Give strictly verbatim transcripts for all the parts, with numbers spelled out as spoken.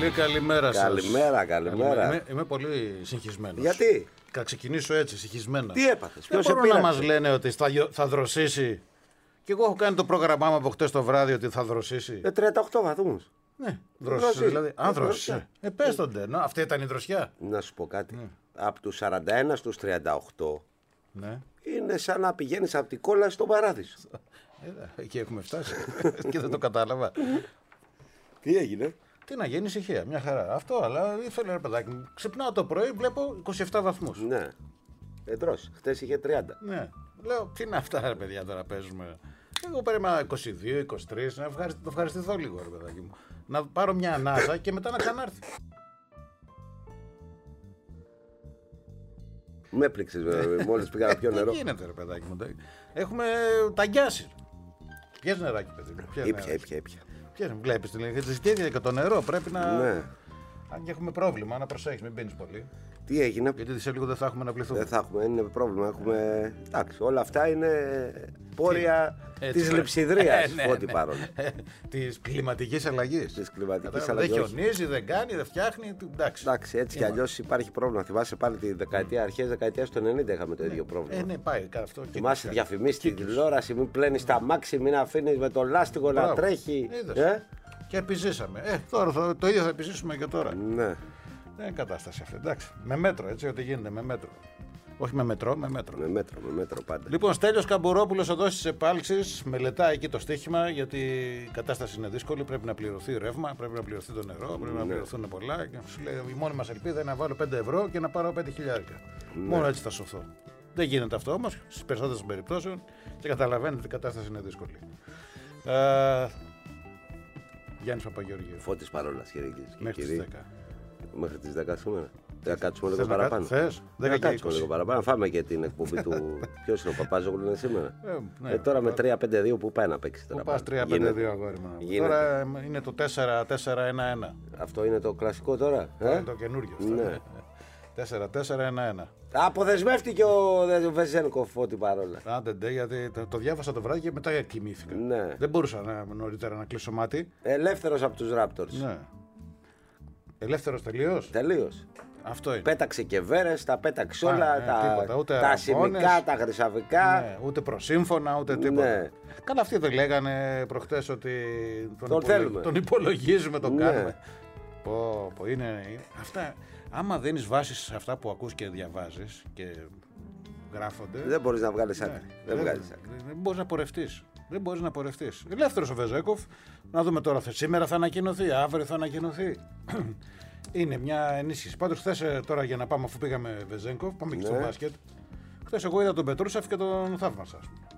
Πολύ καλημέρα σας. Καλημέρα, καλημέρα. Είμαι, είμαι πολύ συγχυσμένος. Γιατί? Θα ξεκινήσω έτσι, συγχυσμένα. Τι έπαθες, Δεν ποιος σε μπορούν να πείραξε? μας λένε ότι θα, θα δροσίσει. Και εγώ έχω κάνει το πρόγραμμά μου από χτες το βράδυ ότι θα δροσίσει. Με τριάντα οκτώ βαθμούς. Ναι, δροσίσει. Δηλαδή, αν δροσίσει. Ε, πες τον ντε, αυτή ήταν η δροσιά. Να σου πω κάτι. Ναι. Από τους σαράντα ένα στους τριάντα οκτώ Ναι. είναι σαν να πηγαίνεις από την κόλλα στον παράδεισο. Ε, εκεί έχουμε φτάσει. Και δεν το κατάλαβα. Τι έγινε? Τι να γίνει ησυχία, μια χαρά. Αυτό, αλλά ήθελε ρε παιδάκι μου. Ξυπνάω το πρωί, βλέπω είκοσι επτά βαθμούς. Ναι. Εντρός. Χτες είχε τριάντα. Ναι. Λέω, τι είναι αυτά ρε παιδιά τώρα παίζουμε. Εγώ περίμενα είκοσι δύο, είκοσι τρία, να ευχαρισ... το ευχαριστηθώ λίγο ρε παιδάκι μου. Να πάρω μια ανάσα και μετά να ξανάρθει. Με έπληξες μόλις πήγα να πιω νερό. Τι γίνεται ρε παιδάκι μου. Έχουμε ταγκιάσει. Πιες νεράκι παιδί μου. πιες Ήπια, νεράκι. ήπια, ήπια. Πιες, βλέπεις τη ζητήθηκε και το νερό πρέπει να... Ναι. Αν και έχουμε πρόβλημα, να προσέχεις, μην πίνεις πολύ. Τι έγινε? Γιατί σε λίγο δεν θα έχουμε να πληθούμε. Δεν θα έχουμε, είναι πρόβλημα. Έχουμε... Εντάξει, όλα αυτά είναι πόρια της λειψιδρίας. Ε, ναι, Ό,τι ναι. πάρουν. Της κλιματικής αλλαγής. Της κλιματικής Δεν αλλαγής. χιονίζει, δεν κάνει, δεν φτιάχνει. Εντάξει. Εντάξει, έτσι κι αλλιώς υπάρχει πρόβλημα. Θυμάσαι πάλι τη δεκαετία, αρχές δεκαετίας του ενενήντα είχαμε το ίδιο πρόβλημα. Ε, ναι, πάει αυτό. Θυμάσαι διαφημίσεις στην τηλεόραση, μην πλένεις τα μάξι, μην αφήνεις με το λάστιχο να Μπράβο. τρέχει. Είδες. Ε? Και επιζήσαμε. Ε, τώρα θα- το ίδιο θα επιζήσουμε και τώρα. Ναι. Δεν είναι κατάσταση αυτή. Εντάξει. Με μέτρο, έτσι, ό,τι γίνεται με μέτρο. Όχι με μετρό, με μέτρο. Με μέτρο, με μέτρο πάντα. Λοιπόν, Στέλιος Καμπουρόπουλος εδώ στις Επάλξεις μελετάει εκεί το στοίχημα γιατί η κατάσταση είναι δύσκολη. Πρέπει να πληρωθεί ρεύμα, πρέπει να πληρωθεί το νερό, πρέπει να πληρωθούν πολλά. Και σου λέει: η μόνη μας ελπίδα είναι να βάλω πέντε ευρώ και να πάρω πέντε χιλιάρικα. Μόνο έτσι θα σωθώ. Δεν γίνεται αυτό όμως στις περισσότερες των περιπτώσεων και καταλαβαίνετε ότι η κατάσταση είναι δύσκολη. Ε, Γιάννης Παπαγεωργίου. Φώτης Παρόλας, κυρίες και Μέχρι τις κύριοι. δέκα. Μέχρι τις δέκα σήμερα. Θα κάτσουμε λίγο Θες να παραπάνω. κάτσεις? Θες? Θα δέκα και κάτσουμε είκοσι. λίγο παραπάνω. Φάμε και την εκπομπή του. Ποιος είναι ο Παπάζογλου είναι σήμερα? Ε, ναι. Ε, τώρα με τρία πέντε δύο που πάει να παίξει τώρα. Πού πας πάνω. τρία πέντε δύο Γίνεται. αγόρι μου. Γίνεται. Τώρα ε, είναι το τέσσερα τέσσερα ένα ένα. Αυτό είναι το κλασικό τώρα. Είναι Ε? το καινούριο. Ναι. τέσσερα τέσσερα ένα ένα. Αποδεσμεύτηκε ο Δε- ο Βεζένκοφ, Φώτη Παρόλα. Άντε ντε, γιατί το, το διάβασα το βράδυ και μετά κοιμήθηκα. Ναι. Δεν μπορούσα να, νωρίτερα να κλείσω μάτι. Ελεύθερος από τους Raptors. Ναι. Ελεύθερος τελείως. Τελείως. Αυτό είναι. Πέταξε και βέρες, τα πέταξε Α, όλα. ναι, τα τίποτα, ούτε τα αγώνες. σημικά, τα χρυσαβικά. Ναι, ούτε προσύμφωνα, ούτε τίποτα. Ναι. Καλά, αυτοί δεν λέγανε προχτές ότι τον, Τον θέλουμε. τον υπολογίζουμε, τον Ναι. κάνουμε. Πω, πω, είναι, είναι- αυτά, άμα δίνεις βάση σε αυτά που ακούς και διαβάζεις και γράφονται. Δεν μπορείς να βγάλεις ναι, άκρη. Δεν βγάλεις άκρη. δεν, δεν μπορείς να πορευτείς. Δεν μπορείς να πορευτείς. Ελεύθερος ο Βεζέκοφ. Να δούμε τώρα. Σήμερα θα ανακοινωθεί, αύριο θα ανακοινωθεί. Είναι μια ενίσχυση. Πάντως χθες τώρα για να πάμε, αφού πήγαμε Βεζέγκοφ, πάμε και Ναι. στο μπάσκετ. Χθες εγώ είδα τον Πετρούσεφ και τον θαύμασα, ας πούμε.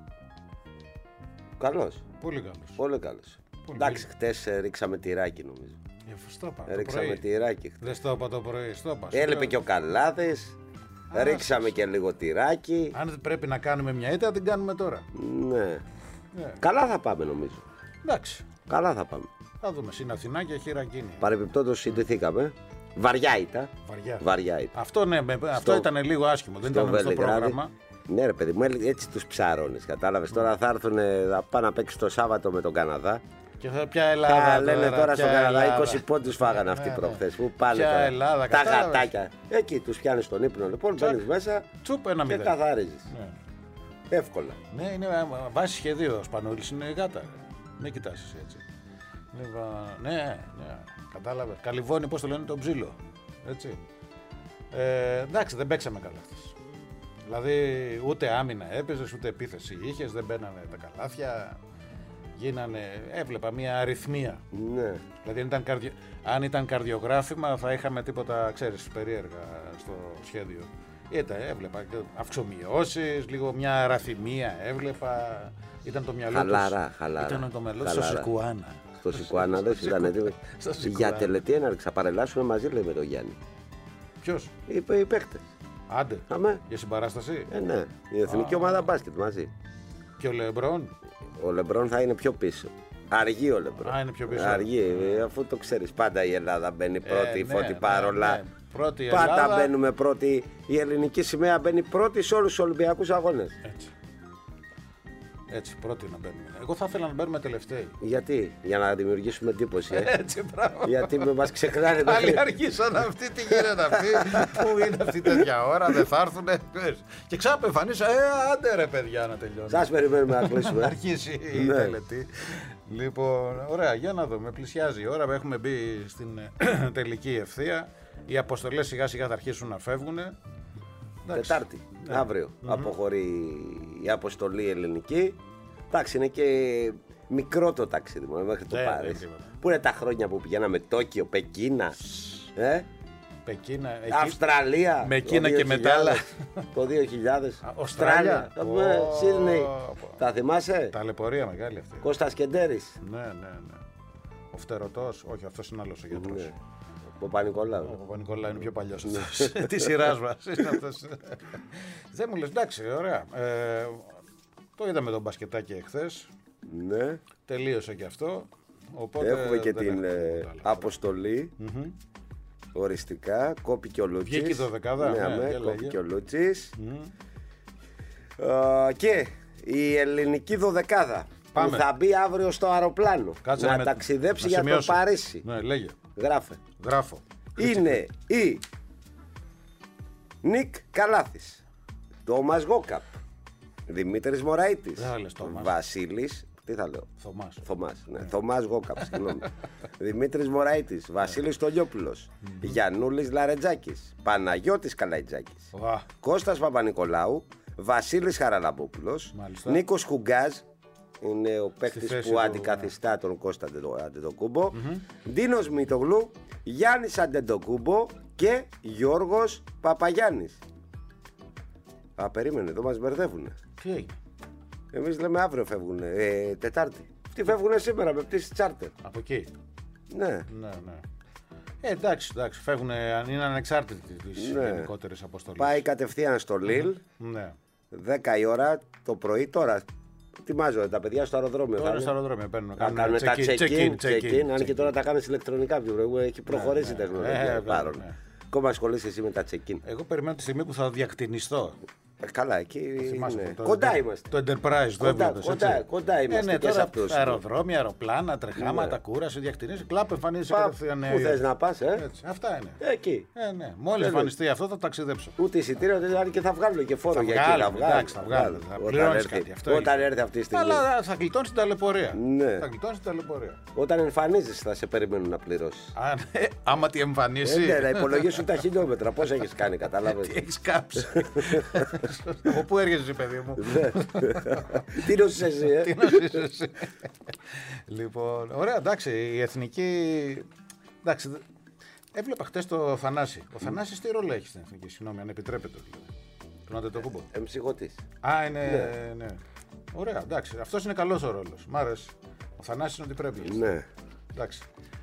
Καλός. Πολύ καλός. Πολύ καλός. Πολύ Εντάξει, χτες ε, ρίξαμε τυράκι νομίζω. Ε, στο είπα, το Ρίξαμε πρωί. τυράκι χτες. Δεν στο είπα το πρωί, στο είπα. σου Έλειπε λέω. και ο Καλάδης. Α, Ρίξαμε και λίγο τυράκι. Αν πρέπει να κάνουμε μια ήττα, την κάνουμε τώρα. Ναι. Ναι. Καλά θα πάμε νομίζω. Εντάξει. Καλά θα πάμε. Θα δούμε. Στην Αθηνά και χειρακίνη. Παρεμπιπτόντως συντηθήκαμε. Βαριά ήταν. Βαριά. Βαριά ήταν. Αυτό, ναι, με- αυτό ήταν λίγο άσχημο. Δεν ήταν στο πρόγραμμα. Ναι, ρε παιδί μου, έτσι τους ψάρωνες. Κατάλαβες. Τώρα θα έρθουν, θα πάνε να παίξει το Σάββατο με τον Καναδά. Και θα, ποια Ελλάδα. Θα λένε τώρα ποια στον Καναδά Ελλάδα. είκοσι πόντους φάγανε αυτοί Ναι, ναι. προχθές. Πού πάνε Ποια τώρα. Ελλάδα, Τα κατάλαβες. γατάκια. Εκεί τους πιάνεις τον ύπνο λοιπόν, Τσακ. μπαίνεις μέσα Τσουπ, ένα και μηδέν. καθαρίζεις. Ναι. Εύκολα. Ναι, είναι α, βάση σχεδίου. Ο Σπανούλης είναι γάτα. Μην κοιτάς εσύ έτσι. Λοιπόν, ναι, ναι, κατάλαβε. Καλυβώνει, πώς το λένε, τον ψήλο. Έτσι. Ε, εντάξει, δεν παίξαμε καλά χθες. Δηλαδή, ούτε άμυνα έπαιζες, ούτε επίθεση είχες, δεν μπαίνανε τα καλάθια. Γίνανε, έβλεπα μια αριθμία. Ναι. Δηλαδή, αν ήταν, καρδιο... αν ήταν καρδιογράφημα, θα είχαμε τίποτα, ξέρεις, περίεργα στο σχέδιο. Ήταν, έβλεπα και αυξομοιώσεις, λίγο μια αραθυμία έβλεπα. Ήταν το μυαλό Χαλαρά, τους, χαλαρά. Ήταν το μυαλό στο Χαλαρά. Σικουάνα. Στο Σικουάνα δεν ήταν έτοιμοι. Στο Για Σικουάνα. τελετή έναρξη θα παρελάσουμε μαζί, λέει με τον Γιάννη. Ποιος? Είπε οι παίκτες. Άντε. Αμέ. Για συμπαράσταση. Ε, ναι. Η εθνική ομάδα μπάσκετ μαζί. Και ο Λεμπρόν. Ο Λεμπρόν θα είναι πιο πίσω. Αργεί ο Λεμπρόν. Α, είναι πιο πίσω. Αργεί, ε, αφού το ξέρεις. Πάντα η Ελλάδα μπαίνει πρώτη, η ναι, Φώτη ναι, Παρόλα. ναι. Πρώτη η Πάντα Ελλάδα. μπαίνουμε πρώτη. Η ελληνική σημαία μπαίνει πρώτη σε όλους τους Ολυμπιακούς αγώνες. Έτσι. Έτσι, πρώτοι να μπαίνουμε. Εγώ θα ήθελα να μπαίνουμε τελευταίοι. Γιατί, για να δημιουργήσουμε εντύπωση. Ε? Έτσι, μπράβο. Γιατί με μας ξεχνάνε. Άλλοι αρχίσαν αυτοί, τι γίνεται αυτοί, πού είναι αυτή τέτοια ώρα, δεν θα έρθουν. Και ξάπε εμφανίσω, ε, άντε ρε παιδιά να τελειώνει. Σας περιμένουμε να κλείσουμε. Να αρχίσει η τελετή. Λοιπόν, ωραία, για να δούμε. Πλησιάζει η ώρα, έχουμε μπει στην τελική ευθεία. Οι αποστολές σιγά σιγά θα αρχίσουν να φεύγουν. Τετάρτη, ναι. Αύριο mm-hmm. αποχωρεί η αποστολή ελληνική. Εντάξει, είναι και μικρό το ταξίδι μου μέχρι το yeah, Παρίσι. Πού είναι τα χρόνια που πηγαίναμε Τόκιο, Πεκίνα, ε? Πεκίνα, εκεί... Αυστραλία. Με Κίνα και μετάλλα. Το δύο χιλιάδες. Αυστραλία. Σίδνεϊ. Τα θυμάσαι? Ταλαιπωρία μεγάλη αυτή. Κώστας Κεντέρης. Ναι, ναι, ναι. Ο Φτερωτός, όχι, αυτός είναι άλλος ο γιατρός. Ναι. Ο Παπα-Νικολάου. Ο Παπα-Νικολάου είναι πιο παλιός. Τη σειρά μα. Δεν μου λες, εντάξει, ωραία. Ε, το είδαμε τον μπασκετάκι εχθές. Ναι. Τελείωσε και αυτό. Οπότε έχουμε και την ε, αποστολή. Mm-hmm. Οριστικά. Κόπηκε ο Λούτσης. Βγήκε το δεκάδα. Ναι, ναι, ναι, κόπηκε ο Λούτσης. Mm. Uh, και η ελληνική δωδεκάδα. Πάμε. Που θα μπει αύριο στο αεροπλάνο. Κάτσε να, να ταξιδέψει να για το Παρίσι. Ναι, λέγε. Γράφε. Γράφω. Είναι η Νικ Καλάθης, Τόμας Γόκαπ, Δημήτρης Μωραΐτης, Βασίλης, τι θα λέω, Θωμάς, Θωμάς, ναι. Θωμάς Γόκαπ, συγγνώμη. Δημήτρης Μωραΐτης, Βασίλης Στολιόπουλος, Γιαννούλης Λαρετζάκης, Παναγιώτης Καλαϊτζάκης, Κώστας Παπα-Νικολάου, Βασίλης Χαραλαμπόπουλος, Νίκος Χουγκάζ, είναι ο παίκτης που αντικαθιστά τον Κώστα Αντετοκούμπο, mm-hmm. Ντίνος Μητογλου, Γιάννης Αντετοκούμπο και Γιώργος Παπαγιάννης. Α, περίμενε, εδώ μας μπερδεύουνε. Τι έγινε? Εμείς λέμε αύριο φεύγουν, ε, Τετάρτη. Αυτοί φεύγουν σήμερα με πτήση τσάρτερ. Από εκεί. Ναι. Ναι, ναι. Ε, εντάξει, εντάξει, φεύγουν, αν είναι ανεξάρτητοι τις ναι. γενικότερες αποστολές. Πάει κατευθείαν στο Λίλ, mm-hmm. ναι. δέκα η ώρα το πρωί τώρα. Ετοιμάζονται τα παιδιά στο αεροδρόμιο. Τώρα στο αεροδρόμιο παίρνουν. Να κάνουν τα check-in. Αν και τώρα τα κάνεις ηλεκτρονικά πιο προηγούμενα. Έχει προχωρήσει η τεχνολογία. Ακόμα ασχολείσαι εσύ με τα check-in. Εγώ περιμένω τη στιγμή που θα διακτηνιστώ. Καλά, εκεί είναι. Κοντά είμαστε. Το Enterprise, το έβλεπες. Κοντά είμαστε και σε αυτούς. Αεροδρόμια, αεροπλάνα, τρεχάματα, κούραση, διακτηνήσεις. Κλαπ, εμφανίζεσαι κατευθείαν. Πού θες να πας, ε? Αυτά είναι. Εκεί. Μόλις εμφανιστεί αυτό θα ταξιδέψω. Ούτε εισιτήριο δεν είναι και θα βγάλω και φόρο για εκεί. Εντάξει, θα βγάλω. Όταν έρθει αυτή τη στιγμή. Αλλά θα γλιτώνεις την ταλαιπωρία. Θα γλιτώνεις την ταλαιπωρία. Όταν εμφανίζεις θα σε περιμένουν να πληρώσεις. Άμα τη εμφανίσει. Ναι, να υπολογίσουν τα χιλιόμετρα. Πώς έχεις κάνει, κατάλαβες. Τι έχεις κάψει. Από πού έρχεσαι, παιδί μου. Τι νόσης εσύ, ε. Τι νόσης εσύ. Λοιπόν, ωραία, εντάξει, η εθνική. Εντάξει, έβλεπα χτες το Θανάση. Ο Θανάσης τι ρόλο έχει στην εθνική, συγγνώμη, αν επιτρέπετε. Τον Αντετοκούμπο. Εμψυχωτής. Α, είναι. Ναι. Ωραία, εντάξει, αυτός είναι καλός ο ρόλος. Μ' άρεσε. Ο Θανάσης είναι ό,τι πρέπει. Ναι. Εντάξει.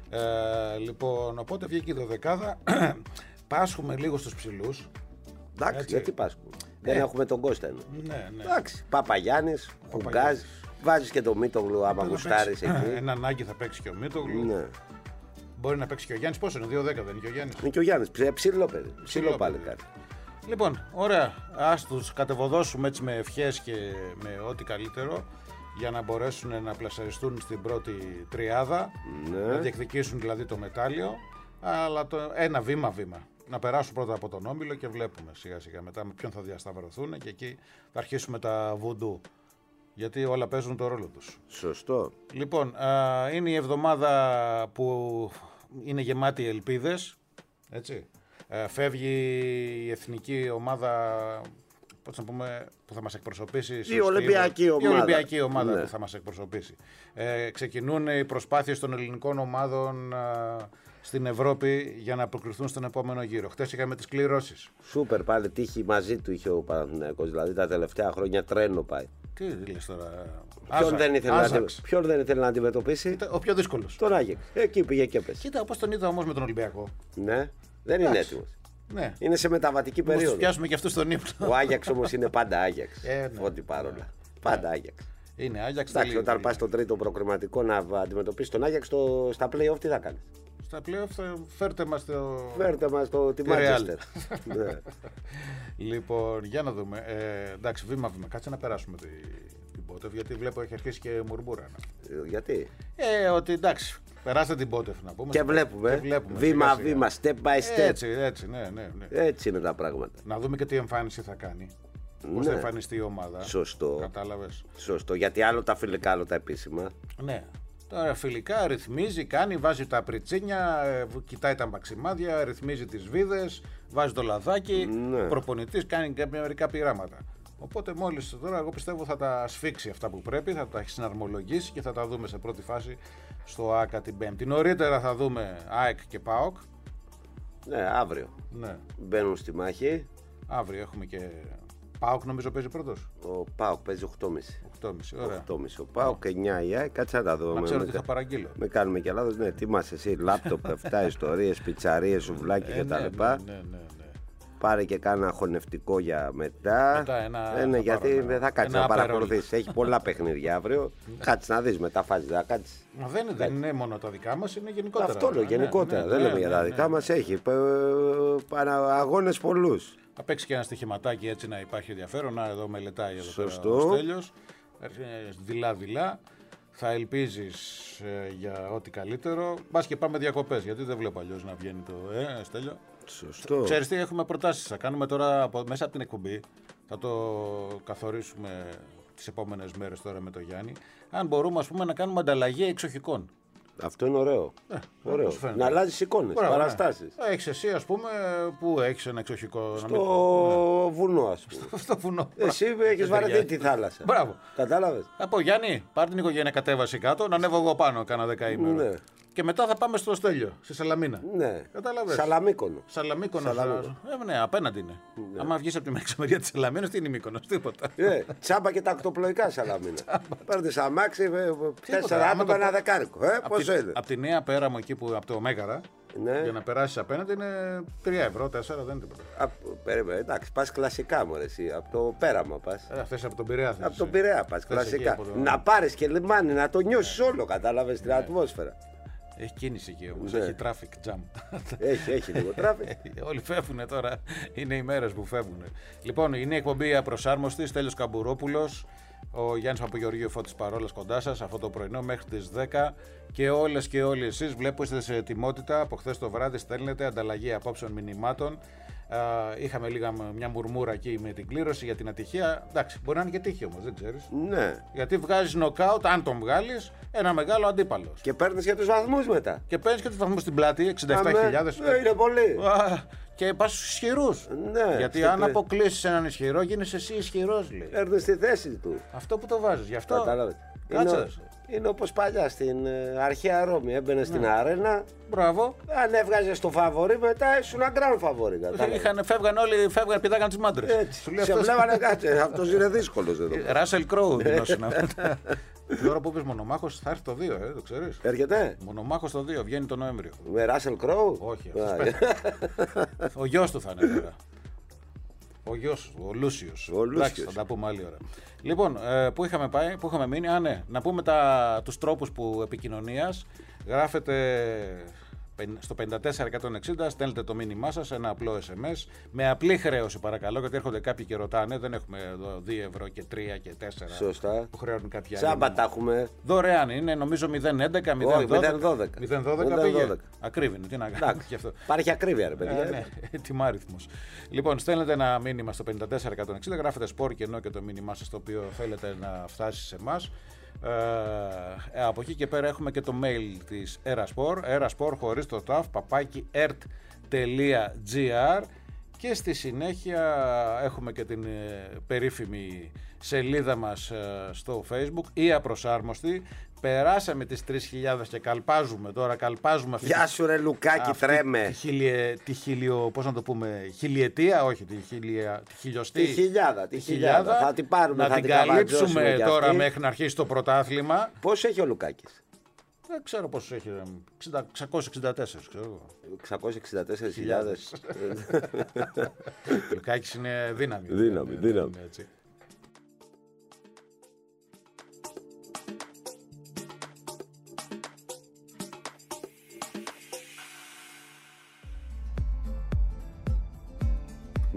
Ε, λοιπόν, οπότε βγήκε η δωδεκάδα. Πάσχουμε λίγο στους ψηλούς. Εντάξει, γιατί πάσχουμε. Δεν ε. έχουμε τον Κώστα. Ναι, ναι. Εντάξει. Παπαγιάννης, Χουγκάζ. Βάζεις και το Μήτογλου άμα γουστάρεις εκεί. Ένα ανάγκη θα παίξει και ο Μήτογλου. Ναι. Μπορεί να παίξει και ο Γιάννης. Πόσο είναι, δύο δέκα δεν είναι και ο Γιάννης. Είναι και ο Γιάννης. Ψηλό παιδί. Ψηλό πάλι κάτι. Λοιπόν, ωραία. Ας τους κατεβοδώσουμε έτσι με ευχές και με ό,τι καλύτερο για να μπορέσουν να πλασαριστούν στην πρώτη τριάδα. Ναι. Να διεκδικήσουν δηλαδή το μετάλλιο. Αλλά το ένα βήμα-βήμα. Να περάσουν πρώτα από τον όμιλο και βλέπουμε σιγά σιγά μετά με ποιον θα διασταυρωθούν και εκεί θα αρχίσουμε τα βουντού. Γιατί όλα παίζουν το ρόλο τους. Σωστό. Λοιπόν, α, είναι η εβδομάδα που είναι γεμάτη ελπίδες. Έτσι. Ε, φεύγει η εθνική ομάδα, πώς να πούμε, που θα μας εκπροσωπήσει. Η Ολυμπιακή ομάδα. Η Ολυμπιακή ομάδα ναι. που θα μας εκπροσωπήσει. Ε, ξεκινούν οι προσπάθειες των ελληνικών ομάδων α, στην Ευρώπη για να προκριθούν στον επόμενο γύρο. Χτες είχαμε τις κληρώσεις. Σούπερ, πάλι τύχη μαζί του είχε ο Παναθηναϊκός. Δηλαδή τα τελευταία χρόνια τρένο πάει. Τι λες τώρα. Ποιον δεν, ήθελε να, ποιον δεν ήθελε να αντιμετωπίσει. Ο πιο δύσκολος. Τον Άγιαξ. Εκεί πήγε και έπεσε. Κοίτα, όπως τον είδα όμως με τον Ολυμπιακό. Ναι, δεν είναι έτοιμος. Ναι. Είναι σε μεταβατική περίοδο. Θα πιάσουμε και αυτό στον ύπνο. Ο Άγιαξ όμως είναι πάντα Άγιαξ. Ε, ναι. Ό,τι παρόλα. Ναι. Πάντα Άγιαξ. Είναι Άγιαξ. Εντάξει, όταν πας στο τρίτο προκριματικό να αντιμετωπίσεις τον Άγιαξ στο... στα play-off, τι θα κάνεις. Στα play-off φέρτε μας το. Φέρτε μας το τη Manchester. Ναι. Λοιπόν, για να δούμε. Ε, εντάξει, βήμα-βήμα. Κάτσε να περάσουμε την Μπότεφ, γιατί βλέπω έχει αρχίσει και μουρμούρα. Ε, γιατί? Ε, ότι εντάξει, περάστε την Μπότεφ να πούμε. Και βλέπουμε, βλέπουμε βήμα-βήμα, step by step. Έτσι, έτσι, ναι, ναι, ναι. Έτσι είναι τα πράγματα. Να δούμε και τι εμφάνιση θα κάνει. Πώς ναι. θα εμφανιστεί η ομάδα. Σωστό. Κατάλαβες. Σωστό. Γιατί άλλο τα φιλικά, άλλο τα επίσημα. Ναι. Τώρα φιλικά ρυθμίζει, κάνει, βάζει τα πριτσίνια, κοιτάει τα μαξιμάδια, ρυθμίζει τις βίδες, βάζει το λαδάκι. Ναι. Προπονητής κάνει και μερικά πειράματα. Οπότε μόλις τώρα εγώ πιστεύω θα τα σφίξει αυτά που πρέπει, θα τα συναρμολογήσει και θα τα δούμε σε πρώτη φάση στο ΆΚΑ την Πέμπτη. Νωρίτερα θα δούμε ΑΕΚ και ΠΑΟΚ. Ναι, αύριο. Ναι. Μπαίνουν στη μάχη. Αύριο έχουμε και ΠΑΟΚ, νομίζω παίζει πρώτος. Ο ΠΑΟΚ παίζει οκτώ και μισή. οκτώ και μισή, ωραία. οκτώ και μισή ο ΠΑΟΚ, εννιά η ΑΕΚ. Κάτσε να τα δούμε. Να ξέρω τι θα παραγγείλω. Με κάνουμε και λάθος. Ναι, τι μας εσύ, λάπτοπ, εφτά ιστορίες, πιτσαρίες, σουβλάκι ε, κτλ. Ναι, ναι, ναι, ναι. Πάρε και κάνα χωνευτικό για μετά. μετά ένα, ε, ναι, γιατί δεν θα κάτσει να παρακολουθείς. Έχει πολλά παιχνίδια αύριο. Κάτσε να δεις μετά φάση. Θα κάτσει. Μα δεν, δεν είναι μόνο τα δικά μας, είναι γενικότερα. Αυτό λέω, γενικότερα. Ναι, ναι, δεν λέμε ναι, για τα ναι, δικά ναι. μας. Έχει αγώνες πολλούς. Θα παίξει και ένα στοιχηματάκι έτσι να υπάρχει ενδιαφέρον. Να εδώ μελετάει εδώ Σωστό. ο Στέλιος. Δειλά-δειλά. Θα ελπίζεις ε, για ό,τι καλύτερο. Μπας και πάμε διακοπές, γιατί δεν βλέπω αλλιώς να βγαίνει το ε, Στέλιο. Σωστό. Ξέρεις τι, έχουμε προτάσεις. Θα κάνουμε τώρα από, μέσα από την εκπομπή. Θα το καθορίσουμε τις επόμενες μέρες τώρα με τον Γιάννη. Αν μπορούμε ας πούμε να κάνουμε ανταλλαγή εξοχικών. Αυτό είναι ωραίο. Ε, ωραίο. Να αλλάζεις εικόνες, παραστάσεις. Ναι. Έχεις εσύ ας πούμε, πού έχεις ένα εξοχικό? Στο να μην... βουνό ας πούμε. Στο βουνό. Εσύ έχεις βαρεθεί τη θάλασσα. Μπράβο. Κατάλαβες. Θα πω Γιάννη, πάρ' την οικογένεια κατέβαση κάτω, να ανέβω εγώ πάνω κάνα δεκαήμερο. Ναι. Και μετά θα πάμε στο Στέλιο, στη Σαλαμίνα. Ναι. Κατάλαβες. Σαλαμίκονο. Σαλαμίκονο. Ε, ναι, απέναντι είναι. Ναι. Άμα βγεις από τη μεριά τη Σαλαμίνα, τι είναι η Μύκονος, τίποτα. Ε, τσάμπα και τα ακτοπλοϊκά Σαλαμίνα. Παίρνεις αμάξι, τέσσερα άτομα, ένα δεκάρικο. Ε, πόσο είναι. Από τη νέα πέραμο εκεί που από το Μέγαρα. Ναι. Για να περάσει απέναντι είναι τρία ευρώ, τέσσερα, δεν είναι τίποτα. Περίμενε, εντάξει, πα κλασικά μου εσύ. Από το πέραμα πα. Ε, Θε από τον Πειραιά. Από τον Πειραιά πα κλασικά. Το... Να πάρει και λιμάνι, να το νιώσει όλο, κατάλαβε την ατμόσφαιρα. Έχει κίνηση εκεί όμως, ναι. Έχει traffic jam. Έχει, έχει λίγο traffic. Όλοι φεύγουν τώρα, είναι οι μέρες που φεύγουν. Λοιπόν, είναι η εκπομπή Απροσάρμοστη, Στέλιος Καμπουρόπουλος, ο Γιάννης Παπαγεωργίου, Φώτης Παρόλας κοντά σας αυτό το πρωινό μέχρι τις δέκα και όλες και όλοι εσείς βλέπω είστε σε ετοιμότητα, από χθες το βράδυ στέλνετε ανταλλαγή απόψεων μηνυμάτων. Uh, είχαμε λίγα μια μουρμούρα εκεί με την κλήρωση για την ατυχία. Εντάξει, μπορεί να είναι και τύχη όμως, δεν ξέρεις. Ναι. Γιατί βγάζεις νοκάουτ, αν τον βγάλεις, ένα μεγάλο αντίπαλο. Και παίρνεις και τους βαθμούς μετά. Και παίρνεις και τους βαθμούς στην πλάτη, εξήντα επτά χιλιάδες. Ναι, είναι πολύ. Uh, και πας στους ισχυρούς. Ναι. Γιατί αν αποκλείσεις έναν ισχυρό, γίνεσαι εσύ ισχυρός. Παίρνεις τη θέση του. Αυτό που το βάζεις, γι' αυτό. Κατάλαβες. Είναι, είναι όπως παλιά στην αρχαία Ρώμη. Έμπαινε ναι. στην αρένα. Μπράβο. Αν έβγαζε το φαβορί, μετά ήσουν grand φαβορί. Φεύγαν όλοι, φεύγαν, πηδάγαν τις μάντρες. Έτσι. Σου σε βλέπανε κάτι. Αυτός είναι δύσκολος εδώ. Ράσελ Κρόου γινόσουν. Την ώρα που είπες Μονομάχος θα έρθει το δύο, ε, το ξέρεις. Έρχεται. Μονομάχος το δύο, βγαίνει τον Νοέμβριο. Με Ράσελ Κρόου. Όχι. Ο γιος του θα είναι τώρα. Ο γιος, ο Λούσιος. Ο Λούσιος. Θα τα πούμε άλλη ώρα. Λοιπόν, ε, πού είχαμε πάει, πού είχαμε μείνει. Α, ναι, να πούμε τα, τους τρόπους που επικοινωνίας. Γράφετε στο πέντε τέσσερα εκατόν εξήντα, στέλνετε το μήνυμά σας, ένα απλό ες εμ ες, με απλή χρέωση παρακαλώ, γιατί έρχονται κάποιοι και ρωτάνε, δεν έχουμε εδώ δύο ευρώ και τρία και τέσσερα. Σωστά. Που χρεώνουν κάποια άλλοι. Σάμπα τα έχουμε. Δωρεάν είναι, νομίζω μηδέν έντεκα, μηδέν δώδεκα. μηδέν δώδεκα πήγε. Ακρίβει είναι, τι να κάνουμε γι' αυτό. Υπάρχει ακρίβεια ρε παιδιά. Ε, ναι, τιμάριθμος. Λοιπόν, στέλνετε ένα μήνυμα στο πέντε τέσσερα εκατόν εξήντα, γράφετε σπορ και ενώ και το μήνυμά σας το οποίο θέλετε να φτάσει σε εμάς. Ε, από εκεί και πέρα έχουμε και το mail της Eraspor, Eraspor χωρίς το ταφ, παπάκι ερτ τελεία τζι άρ, και στη συνέχεια έχουμε και την ε, περίφημη σελίδα μας ε, στο Facebook, η Απροσάρμοστη. Περάσαμε τις τρεις χιλιάδες και καλπάζουμε τώρα, καλπάζουμε αυτή. Γεια σου ρε Λουκάκι, τρέμε. Τη, χιλιε, τη χιλιο, πώς να το πούμε, χιλιετία, όχι, τη, χιλια, τη χιλιοστή. Τη χιλιάδα, τη χιλιάδα. Θα την πάρουμε, να θα την, την καλύψουμε τώρα μέχρι να αρχίσει το πρωτάθλημα. Πώς έχει ο Λουκάκης? Δεν ξέρω πόσο έχει, εξακόσιες εξήντα τέσσερα, ξέρω. εξακόσιες εξήντα τέσσερις χιλιάδες. Ο Λουκάκης είναι δύναμη. Δύναμη, δύναμη. Έτσι.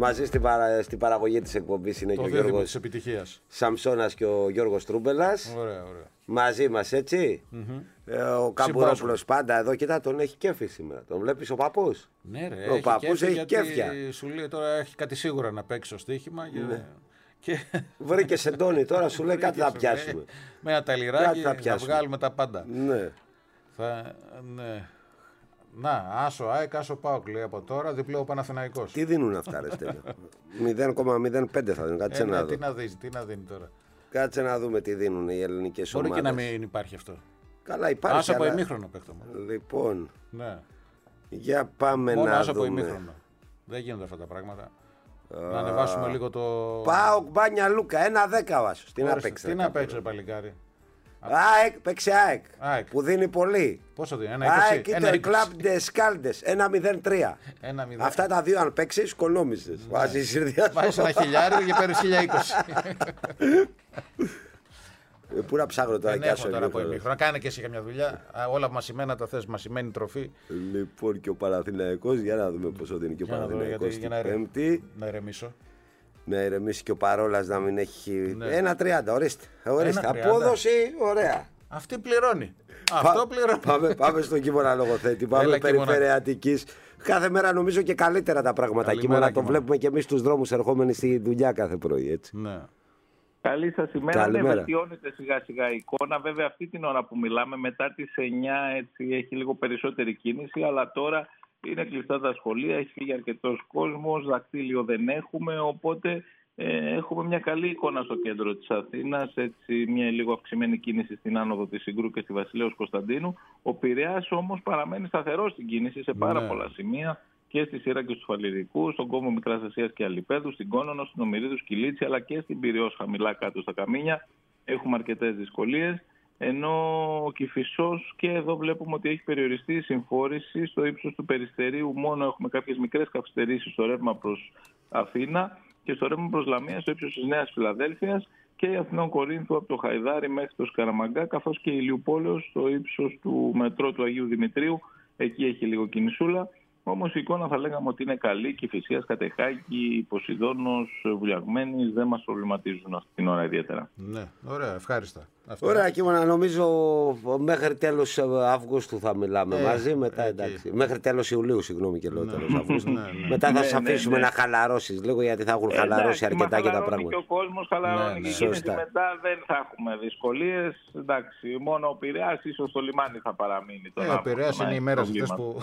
Μαζί στην, παρα... στην παραγωγή της εκπομπής είναι το και ο Γιώργος της επιτυχίας. Σαμψώνας και ο Γιώργος Τρούμπελας. Ωραία, ωραία. Μαζί μας, έτσι. Mm-hmm. Ε, ο Καμπουρόπουλος πάντα εδώ, κοιτά, τον έχει κέφι σήμερα. Τον βλέπεις ο παππούς. Ναι, ρε, ο παππούς έχει, έχει κέφια. Σου λέει τώρα έχει κάτι σίγουρα να παίξει στο στοίχημα. Ναι. Και... Βρήκε σεντόνι τώρα, σου λέει κάτι θα πιάσουμε. Με ένα ταλιράκι θα, θα βγάλουμε τα πάντα. Ναι. Θα, ναι. Να, άσο ΑΕΚ, άσο ΠΑΟΚ λέει από τώρα, διπλό ο Παναθηναϊκός. Τι δίνουν αυτά, ρε Στέλιο. μηδέν κόμμα μηδέν πέντε θα δίνουν, κάτσε ε, να ναι, δω. Τι να δεις, τι να δίνει τώρα. Κάτσε να δούμε τι δίνουν οι ελληνικές ομάδες. Μπορεί και να μην υπάρχει αυτό. Καλά, υπάρχει. Άσο αλλά... από ημίχρονο παίχτω μόνο. Λοιπόν, ναι. για πάμε μόνο να άσο δούμε. από ημίχρονο. Δεν γίνονται αυτά τα πράγματα. Uh... Να ανεβάσουμε λίγο το... ΠΑΟΚ Μπάνια Λούκα, ένα δέκα ο Άσος. Τι να παίξει. Τι να παίξει, παλικάρι. ΑΕΚ, παίξει ΑΕΚ, ΑΕΚ. Που δίνει πολύ. Πόσο δίνει, ένα είκοσι. ΑΕΚ ήταν κλαμπ ντεσκάλντες, ένα μηδέν τρία. Αυτά τα δύο αν παίξεις, οικονόμησες. Βάζεις συνδυασμό. Βάζεις ένα χιλιάρι και παίρνεις χίλια είκοσι. Πού να ψάχνω τώρα και άσο ημίχρονο. Να κάνει και εσύ καμιά δουλειά. Όλα μασημένα τα θες, μασημένη τροφή. Λοιπόν, και ο Παναθηναϊκός, για να δούμε πόσο δίνει και ο Παναθηναϊκός την Πέμπτη. Να ηρεμήσω. Να ηρεμήσει και ο Παρόλας να μην έχει. Ναι. ένα τριάντα, ορίστε. ορίστε. Απόδοση, ωραία. Αυτή πληρώνει. Αυτό πληρώνει. Πάμε, πάμε στον Κίμωνα Λογοθέτη. Πάμε περιφέρεια Αττικής. Κάθε μέρα νομίζω και καλύτερα τα πράγματα. Κίμωνα το βλέπουμε και εμείς στους δρόμους ερχόμενοι στη δουλειά κάθε πρωί. Έτσι. Ναι. Καλή σας ημέρα. Ναι, βελτιώνεται σιγά σιγά η εικόνα. Βέβαια αυτή την ώρα που μιλάμε μετά τις εννιά έτσι, έχει λίγο περισσότερη κίνηση, αλλά τώρα είναι κλειστά τα σχολεία, έχει φύγει αρκετός κόσμος, δακτύλιο δεν έχουμε, οπότε ε, έχουμε μια καλή εικόνα στο κέντρο της Αθήνας, έτσι, μια λίγο αυξημένη κίνηση στην άνοδο της Συγκρού και στη Βασιλέως Κωνσταντίνου. Ο Πειραιάς όμως παραμένει σταθερός στην κίνηση σε πάρα ναι. πολλά σημεία και στη Σύρα και στους Φαλιρικούς, στον κόμβο Μικράς Ασίας και Αλιπέδου, στην Κόνονο, στην Ομηρίδου, Κιλίτσι, αλλά και στην Πειραιώς χαμηλά κάτω στα Καμίνια. Έχουμε αρκετές δυσκολίες. Ενώ ο Κηφισός και εδώ βλέπουμε ότι έχει περιοριστεί η συμφόρηση στο ύψος του Περιστερίου. Μόνο έχουμε κάποιες μικρές καθυστερήσεις στο ρεύμα προς Αθήνα και στο ρεύμα προς Λαμία στο ύψος της Νέας Φιλαδέλφειας και η Αθηνών Κορίνθου από το Χαϊδάρι μέχρι το Σκαραμαγκά, καθώς και η Ηλιουπόλεως στο ύψος του μετρό του Αγίου Δημητρίου. Εκεί έχει λίγο κινησούλα. Όμως η εικόνα θα λέγαμε ότι είναι καλή. Κηφισίας, Κατεχάκη, Ποσειδώνος, Βουλιαγμένης δεν μας προβληματίζουν αυτή την ώρα ιδιαίτερα. Ναι, ωραία, ευχάριστα. Αυτά. Ωραία, Κίμωνα, νομίζω μέχρι τέλος Αυγούστου θα μιλάμε ε, μαζί. Μετά, ε, εντάξει, μέχρι τέλος Ιουλίου, συγγνώμη και λέω ναι. τέλος Αυγούστου. ναι, ναι. Μετά θα ναι, σε αφήσουμε ναι, ναι. να χαλαρώσεις λίγο, γιατί θα έχουν ε, χαλαρώσει εντάξει, αρκετά και τα πράγματα. Και ο κόσμος χαλαρώνει ναι, ναι. και μετά δεν θα έχουμε δυσκολίες. Εντάξει, μόνο ο Πειραιάς ίσως στο λιμάνι θα παραμείνει. Ε, ο Πειραιάς είναι οι μέρες αυτές που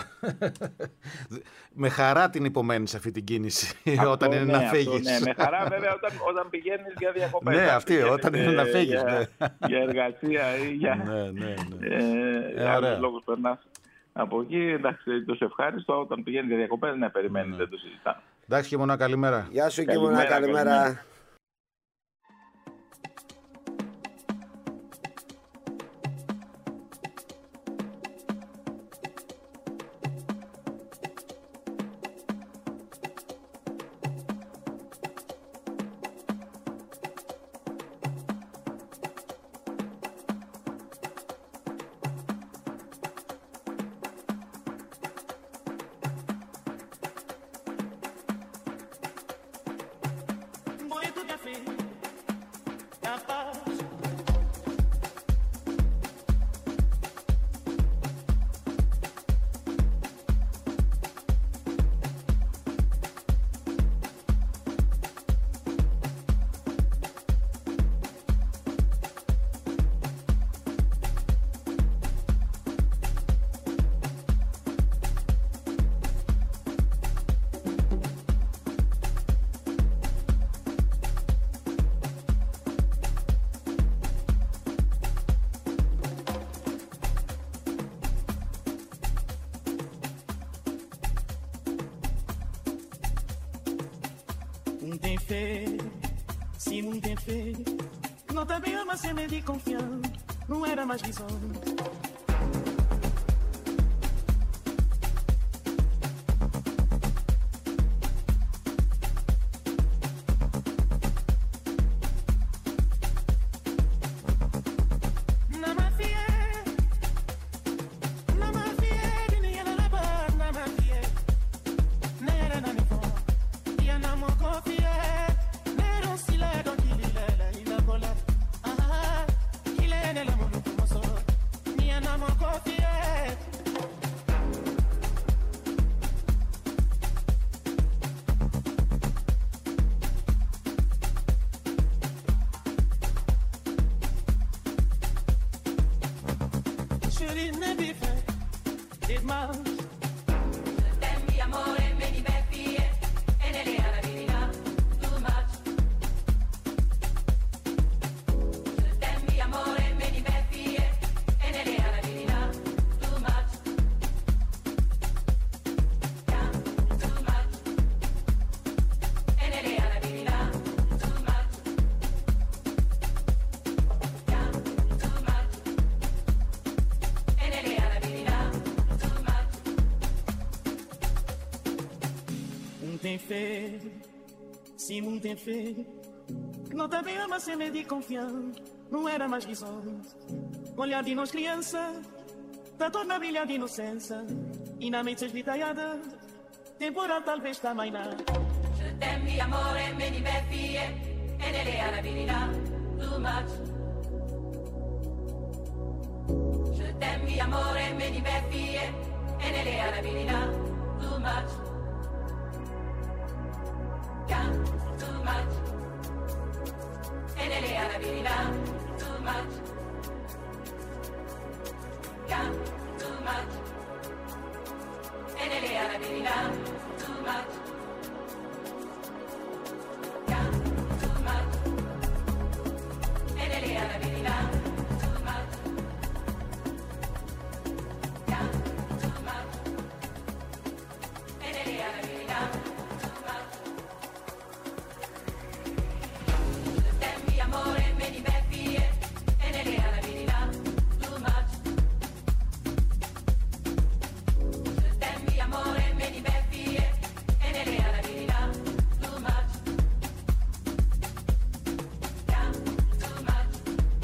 με χαρά την υπομένεις αυτή την κίνηση όταν είναι να φύγεις. Με χαρά βέβαια όταν πηγαίνεις για διακοπές. Ναι, αυτή όταν είναι να φύγεις. Για εργασία ή για ναι, ναι, ναι. ε, ε, άλλους λόγους περνάς από εκεί. Εντάξει, το σε ευχάριστο. Όταν πηγαίνεις για διακοπές, ναι, περιμένεις, ναι. δεν το συζητάμε. Εντάξει, Κίμωνα, καλημέρα. Γεια σου, Κίμωνα, καλημέρα. καλημέρα. Tem fé, se não tem fé, não tá bem, mas você me de confiar, não era mais visão. it ne be fait. Dites-moi. Tempi amore me di beffi e nelle alla verità too much. Tempi amore me di beffi e nelle alla verità too much. Yeah, too much. E nelle alla verità too much. Yeah, too much. E nelle alla verità too much. Um tem fé, sim, um tem fé. Não também ama ser medo e confiança. Não era mais visões. Olhar de nós criança, tá toda brilhar de inocência. E na mente esbritaiada, temporal talvez também não. Je t'aime amore me di beffi e nelle alla verità too much. Je t'aime amore me di beffi e nelle alla verità too much. Yeah, too much. E nelle alla verità too much. Yeah, too much. E nelle alla verità too much. Yeah, too much. E nelle alla verità too much. Yeah, too much. E nelle alla verità too much. Tempi amore me di beffi e nelle alla verità too much. Tempi amore me di beffi e nelle alla verità too much. Yeah, too much.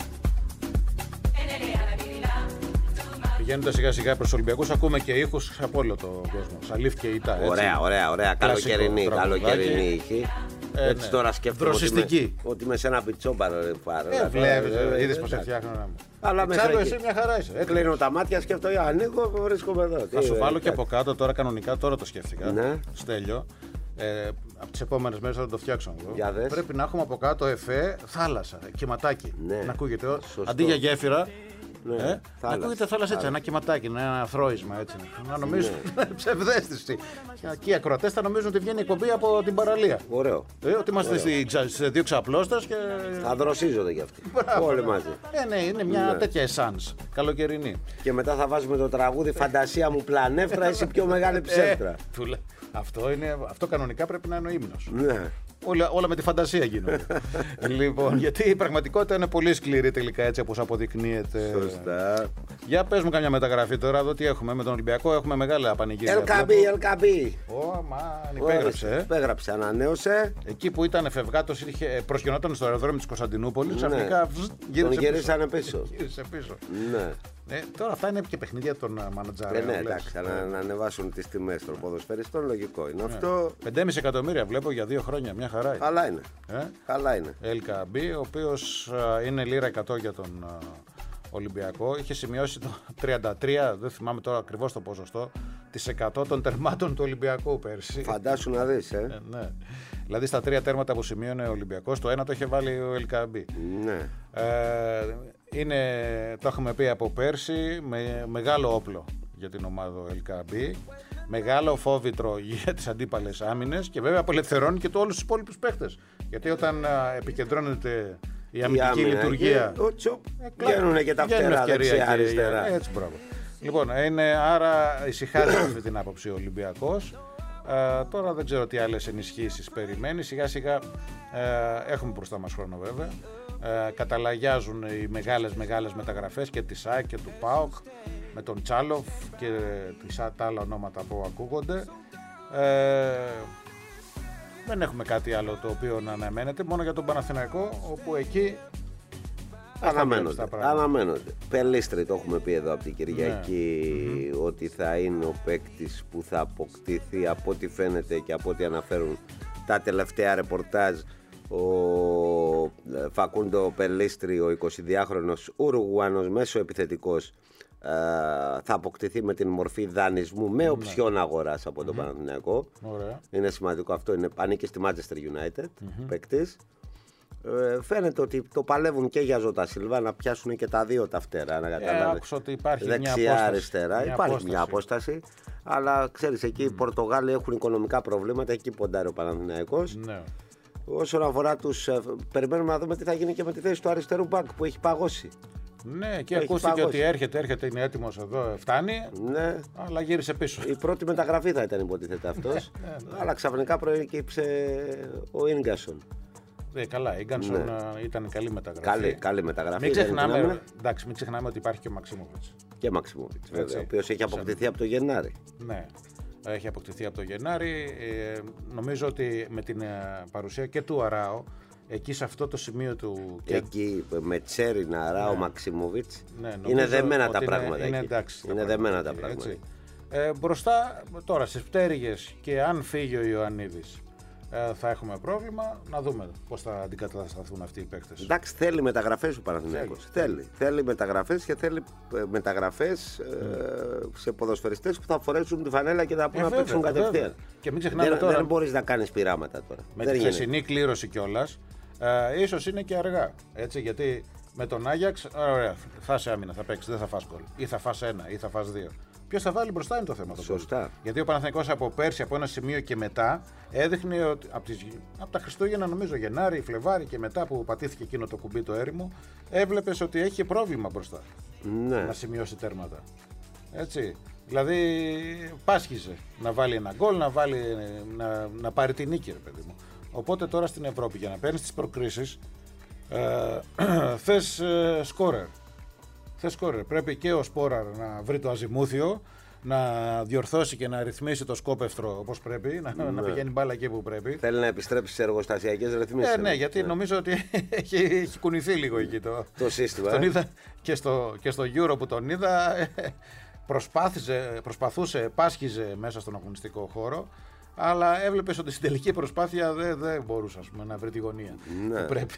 E nelle alla verità too much. Πηγαίνοντας σιγά σιγά προς τους Ολυμπιακούς, ακούμε και ήχους από όλο τον κόσμο. Σαλίφ και Ιτά. Έτσι. Ωραία, ωραία, ωραία. Κλασικό Καλοκαιρινή, τραγουδάκι. καλοκαιρινή ήχη. Ε, Έτσι ναι. τώρα σκέφτομαι ότι με, Δροσιστική. ότι με σε ένα πιτσόμπαρο πάρω. Ε, βλέπεις, ε, είδες πως φτιάχνω να μου. Αλλά Εξάλλου μέχρι εσύ εκεί. μια χαρά είσαι. έτοιμος. Κλείνω τα μάτια, σκέφτομαι, ανοίγω, βρίσκομαι εδώ. Θα Τι, σου ε, βάλω και κάτι. από κάτω τώρα κανονικά, τώρα το σκέφτηκα. Ναι. Στέλιο. Ε, από τις επόμενες μέρες θα το φτιάξω εγώ. Για δες. Πρέπει να έχουμε από κάτω εφέ θάλασσα, κυματάκι. Ναι. Να ακούγεται. ο- Σωστό. Αντί για γέφυρα, Ναι. ε, να Θάλασσα. ακούγεται θάλασσα έτσι, ένα κυματάκι, ένα θρόισμα έτσι. Να νομίζουν ψευδέστηση. Και εκεί οι ακροατές θα νομίζουν ότι βγαίνει εκπομπή από την παραλία. Ωραίο. Ε, ότι είμαστε στη- ξα- σε δύο ξαπλώστες και. Θα δροσίζονται κι αυτοί. Μπράβο, Όλοι ναι. μαζί. Ε, ναι, είναι μια Ναι. τέτοια εσάνς. Καλοκαιρινή. Και μετά θα βάζουμε το τραγούδι Φαντασία μου πλανεύτρα, εσύ πιο μεγάλη ψεύτρα. Ε, του λέ- αυτό, είναι, αυτό κανονικά πρέπει να είναι ο ύμνος. Ναι. Όλα, όλα με τη φαντασία γίνονται. Λοιπόν, γιατί η πραγματικότητα είναι πολύ σκληρή τελικά έτσι όπως αποδεικνύεται. Σωστά. Για πες μου καμιά μεταγραφή τώρα, εδώ τι έχουμε με τον Ολυμπιακό, έχουμε μεγάλα πανηγύρια. Ελκαμπή, ελκαμπή. Ω, μα, υπέγραψε. ε. Υπέγραψε, ανανέωσε. Εκεί που ήταν φευγάτος, είχε προσγειωνόταν στο αεροδρόμιο της Κωνσταντινούπολης, Ναι. ξαφνικά βζζ, Τον γύρισε πίσω. γυρίσανε πίσω. Γύρισε πίσω. Ναι. Ε, τώρα αυτά είναι και παιχνίδια των Ε, μανατζάρων. ναι, εντάξει, να, να ανεβάσουν τις τιμές των ποδοσφαιριστών, λογικό είναι αυτό. πέντε κόμμα πέντε εκατομμύρια βλέπω για δύο χρόνια, μια χαρά είναι. Καλά είναι. Ε? Καλά είναι. Ελκαμπή, ο οποίος α, είναι λίρα εκατό για τον α, Ολυμπιακό. Είχε σημειώσει το τριάντα τρία, δεν θυμάμαι τώρα ακριβώς το ποσοστό, της εκατό των τερμάτων του Ολυμπιακού πέρσι. Φαντάσου να δεις, ε. Ε, ναι. Δηλαδή στα τρία τέρματα που σημείωνε ο Ολυμπιακός, το ένα το είχε βάλει ο Ελκαμπή. Ναι. Ε, είναι, το έχουμε πει από πέρσι, με, μεγάλο όπλο για την ομάδα Ελκαμπή. Μεγάλο φόβητρο για τις αντίπαλες άμυνες και βέβαια απελευθερώνει και το όλους τους υπόλοιπους παίχτες. Γιατί όταν α, επικεντρώνεται η αμυντική άμυνα λειτουργία. εκεί, ο, τσοπ, ε, κλα- βγαίνουν και τα βγαίνουν φτερά ευκαιρία δεξιά και- αριστερά. ε, Έτσι, μπράβο. Λοιπόν, είναι, άρα ησυχάζει από αυτή την άποψη ο Ολυμπιακός. Ε, τώρα δεν ξέρω τι άλλες ενισχύσεις περιμένει. Σιγά σιγά ε, έχουμε μπροστά μας χρόνο βέβαια. Ε, καταλαγιάζουν οι μεγάλες μεγάλες μεταγραφές και της ΑΕΚ και του ΠΑΟΚ με τον Τσάλοφ και τις, τα άλλα ονόματα που ακούγονται. Ε, δεν έχουμε κάτι άλλο το οποίο να αναμένεται, μόνο για τον Παναθηναϊκό, όπου εκεί Αναμένονται. πράγματα. Αναμένονται. Πελίστρη, το έχουμε πει εδώ από την Κυριακή, Ναι. ότι θα είναι ο παίκτης που θα αποκτηθεί από ό,τι φαίνεται και από ό,τι αναφέρουν τα τελευταία ρεπορτάζ. Ο Φακούντο Πελίστρη, ο εικοσιδυάχρονος Ουρουγουάνος μέσο επιθετικός, θα αποκτηθεί με την μορφή δανεισμού με οψιόν αγοράς από τον Παναθηναϊκό. Ωραία. Είναι σημαντικό αυτό. Είναι, ανήκει στη Manchester United, παίκτης. Ε, φαίνεται ότι το παλεύουν και για Ζώτα Σίλβα να πιάσουν και τα δύο τα φτερά. Να καταλάβεις. Ε, ότι υπάρχει δεξιά, μια απόσταση, αριστερά. Μια υπάρχει απόσταση. μια απόσταση. Αλλά ξέρεις, εκεί mm. οι Πορτογάλοι έχουν οικονομικά προβλήματα. Εκεί ποντάρει ο Παναθηναϊκός. Ναι. Όσον αφορά τους. Περιμένουμε να δούμε τι θα γίνει και με τη θέση του αριστερού μπακ που έχει παγώσει. Ναι, και ακούστηκε ότι έρχεται, έρχεται, είναι έτοιμος εδώ, φτάνει. Ναι. Αλλά γύρισε πίσω. Η πρώτη μεταγραφή θα ήταν, υποτίθεται αυτός. ναι, ναι. Αλλά ξαφνικά προέκυψε ο Ίγκασον. Ε, καλά, η Ίγκασον ναι. ήταν καλή μεταγραφή. Καλή, καλή μεταγραφή. Μην ξεχνάμε, εντάξει, μην ξεχνάμε ότι υπάρχει και ο Μαξίμοβιτς. Και Μαξίμοβιτς, βέβαια. Ο οποίος έχει αποκτηθεί από το Γενάρη. Ναι. Έχει αποκτηθεί από το Γενάρη. Ε, νομίζω ότι με την παρουσία και του Αράο, εκεί σε αυτό το σημείο του. Εκεί με Τσέριν, Αράο, ναι. Μαξίμοβιτς. Ναι, είναι δεμένα τα πράγματα. Είναι, είναι, εντάξει, είναι δεμένα τα πράγματα. Ε, μπροστά τώρα στις πτέρυγες και αν φύγει ο Ιωαννίδης ε, θα έχουμε πρόβλημα. Να δούμε πώς θα αντικατασταθούν αυτοί οι παίκτες. Εντάξει, θέλει μεταγραφές ο Παναθηναϊκός. Θέλει. θέλει. Θέλει μεταγραφές και θέλει ε, μεταγραφές ε, mm. σε ποδοσφαιριστές που θα φορέσουν τη φανέλα και θα πούνε να παίξουν κατευθείαν. Και μην ξεχνάμε δεν, τώρα. Δεν μπορείς να κάνεις πειράματα τώρα. Με δεν τη χθεσινή κλήρωση κιόλας, ε, ίσως είναι και αργά. Έτσι, γιατί με τον Άγιαξ, ωραία, θα είσαι άμυνα, θα παίξει, δεν θα φας γκολ. Ή θα φας ένα, ή θα φας δύο. Ποιος θα βάλει μπροστά είναι το θέμα. Σωστά. Γιατί ο Παναθηναϊκός από πέρσι, από ένα σημείο και μετά, έδειχνε ότι από, τις, από τα Χριστούγεννα, νομίζω Γενάρη, Φλεβάρη και μετά που πατήθηκε εκείνο το κουμπί το έρημο, έβλεπες ότι έχει πρόβλημα μπροστά. Ναι. Να σημειώσει τέρματα. Έτσι. Δηλαδή, πάσχιζε να βάλει ένα γκολ, να, βάλει, να, να πάρει την νίκη, ρε παιδί μου. Οπότε τώρα στην Ευρώπη, για να παίρνεις τις προκρίσεις, ε, θες ε, σκόρερ. Θες σκόρερ. Πρέπει και ο Σπόραρ να βρει το αζιμούθιο, να διορθώσει και να ρυθμίσει το σκόπευτρο όπως πρέπει, να, ναι. να πηγαίνει μπάλα εκεί που πρέπει. Θέλει να επιστρέψει σε εργοστασιακές ρυθμίσεις. Ε, ναι, γιατί ναι. νομίζω ότι έχει, έχει κουνηθεί λίγο εκεί το, το σύστημα. Τον είδα και στο, και στο Euro που τον είδα, προσπάθησε, προσπαθούσε, πάσχιζε μέσα στον αγωνιστικό χώρο, αλλά έβλεπες ότι στην τελική προσπάθεια δεν δε μπορούσε ας πούμε, να βρει τη γωνία ναι. που πρέπει.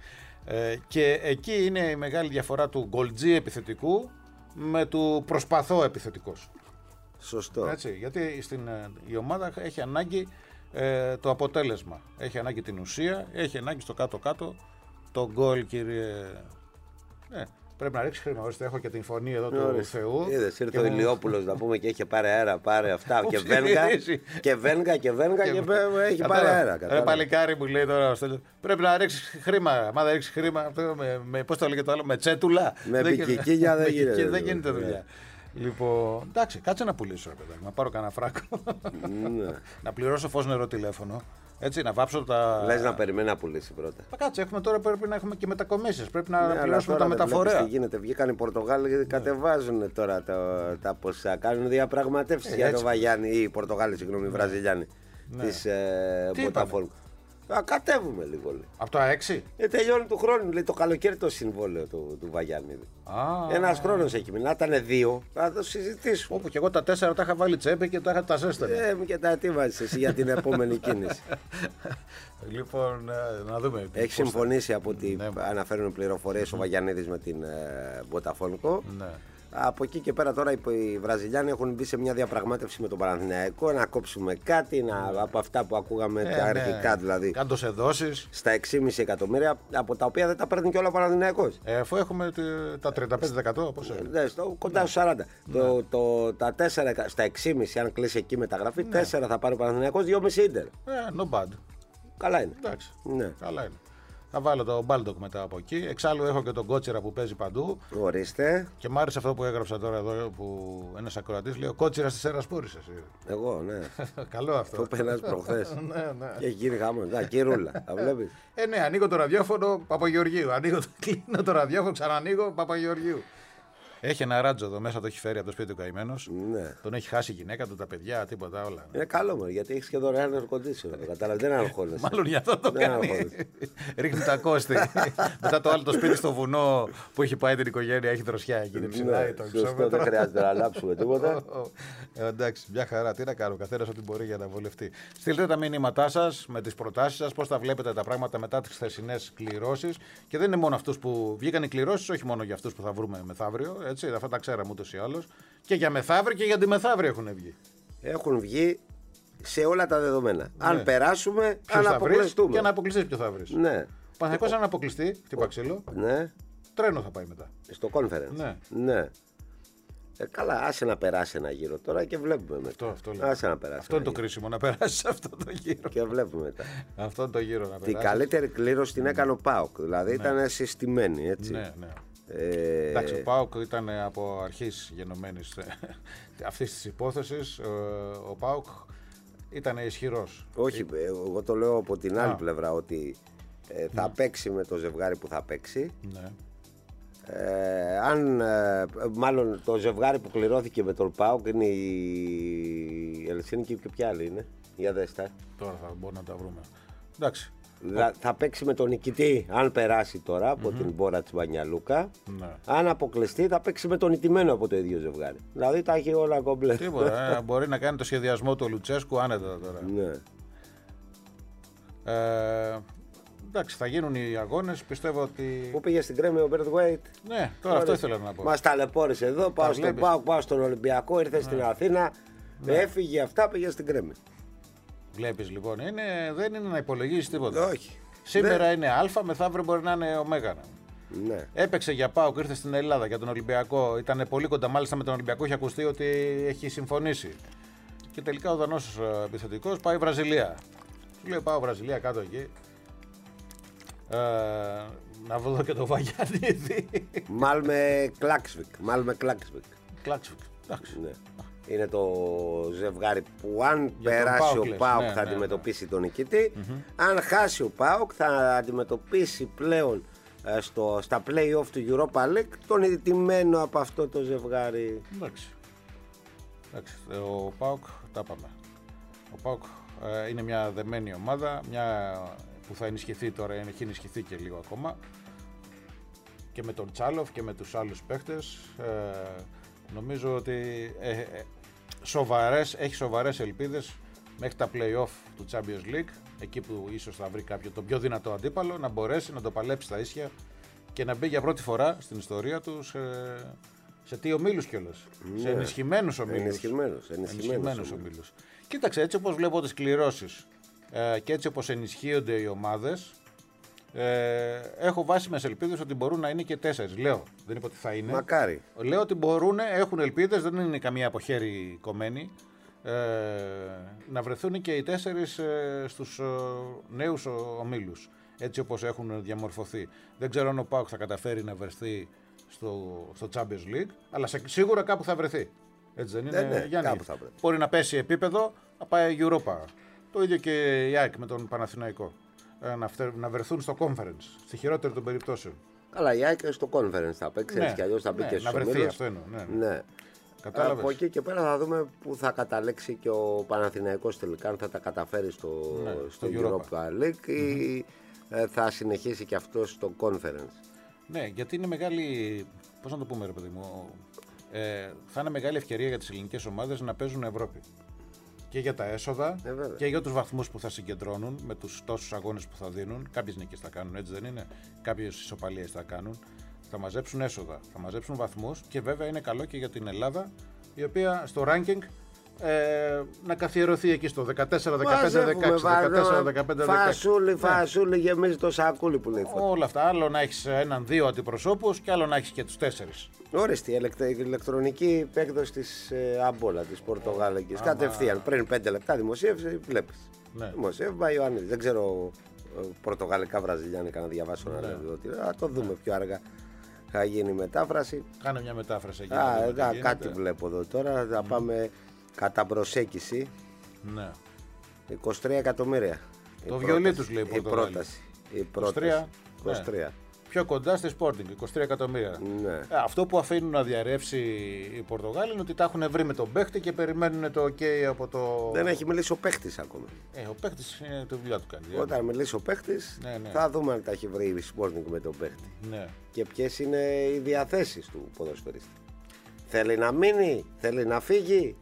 Ε, και εκεί είναι η μεγάλη διαφορά του γκολτζή επιθετικού με του προσπαθώ επιθετικός. Σωστό. Έτσι, γιατί στην, η ομάδα έχει ανάγκη ε, το αποτέλεσμα. Έχει ανάγκη την ουσία, έχει ανάγκη στο κάτω-κάτω το γκολ, κύριε. Ε, πρέπει να ρίξει χρήμα. Ορίστε, έχω και την φωνή εδώ του Ωραία. Θεού. Είδες, ήρθε ο μου... Ηλιόπουλος να πούμε και έχει πάρει αέρα, πάρε αυτά. και βένγα, και βένγα, και βένγα και, και έχει πάρει αέρα. Ρε παλικάρι μου λέει τώρα, πρέπει να ρίξει χρήμα. Μα δεν ρίξει χρήμα, με, με, πώς το λέγεται το άλλο, με τσέτουλα. Με πικικίνια δεν γίνεται. Δεν γίνεται δουλειά. Λοιπόν, εντάξει, κάτσε να πουλήσω, ρε παιδάκι, να πάρω κανένα φράκο. Να πληρώσω φως νερό τηλέφωνο. Έτσι, να βάψω τα. Λες να περιμένει να πουλήσει πρώτα. Α, κάτσε, έχουμε τώρα πρέπει να έχουμε και μετακομίσεις. Πρέπει να ναι, πληρώσουμε τα μεταφορέα. Τι γίνεται, βγήκαν οι Πορτογάλοι και κατεβάζουν τώρα τα, τα ποσά. Κάνουν διαπραγματεύσεις ε, για τον Βαγιάννη ή οι Πορτογάλοι, συγγνώμη, οι Βραζιλιάνοι ναι. της ε, Μποταφόρου. Α, κατέβουμε λίγο. Λέει. Από το έξι. Ε, τελειώνει του χρόνου. Λέει το καλοκαίρι το συμβόλαιο του, του Βαγιάννη. Ένας χρόνος έχει μείνει. Να ήταν δύο, θα το συζητήσουμε. Όπου και εγώ τα τέσσερα τα είχα βάλει τσέπη και τα είχα τα ζέστανα. Ε, και τα ετοίμασες εσύ για την επόμενη κίνηση. Λοιπόν, να δούμε. Έχει συμφωνήσει θα... από ό,τι ναι. αναφέρουν πληροφορίες ο Βαγιανίδης με την ε, Μποταφόνικο. Ναι. Από εκεί και πέρα τώρα οι Βραζιλιάνοι έχουν μπει σε μια διαπραγμάτευση με τον Παναθηναϊκό να κόψουμε κάτι να, από αυτά που ακούγαμε ε, αρχικά ναι. δηλαδή. Κάντο σε δόσεις. Στα έξι κόμμα πέντε εκατομμύρια από τα οποία δεν τα παίρνει και όλα ο Παναθηναϊκός. Ε, αφού έχουμε τα τριάντα πέντε τοις εκατό πώς είναι. Ναι, στο, κοντά στους σαράντα. Ναι. Το, το, τα τέσσερα στα έξι κόμμα πέντε αν κλείσει εκεί μεταγραφή, ναι. τέσσερα θα πάρει ο Παναθηναϊκός, δύο κόμμα πέντε Ίντερ. Ε, no bad. Καλά είναι. Εντάξει. Ναι. Καλά είναι. Θα βάλω το Μπάλντοκ μετά από εκεί. Εξάλλου έχω και τον Κότσιρα που παίζει παντού. Ορίστε. Και μ' άρεσε αυτό που έγραψα τώρα εδώ που ένας ακροατής λέει: ο Κότσιρας της Ερασπούρης. Εγώ, ναι. Καλό αυτό. Το πένας προχθές. ναι, ναι. Και έχει γίνει χαμός. Να, κυρούλα. Τα βλέπεις. Ε, ναι, ανοίγω το ραδιόφωνο Παπαγεωργίου. Ανοίγω το, κλείνω το ραδιόφωνο, ξανανοίγω Παπαγεωργίου. Έχει ένα ράτζο εδώ μέσα, το έχει φέρει από το σπίτι του καημένος. Ναι. Τον έχει χάσει η γυναίκα του, τα παιδιά, τίποτα όλα. Είναι καλό μου, γιατί έχει και δωρεάν αεροκοντήσιο. Κατάλαβε, δεν αγχώνεσαι. Μάλλον για αυτό το κάνει. Ρίχνει τα κόστη. Μετά το άλλο το σπίτι στο βουνό που έχει πάει την οικογένεια, έχει δροσιά εκεί. Είναι ψηλά. Σωστό, δεν χρειάζεται να αλλάξουμε τίποτα. Εντάξει, μια χαρά. Τι να κάνω, ο καθένας ό,τι μπορεί για να βολευτεί. Στείλτε τα μηνύματά σας με τις προτάσεις σας, πώς τα βλέπετε τα πράγματα μετά τις χθεσινές κληρώσεις. Και δεν είναι μόνο αυτούς που βγήκαν οι κληρώσεις, όχι μόνο για αυτούς που θα βρούμε μεθαύριο. Έτσι, αυτά τα ξέραμε ούτως ή άλλως. Και για μεθαύριο και για τη μεθαύριο έχουν βγει. Έχουν βγει σε όλα τα δεδομένα. Ναι. Αν περάσουμε, ποιος αν αποκλειστούμε. Και αν αποκλειστείς, ποιο θα βρεις. Ναι. Παναθηναϊκός αν αποκλειστεί, χτύπα ξύλο, ναι. τρένο θα πάει μετά. Στο conference. Ναι. ναι. Ε, καλά, άσε να περάσει ένα γύρο τώρα και βλέπουμε μετά. Αυτό, αυτό, άσε να περάσει αυτό είναι το γύρο. Κρίσιμο, να περάσει αυτό το γύρο. Και βλέπουμε μετά. Αυτό είναι το γύρο να περάσει. Την καλύτερη κλήρωση την έκανε ο ΠΑΟΚ. Δηλαδή ναι. ήταν συστημένη, έτσι. Ναι, ναι. Ε... Εντάξει, ο ΠΑΟΚ ήταν από αρχής γενομένης αυτής της υπόθεσης. Ο ΠΑΟΚ ήταν ισχυρός. Όχι, εγώ το λέω από την άλλη Α. πλευρά ότι ε, θα ναι. παίξει με το ζευγάρι που θα παίξει. Ναι. Ε, αν, ε, μάλλον το ζευγάρι που κληρώθηκε με τον ΠΑΟΚ είναι η Ελσίνικη και ποια άλλη είναι. Για δέστα. Τώρα θα μπορούμε να τα βρούμε. Εντάξει. Θα, θα παίξει με τον νικητή, αν περάσει τώρα από mm-hmm. την Μπόρα της Μπανιαλούκα. Ναι. Αν αποκλειστεί, θα παίξει με τον ηττημένο από το ίδιο ζευγάρι. Δηλαδή τα έχει όλα κομπλέ. Τίποτα. ε, μπορεί να κάνει το σχεδιασμό του Λουτσέσκου άνετα τώρα. Ναι. Ε, εντάξει, θα γίνουν οι αγώνες. Πιστεύω ότι. Πού πήγε στην Κρέμη ο Μπέρτ Γουέιτ. Ναι, τώρα αυτό ήθελα να πω. Μας ταλαιπώρησε εδώ. Πάω στον ΠΑΟΚ, πάω στον Ολυμπιακό, ήρθε ναι. στην Αθήνα. Ναι. Έφυγε αυτά, πήγε στην Κρέμη. Βλέπεις λοιπόν, είναι, δεν είναι να υπολογίσεις τίποτα. Όχι. Σήμερα ναι. είναι Α, μεθαύριο μπορεί να είναι Ω. Ναι. Έπαιξε για ΠΑΟΚ, ήρθε στην Ελλάδα για τον Ολυμπιακό. Ήταν πολύ κοντά, μάλιστα με τον Ολυμπιακό είχε ακουστεί ότι έχει συμφωνήσει. Και τελικά ο Δανός επιθετικός πάει Βραζιλία. Σου λέει πάω Βραζιλία κάτω εκεί. Ε, να βρω και το Βαγιανίδη. Μάλμε Κλάξβικ. Μάλμε Κλάξβικ. Κλάξβικ. Εντάξει. Ναι. Είναι το ζευγάρι που αν για περάσει ο ΠΑΟΚ ναι, θα ναι, αντιμετωπίσει ναι. τον νικητή. Mm-hmm. Αν χάσει ο ΠΑΟΚ θα αντιμετωπίσει πλέον ε, στο, στα play-off του Europa League τον ηττημένο από αυτό το ζευγάρι. Εντάξει. Εντάξει. Ο ΠΑΟΚ τα πάμε. Ο ΠΑΟΚ ε, είναι μια δεμένη ομάδα, μια που θα ενισχυθεί τώρα, έχει ενισχυθεί και λίγο ακόμα. Και με τον Τσάλοφ και με τους άλλους παίχτες. Ε, νομίζω ότι ε, ε, σοβαρές, έχει σοβαρές ελπίδες μέχρι τα play-off του Champions League, εκεί που ίσως θα βρει κάποιο τον πιο δυνατό αντίπαλο, να μπορέσει να το παλέψει στα ίσια και να μπει για πρώτη φορά στην ιστορία του σε, σε τι ομίλους κιόλας, ναι. σε ενισχυμένους ομίλους. Ενισχυμένους, ενισχυμένους ομίλους. Κοίταξε, έτσι όπως βλέπω τις κληρώσεις ε, και έτσι όπως ενισχύονται οι ομάδες, Ε, έχω βάσιμες ελπίδες ότι μπορούν να είναι και τέσσερις. Λέω, δεν είπα ότι θα είναι. Μακάρι. Λέω ότι μπορούν, έχουν ελπίδες, δεν είναι καμία από χέρι κομμένη. Ε, να βρεθούν και οι τέσσερις ε, στους ε, νέους ομίλους. Έτσι όπως έχουν διαμορφωθεί. Δεν ξέρω αν ο ΠΑΟΚ θα καταφέρει να βρεθεί στο, στο Champions League, αλλά σε, σίγουρα κάπου θα βρεθεί. Έτσι δεν είναι, ναι, ναι, Γιάννη? Κάπου θα βρεθεί. Μπορεί να πέσει επίπεδο, να πάει Europa. Το ίδιο και η ΑΕΚ με τον Παναθηναϊκό. Να, φτε, να βρεθούν στο conference, στη χειρότερη των περιπτώσεων. Καλά, η ΑΕΚ στο conference θα παίξει, ναι, έτσι κι αλλιώς θα μπει ναι, και στο να βρεθεί αυτό εννοώ. Ναι. ναι. Κατάλαβες. Από εκεί και πέρα θα δούμε που θα καταλέξει και ο Παναθηναϊκός τελικά, αν θα τα καταφέρει στο, ναι, στο, στο Europa League mm-hmm. ή ε, θα συνεχίσει και αυτό στο conference. Ναι, γιατί είναι μεγάλη, πώς να το πούμε ρε παιδί μου, ε, θα είναι μεγάλη ευκαιρία για τις ελληνικές ομάδες να παίζουν Ευρώπη. Και για τα έσοδα ε, και για τους βαθμούς που θα συγκεντρώνουν με τους τόσους αγώνες που θα δίνουν. Κάποιες νίκες θα κάνουν, έτσι δεν είναι? Κάποιες ισοπαλίες θα κάνουν. Θα μαζέψουν έσοδα, θα μαζέψουν βαθμούς και βέβαια είναι καλό και για την Ελλάδα, η οποία στο ranking ε, να καθιερωθεί εκεί στο δεκατέσσερα δεκαπέντε δεκαέξι. δεκατέσσερα δεκαπέντε δεκαέξι. Φασούλη, φασούλη, γεμίζει το σακούλι που λέει. Όλα αυτά. Άλλο να έχεις έναν δύο αντιπροσώπους και άλλο να έχεις και τους τέσσερις. Ορίστε, η ηλεκτρονική έκδοση της ε, Αμπόλα, της Πορτογαλικής. Κατευθείαν, πριν πέντε λεπτά δημοσίευσε, βλέπεις. Ναι. Δημοσίευμα Ιωαννίδη. Δεν ξέρω πορτογαλικά, βραζιλιάνικα να διαβάσω να λέω ότι θα το δούμε ναι. πιο αργά. Θα γίνει μετάφραση. Κάνε μια μετάφραση εκεί. Α, α, κάτι βλέπω εδώ τώρα. Θα mm. πάμε κατά προσέγγιση. Ναι. είκοσι τρία εκατομμύρια. Το βιολί τους λέει η πρόταση. Η πρόταση. είκοσι τρία. Ναι. Πιο κοντά στη Sporting, είκοσι τρία εκατομμύρια. Ναι. Αυτό που αφήνουν να διαρρεύσει οι Πορτογάλοι είναι ότι τα έχουν βρει με τον παίχτη και περιμένουν το OK από το. Δεν έχει μιλήσει ο παίχτης ακόμα. Ε, ο παίχτης είναι το δουλειά του κάνει. Όταν μιλήσει ο παίχτης, ναι, ναι. θα δούμε αν τα έχει βρει η Sporting με τον παίχτη. Ναι. Και ποιες είναι οι διαθέσεις του ποδοσφαιριστή. Θέλει να μείνει, θέλει να φύγει.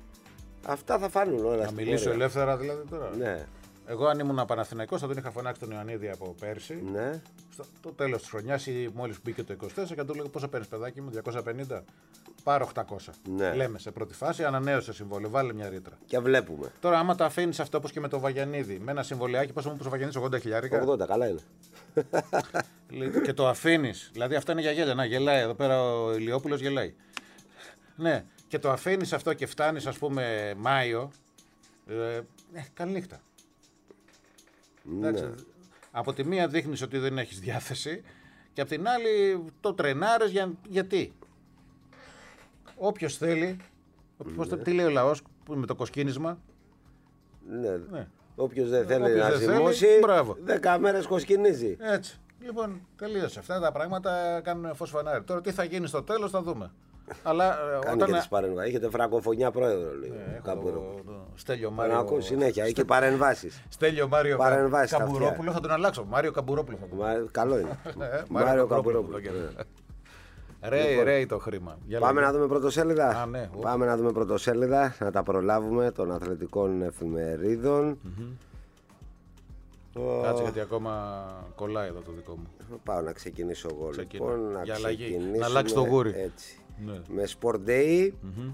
Αυτά θα φάνουν όλα. Να μιλήσω ελεύθερα δηλαδή τώρα. Ναι. Εγώ αν ήμουν Παναθηναϊκός θα τον είχα φωνάξει τον Ιωαννίδη από πέρσι. Ναι. Στο το τέλος της χρονιάς ή μόλις μπήκε το είκοσι τέσσερα και του λέγω πόσα παίρνεις παιδάκι μου, διακόσια πενήντα. πάρω οκτακόσια. Ναι. Λέμε σε πρώτη φάση, ανανέωσε συμβόλαιο, βάλε μια ρήτρα. Και βλέπουμε. Τώρα, άμα το αφήνει αυτό όπως και με το Βαγιανίδη, με ένα συμβολιάκι, πόσο μου είπε ο Βαγιανίδης, ογδόντα χιλιάρικα. ογδόντα, καλά είναι. Και το αφήνει. Δηλαδή, αυτά είναι για γέλια. Να γελάει εδώ πέρα ο Ηλιόπουλος, γελάει. Ναι, και το αφήνει αυτό και φτάνει, ας πούμε, Μάιο. Ε, ε, καλή νύχτα. Ναι. Εντάξει, από τη μία δείχνεις ότι δεν έχεις διάθεση και από την άλλη το τρενάρες για, γιατί. Όποιος θέλει, ναι. Πώς το, τι λέει ο λαός με το κοσκίνισμα. Ναι. Ναι. Όποιος δεν θέλει Όποιος να δεν ζυμώσει, θέλει, δέκα μέρες κοσκινίζει. Έτσι. Λοιπόν, τελείωσε. Αυτά τα πράγματα κάνουν φως φανάρι. Τώρα τι θα γίνει στο τέλος θα δούμε. Αλλά κάνει όταν... και τις παρεμβάσεις. Έχετε φραγκοφωνιά πρόεδρο, λέει. Ε, κάπου το, το Στέλιο Μάριο. Να ακούω συνέχεια, έχει και παρεμβάσεις. Στέλιο Μάριο παρεμβάσεις Καμπουρόπουλο, θα τον αλλάξω. Μάριο Καμπουρόπουλο. Θα τον... Μα, καλό είναι. ε, Μάριο Καμπουρόπουλο. Ρέι, λοιπόν, ρέι το χρήμα. Για πάμε λέγε. να δούμε πρωτοσέλιδα. Α, ναι, πάμε να δούμε πρωτοσέλιδα, να τα προλάβουμε των αθλητικών εφημερίδων. Mm-hmm. Oh. Κάτσε γιατί ακόμα κολλάει εδώ το δικό μου. Πάω να ξεκινήσω εγώ. Λοιπόν, να, για αλλαγή. να αλλάξει το γούρι. Έτσι. Ναι. Με Sport Day. Mm-hmm.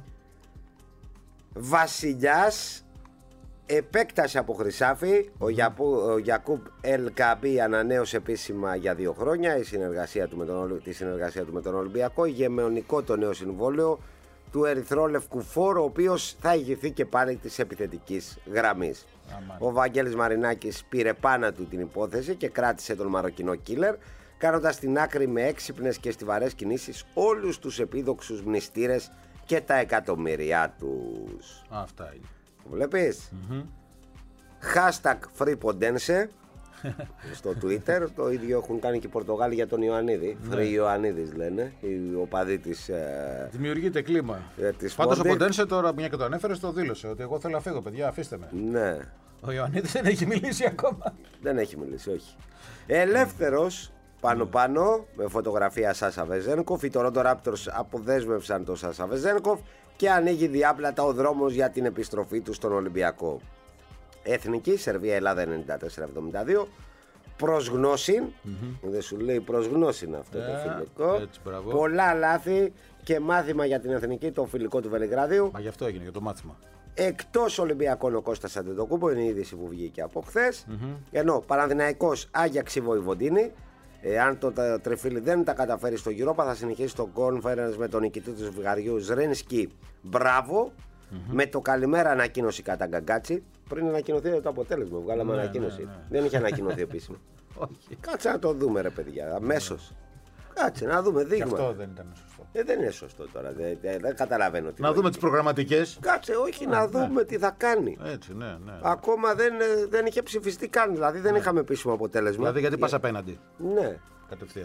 Βασιλιάς, επέκταση από Χρυσάφι. Mm-hmm. Ο, Γιαπού, ο Γιακούμπ Ελ Καμπί ανανέωσε επίσημα για δύο χρόνια η συνεργασία του με τον, τη συνεργασία του με τον Ολυμπιακό. Ηγεμονικό το νέο συμβόλαιο του Ερυθρόλευκου Φόρ, ο οποίος θα ηγηθεί και πάλι της επιθετικής γραμμής. Αμάν. Ο Βαγγέλης Μαρινάκης πήρε πάνω του την υπόθεση και κράτησε τον Μαροκινό κίλερ, κάνοντας την άκρη με έξυπνες και στιβαρές κινήσεις όλους τους επίδοξους μνηστήρες και τα εκατομμύρια τους. Αυτά είναι. Βλέπεις? Mm-hmm. Hashtag FreePondense στο Twitter. Το ίδιο έχουν κάνει και οι Πορτογάλοι για τον Ιωαννίδη. Free Ιωαννίδης λένε, οι οπαδοί της. Ε... Δημιουργείται κλίμα. Ε, Πάντως ο Ποντένσε τώρα, μια και το ανέφερε, το δήλωσε ότι εγώ θέλω να φύγω, παιδιά, αφήστε με. Ναι. Ο Ιωαννίδης δεν έχει μιλήσει ακόμα. Δεν έχει μιλήσει, όχι. Ελεύθερος πάνω πάνω με φωτογραφία Σάσα Βεζένκοφ. Οι Toronto Raptors αποδέσμευσαν τον Σάσα Βεζένκοφ και ανοίγει διάπλατα ο δρόμος για την επιστροφή του στον Ολυμπιακό. Εθνική, Σερβία, Ελλάδα ενενήντα τέσσερα εβδομήντα δύο. Προς γνώση, mm-hmm. δεν σου λέει προς γνώση αυτό yeah, το φιλικό. Έτσι, πολλά λάθη και μάθημα για την εθνική, το φιλικό του Βελιγραδίου. Μα γι' αυτό έγινε, για το μάθημα. Εκτός Ολυμπιακών ο Κώστας Αντετοκούμπο, είναι η είδηση που βγήκε από χθες. Mm-hmm. Ενώ Παναθηναϊκός Άγιαξ Βοηβοντίνη. Εάν το τρεφίλι δεν τα καταφέρει στο Europa, θα συνεχίσει το conference με τον νικητή του ζευγαριού Ζρένσκι. Μπράβο. Mm-hmm. Με το καλημέρα ανακοίνωση κατά Γκαγκάτσι. Πριν ανακοινωθεί το αποτέλεσμα, βγάλαμε ναι, ανακοίνωση. Ναι, ναι. Δεν είχε ανακοινωθεί επίσημα. Κάτσε να το δούμε, ρε παιδιά, αμέσως. Κάτσε να δούμε, δείγμα. Και αυτό δεν ήταν σωστό. Ε, δεν είναι σωστό τώρα. Δεν, δεν, δεν καταλαβαίνω τι. Να δούμε τις προγραμματικές. Κάτσε, όχι, ναι, να δούμε ναι. τι θα κάνει. Έτσι, ναι, ναι. Ακόμα δεν, δεν είχε ψηφιστεί καν. Δηλαδή δεν ναι. είχαμε επίσημο αποτέλεσμα. Δηλαδή γιατί πας απέναντι. Ναι. Κατευθείαν.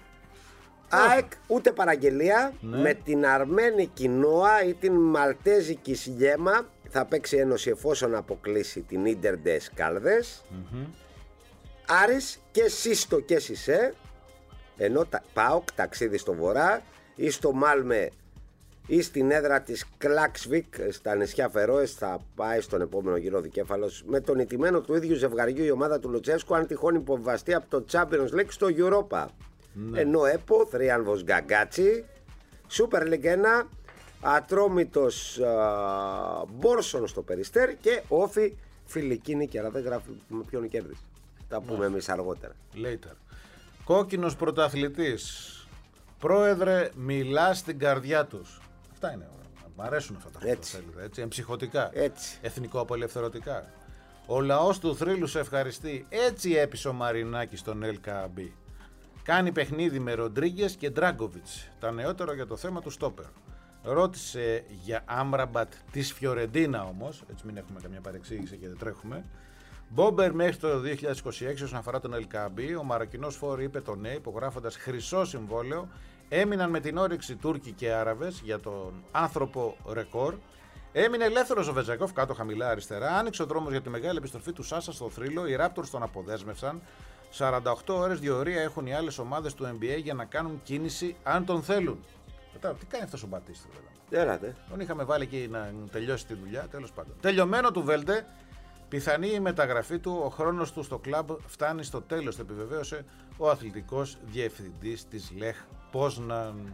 ΑΕΚ ούτε παραγγελία. Ναι. Με την Αρμένικη Νόα ή την Μαλτέζικη Σιέμα θα παίξει ένωση εφόσον αποκλείσει την Ίντερ ντε Σκάλδες. Mm-hmm. Άρης και Σύστο και Σισέ. Ενώ τα, ΠΑΟΚ ταξίδι στο βορρά ή στο Μάλμε ή στην έδρα της Κλάξβικ στα νησιά Φερόες θα πάει στον επόμενο γύρο δικέφαλος με τον ηττημένο του ίδιου ζευγαριού η ομάδα του Λουτσέσκου αν τυχόν υποβιβαστεί από το Champions League στο Europa. Ναι. Ενώ ΕΠΟ, θρίαμβος Γκαγκάτσι, Super League ένα, Ατρόμητος α, Μπόρσον στο Περιστέρ και Όφι φιλική νίκη, αλλά δεν γράφει με ποιον κέρδισε. Τα πούμε εμείς αργότερα. Later. Κόκκινος πρωταθλητής. Πρόεδρε, μιλά στην καρδιά τους. Αυτά είναι. Μ' αρέσουν αυτά τα πρωταθλητικά. Έτσι, εμψυχωτικά. Έτσι. Εθνικοαπελευθερωτικά. Ο λαός του θρύλου σε ευχαριστεί. Έτσι έπεισε ο Μαρινάκης στον Ελ Καμπί. Κάνει παιχνίδι με Ροντρίγκες και Ντράγκοβιτς. Τα νεότερο για το θέμα του στόπερ. Ρώτησε για Άμραμπατ της Φιωρεντίνα όμως. Έτσι μην έχουμε καμιά παρεξήγηση και δεν τρέχουμε. Μπόμπερ μέχρι το δύο χιλιάδες είκοσι έξι όσον αφορά τον Ελ Καμπί. Ο Μαροκινός Φόρ είπε το ναι, υπογράφοντας χρυσό συμβόλαιο. Έμειναν με την όρεξη Τούρκοι και Άραβες για τον άνθρωπο ρεκόρ. Έμεινε ελεύθερος ο Βεζέκοφ κάτω χαμηλά αριστερά. Άνοιξε ο δρόμος για τη μεγάλη επιστροφή του Σάσα στο θρύλο. Οι Raptors τον αποδέσμευσαν. σαράντα οκτώ ώρες διορία έχουν οι άλλες ομάδες του N B A για να κάνουν κίνηση αν τον θέλουν. Μετά, τι κάνει αυτός ο Μπατίστη, βέβαια. Τον είχαμε βάλει εκεί να τελειώσει τη δουλειά, τέλος πάντων. Τελειωμένο του Βέλτε. Πιθανή η μεταγραφή του, ο χρόνος του στο κλαμπ φτάνει στο τέλος, το επιβεβαίωσε ο αθλητικός διευθυντής της Λεχ Πόσναν.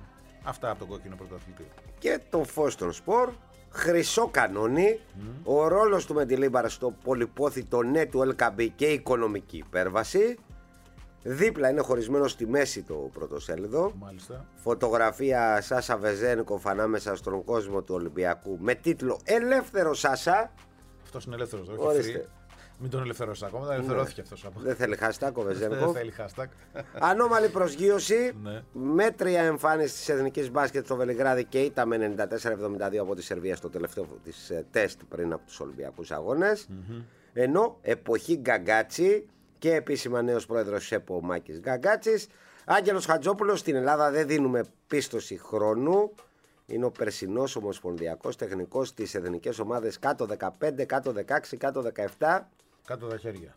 Αυτά από τον κόκκινο πρωταθλητή. Και το φως των σπορ, χρυσό κανόνι, mm. ο ρόλος του Μεντιλίμπαρ στο πολυπόθητο ναι του ελ κέι μπι και οικονομική υπέρβαση. Δίπλα είναι χωρισμένο στη μέση το πρωτοσέλιδο. Μάλιστα. Φωτογραφία Σάσα Βεζένικοφ ανάμεσα στον κόσμο του Ολυμπιακού με τίτλο «Ελεύθερο Σάσα». Αυτός είναι ελεύθερος, όχι free. Μην τον ελευθερώσει ακόμα, δεν ελευθερώθηκε ναι. αυτός. Δεν θέλει hashtag ο Βεζένικοφ. Δεν θέλει hashtag. Ανώμαλη προσγείωση. Ναι. Μέτρια εμφάνιση της Εθνικής Μπάσκετ στο Βελιγράδι και ήττα με ενενήντα τέσσερα εβδομήντα δύο από τη Σερβία στο τελευταίο της τεστ πριν από τους Ολυμπιακούς Αγώνες. Mm-hmm. Ενώ εποχή Γκαγκάτσι και επίσημα νέος πρόεδρος ΣΕΠΟ Μάκης Γκαγκάτσης. Άγγελος Χατζόπουλος, στην Ελλάδα δεν δίνουμε πίστοση χρόνου. Είναι ο περσινός ομοσπονδιακός τεχνικός της εθνικές ομάδες κάτω δεκαπέντε, κάτω δεκαέξι, κάτω δεκαεπτά. Κάτω τα χέρια.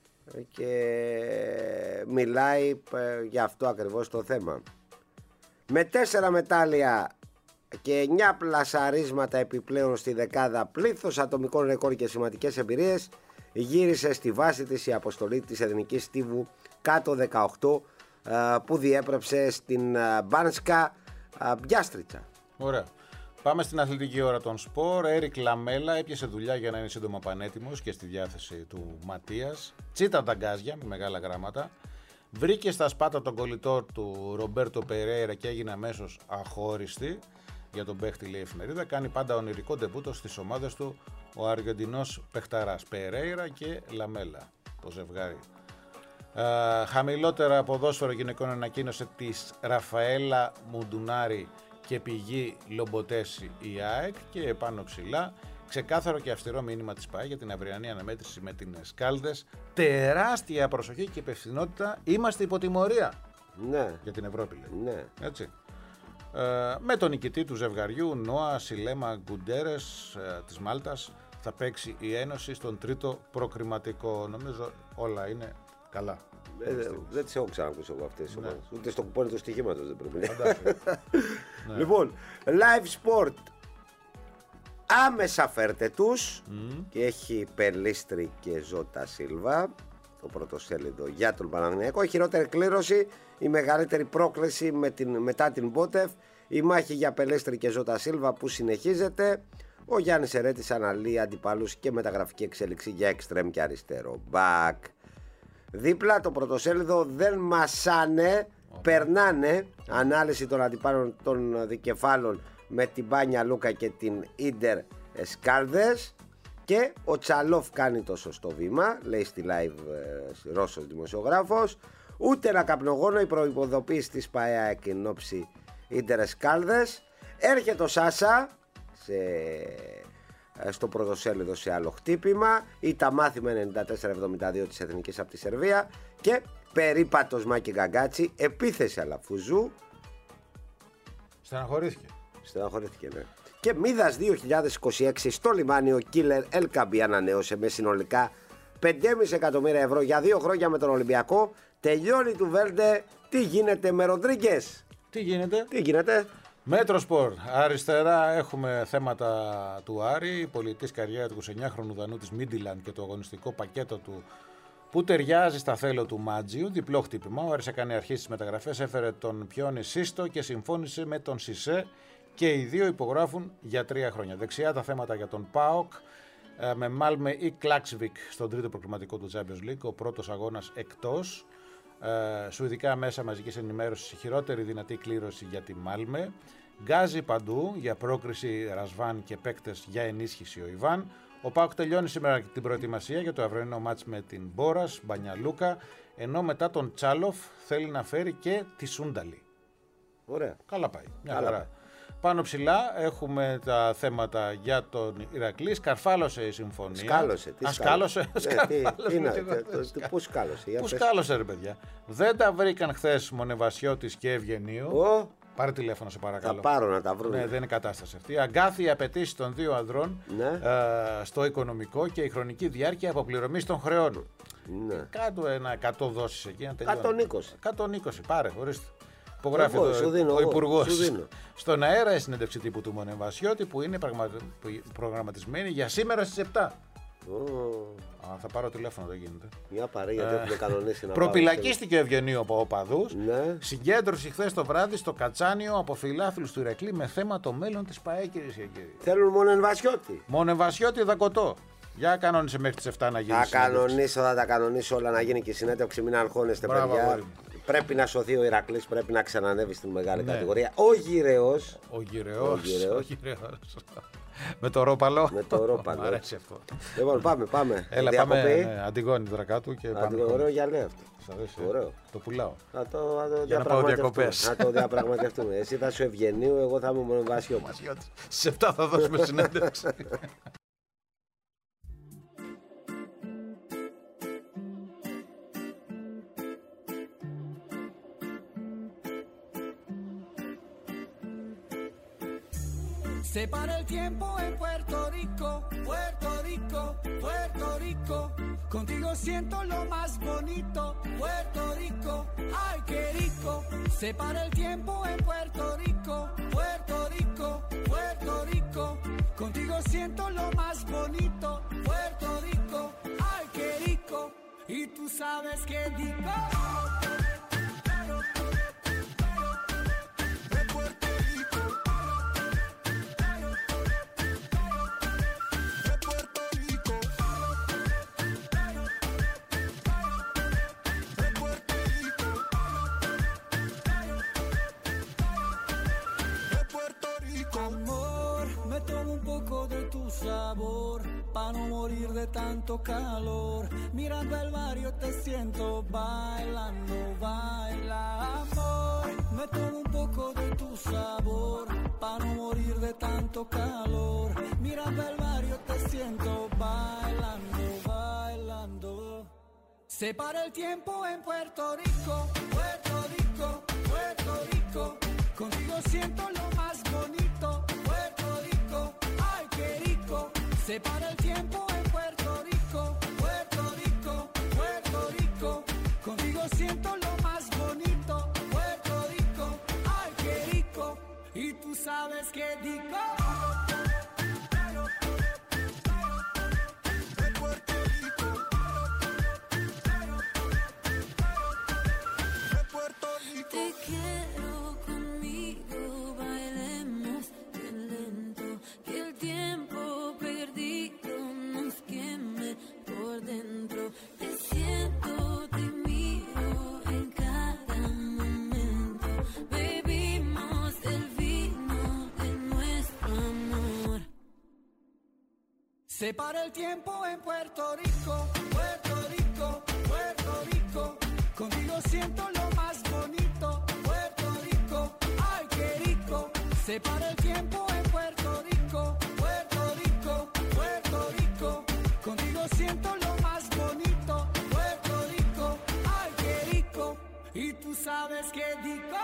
Και μιλάει για αυτό ακριβώς το θέμα. Με τέσσερα μετάλλια και εννιά πλασαρίσματα επιπλέον στη δεκάδα, πλήθος ατομικών ρεκόρ και σημαντικές εμπειρίες, γύρισε στη βάση της η αποστολή της εθνικής στίβου κάτω δεκαοκτώ που διέπρεψε στην Μπάνσκα Μπιάστριτσα. Ωραία. Πάμε στην αθλητική ώρα των σπορ. Έρικ Λαμέλα έπιασε δουλειά για να είναι σύντομα πανέτοιμος και στη διάθεση του Ματίας. Τσίτα τα γκάζια με μεγάλα γράμματα. Βρήκε στα σπάτα τον κολλητό του Ρομπέρτο Περέιρα και έγινε αμέσως αχώριστη. Για τον παίχτη, λέει η εφημερίδα. Κάνει πάντα ονειρικό ντεμπούτο στις ομάδες του ο Αργεντινός παιχταράς Περέιρα και Λαμέλα. Το ζευγάρι. Uh, χαμηλότερα ποδόσφαιρο γυναικών ανακοίνωσε της Ραφαέλα Μουντουνάρη και πηγή Λομποτέση η ΑΕΚ, και πάνω ψηλά ξεκάθαρο και αυστηρό μήνυμα της ΠΑΕ για την αυριανή αναμέτρηση με την Σκάλδες. Τεράστια προσοχή και υπευθυνότητα, είμαστε υποτιμωρία. Ναι. Για την Ευρώπη, λέει. Ναι. Έτσι. Ε, με τον νικητή του ζευγαριού Νόα Σιλέμα Γκουντέρες ε, της Μάλτας θα παίξει η Ένωση στον τρίτο προκριματικό. Νομίζω όλα είναι καλά. Ε, δεν τις έχω ξανακούσει εγώ αυτές τις ναι. ομάδες. Ούτε στο κουπόνι του στοιχήματος δεν πρέπει. Ναι. Λοιπόν, live sport. Άμεσα φέρτε τους. Mm. Και έχει Πελίστρη και Ζώτα Σίλβα. Το πρωτοσέλιδο για τον Παναθηναϊκό. Η χειρότερη κλήρωση, η μεγαλύτερη πρόκληση με την, μετά την Μπότεφ. Η μάχη για Πελίστρη και Ζώτα Σίλβα που συνεχίζεται. Ο Γιάννης Ερέτης αναλύει αντιπάλους και μεταγραφική εξέλιξη για εξτρέμ και αριστερό μπακ. Δίπλα το πρωτοσέλιδο δεν μασάνε, okay. περνάνε. Ανάλυση των αντιπάλων των δικεφάλων με την Μπάνια Λούκα και την Ίντερ Σκάλδες. Και ο Τσαλόφ κάνει το σωστό βήμα, λέει στη live ε, Ρώσος δημοσιογράφος. Ούτε ένα καπνογόνο, η προϋποδοποίηση της ΠΑΕΑ εν ώψη Ίντερ Σκάλδες. Έρχεται ο Σάσα σε... στο πρωτοσέλιδο σε άλλο χτύπημα, ή τα μάθημα ενενήντα τέσσερα εβδομήντα δύο της Εθνικής από τη Σερβία, και περίπατος Μάκη Γκαγκάτσι, επίθεση Αλαφουζού. Στεναχωρήθηκε. Στεναχωρήθηκε, ναι. Και Μίδας δύο χιλιάδες είκοσι έξι στο λιμάνι ο Κίλερ Ελκαμπή ανανέωσε με συνολικά πέντε κόμμα πέντε εκατομμύρια ευρώ για δύο χρόνια με τον Ολυμπιακό. Τελειώνει του Βέλντε. Τι γίνεται με Ροντρίγκες? Τι γίνεται? Τι γίνεται? Μέτρο Σπορ. Αριστερά έχουμε θέματα του Άρη, η πολιτικής καριέρα του εικοσιεννιάχρονου Δανού της Μίντιλαντ και το αγωνιστικό πακέτο του που ταιριάζει στα θέλω του Μάτζιου. Διπλό χτύπημα. Ο Άρης έκανε αρχή στις μεταγραφές, έφερε τον Πιόνι Σύστο και συμφώνησε με τον Σισέ και οι δύο υπογράφουν για τρία χρόνια. Δεξιά τα θέματα για τον ΠΑΟΚ με Μάλμε ή Κλάξβικ στον τρίτο προκριματικό του Champions League, ο πρώτος αγώνας εκτός. Ε, Σουηδικά μέσα μαζικής ενημέρωσης, η χειρότερη δυνατή κλήρωση για τη Μάλμε. Γκάζι παντού για πρόκριση Ρασβάν και παίκτες για ενίσχυση ο Ιβάν. Ο ΠΑΟΚ τελειώνει σήμερα την προετοιμασία για το αυριανό μάτς με την Μπόρας, Μπανιαλούκα, ενώ μετά τον Τσάλοφ θέλει να φέρει και τη Σούνταλη. Ωραία. Καλά πάει. Μια Καλά χαρά. πάει. Πάνω ψηλά έχουμε τα θέματα για τον Ηρακλή. Σκαρφάλωσε η συμφωνία. Σκάλωσε. Τι Α, σκάλωσε. Πού σκάλωσε? Πού σκάλωσε, ρε παιδιά. Δεν τα βρήκαν χθες Μονεβασιώτης και Ευγενίου. Oh. Πάρε τηλέφωνο, σε παρακαλώ. Θα πάρω να τα βρουν. Ναι, δεν είναι κατάσταση αυτή. Αγκάθι οι απαιτήσεις των δύο ανδρών, ναι. ε, στο οικονομικό και η χρονική διάρκεια αποπληρωμής των χρεών. Ναι. Κάτω ένα εκατό δόσεις εκεί. εκατόν είκοσι. εκατόν είκοσι, πάρε, ορίστε. Υπογράφει εγώ, το, δίνω, ο Υπουργός. Στον αέρα η συνέντευξη τύπου του Μονεβασιώτη που είναι πραγμα... προγραμματισμένη για σήμερα στις επτά. Α, θα πάρω τηλέφωνο, δεν γίνεται. Μια παρέα, γιατί έχουμε κανονίσει να προπυλακίστηκε ο Ευγενίου από οπαδούς. Ναι. Συγκέντρωση χθες το βράδυ στο Κατσάνιο από φιλάθλους του Ηρακλή με θέμα το μέλλον της ΠΑΕ, κυρίες και κύριοι. Θέλουν μόνο Εμβασιώτη. Μόνο Εμβασιώτη, Δακοτό. Για κανόνισε μέχρι τις εφτά να γίνει. Θα κανονίσω, θα τα κανονίσω όλα, να γίνει και η συνέντευξη. Μην αγχώνεστε, Μπράβο, παιδιά. αγόρι. Πρέπει να σωθεί ο Ηρακλής, πρέπει να ξανανεύει στην μεγάλη Ναι. κατηγορία. Ο Γυραιός. Ο Γυραιός. Ο Γυραιός. Ο Γυραιός. Με το ρόπαλο. Με το ρόπαλο. Μ' αρέσει αυτό. Λοιπόν, πάμε, πάμε. Έλα, πάμε. Ναι, Αντιγόνη Δρακάτου και πάμε. Αντιγόνη, ωραίο γυαλί αυτό. Σ' αρέσει, ωραίο. Το πουλάω. Θα το, θα το Για να πάω διαπραγματευτούμε. διακοπές. Θα το διαπραγματευτούμε. Εσύ θα σου Ευγενίου, εγώ θα είμαι μόνο Βασιώτης. Στις εφτά θα δώσουμε συνέντευξη. Se para el tiempo en Puerto Rico, Puerto Rico, Puerto Rico. Contigo siento lo más bonito, Puerto Rico, ay qué rico. Se para el tiempo en Puerto Rico, Puerto Rico, Puerto Rico. Contigo siento lo más bonito, Puerto Rico, ay qué rico. Y tú sabes que digo. Amor, me tomo un poco de tu sabor, pa' no morir de tanto calor. Mirando el barrio te siento bailando, baila. Amor, me tomo un poco de tu sabor, pa' no morir de tanto calor. Mirando el barrio te siento bailando, bailando. Se para el tiempo en Puerto Rico, Puerto Rico, Puerto Rico. Contigo siento lo más bonito, Puerto Rico, ay qué rico. Se para el tiempo en Puerto Rico, Puerto Rico, Puerto Rico. Contigo siento lo más bonito, Puerto Rico, ay qué rico. Y tú sabes que digo. Te quiero conmigo, bailemos bien lento, que el tiempo perdido nos queme por dentro. Te siento, te miro en cada momento, bebimos el vino de nuestro amor. Se para el tiempo en Puerto Rico, Puerto Rico, Puerto Rico. Contigo siento lo más bonito, Puerto Rico, ay qué rico. Se para el tiempo en Puerto Rico, Puerto Rico, Puerto Rico. Contigo siento lo más bonito, Puerto Rico, ay qué rico. Y tú sabes que digo.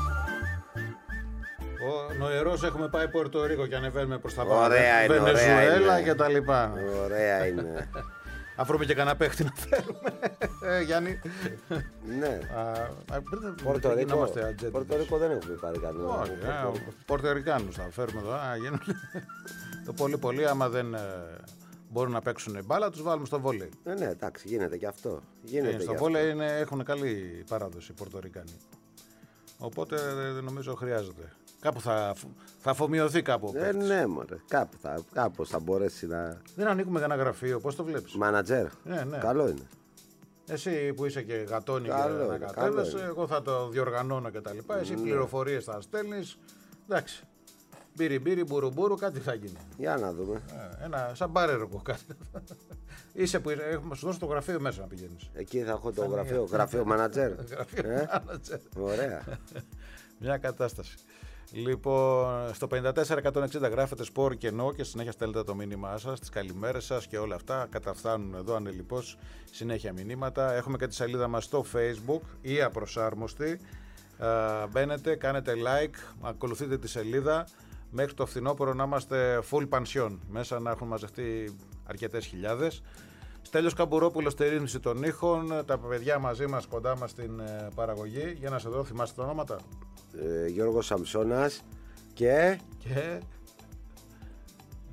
Ο νοερός έχουμε πάει Πορτο Ρίκο και ανεβαίνουμε προς τα πάνω. Ωραία είναι, Βενεζουέλα και τα λοιπά. Ωραία είναι. Αν βρούμε και κανένα παίχτη να φέρουμε. Ε, Γιάννη. Ναι. Πορτο Ρίκο. Πορτο Ρίκο δεν έχουμε πάρει κανένα. Όχι, Πορτορικάνους θα φέρουμε εδώ. Το πολύ πολύ άμα δεν μπορούν να παίξουν μπάλα, τους βάλουμε στο βόλεϊ. Ναι, ναι, εντάξει, γίνεται και αυτό. Γίνεται στο βόλεϊ έχουν καλή παράδοση οι Πορτορικάνοι. Οπότε νομίζω χρειάζεται. Κάπου θα, θα αφομοιωθεί κάπου. Ε, ναι, μωρέ. Κάπου θα, κάπως θα μπορέσει να. Δεν ανοίγουμε κανένα γραφείο, πώς το βλέπεις. Μάνατζερ. Ναι, ναι. Καλό είναι. Εσύ που είσαι και γατόνι και να κατέβεσαι, εγώ θα το διοργανώνω και τα λοιπά. Εσύ ναι. Πληροφορίες θα στέλνεις. Εντάξει. Μπύρι μπύρι, μπουρουμπουρου, κάτι θα γίνει. Για να δούμε. Ε, ένα σαν μπάρερκο κάτι. Είσαι που έχουμε σου δώσει το γραφείο μέσα να πηγαίνεις. Εκεί θα έχω το γραφείο, γραφείο μάνατζερ. Γραφείο μάνατζερ. Ωραία. Μια κατάσταση. Λοιπόν, στο πενήντα τέσσερα εκατόν εξήντα γράφετε σπορ και νο και συνέχεια στέλνετε το μήνυμά σας, τις καλημέρες σας και όλα αυτά. Καταφθάνουν εδώ ανελιπώς συνέχεια μηνύματα. Έχουμε και τη σελίδα μας στο Facebook ή απροσάρμοστη. Uh, μπαίνετε, κάνετε like, ακολουθείτε τη σελίδα. Μέχρι το φθινόπωρο να είμαστε full pension. Μέσα να έχουν μαζευτεί αρκετές χιλιάδες. Στέλιος Καμπουρόπουλος στη ρύθμιση των ήχων. Τα παιδιά μαζί μας κοντά μας στην ε, παραγωγή. Για να σε δω, θυμάστε τα ονόματα. Ε, Γιώργος Σαμψώνας και... και...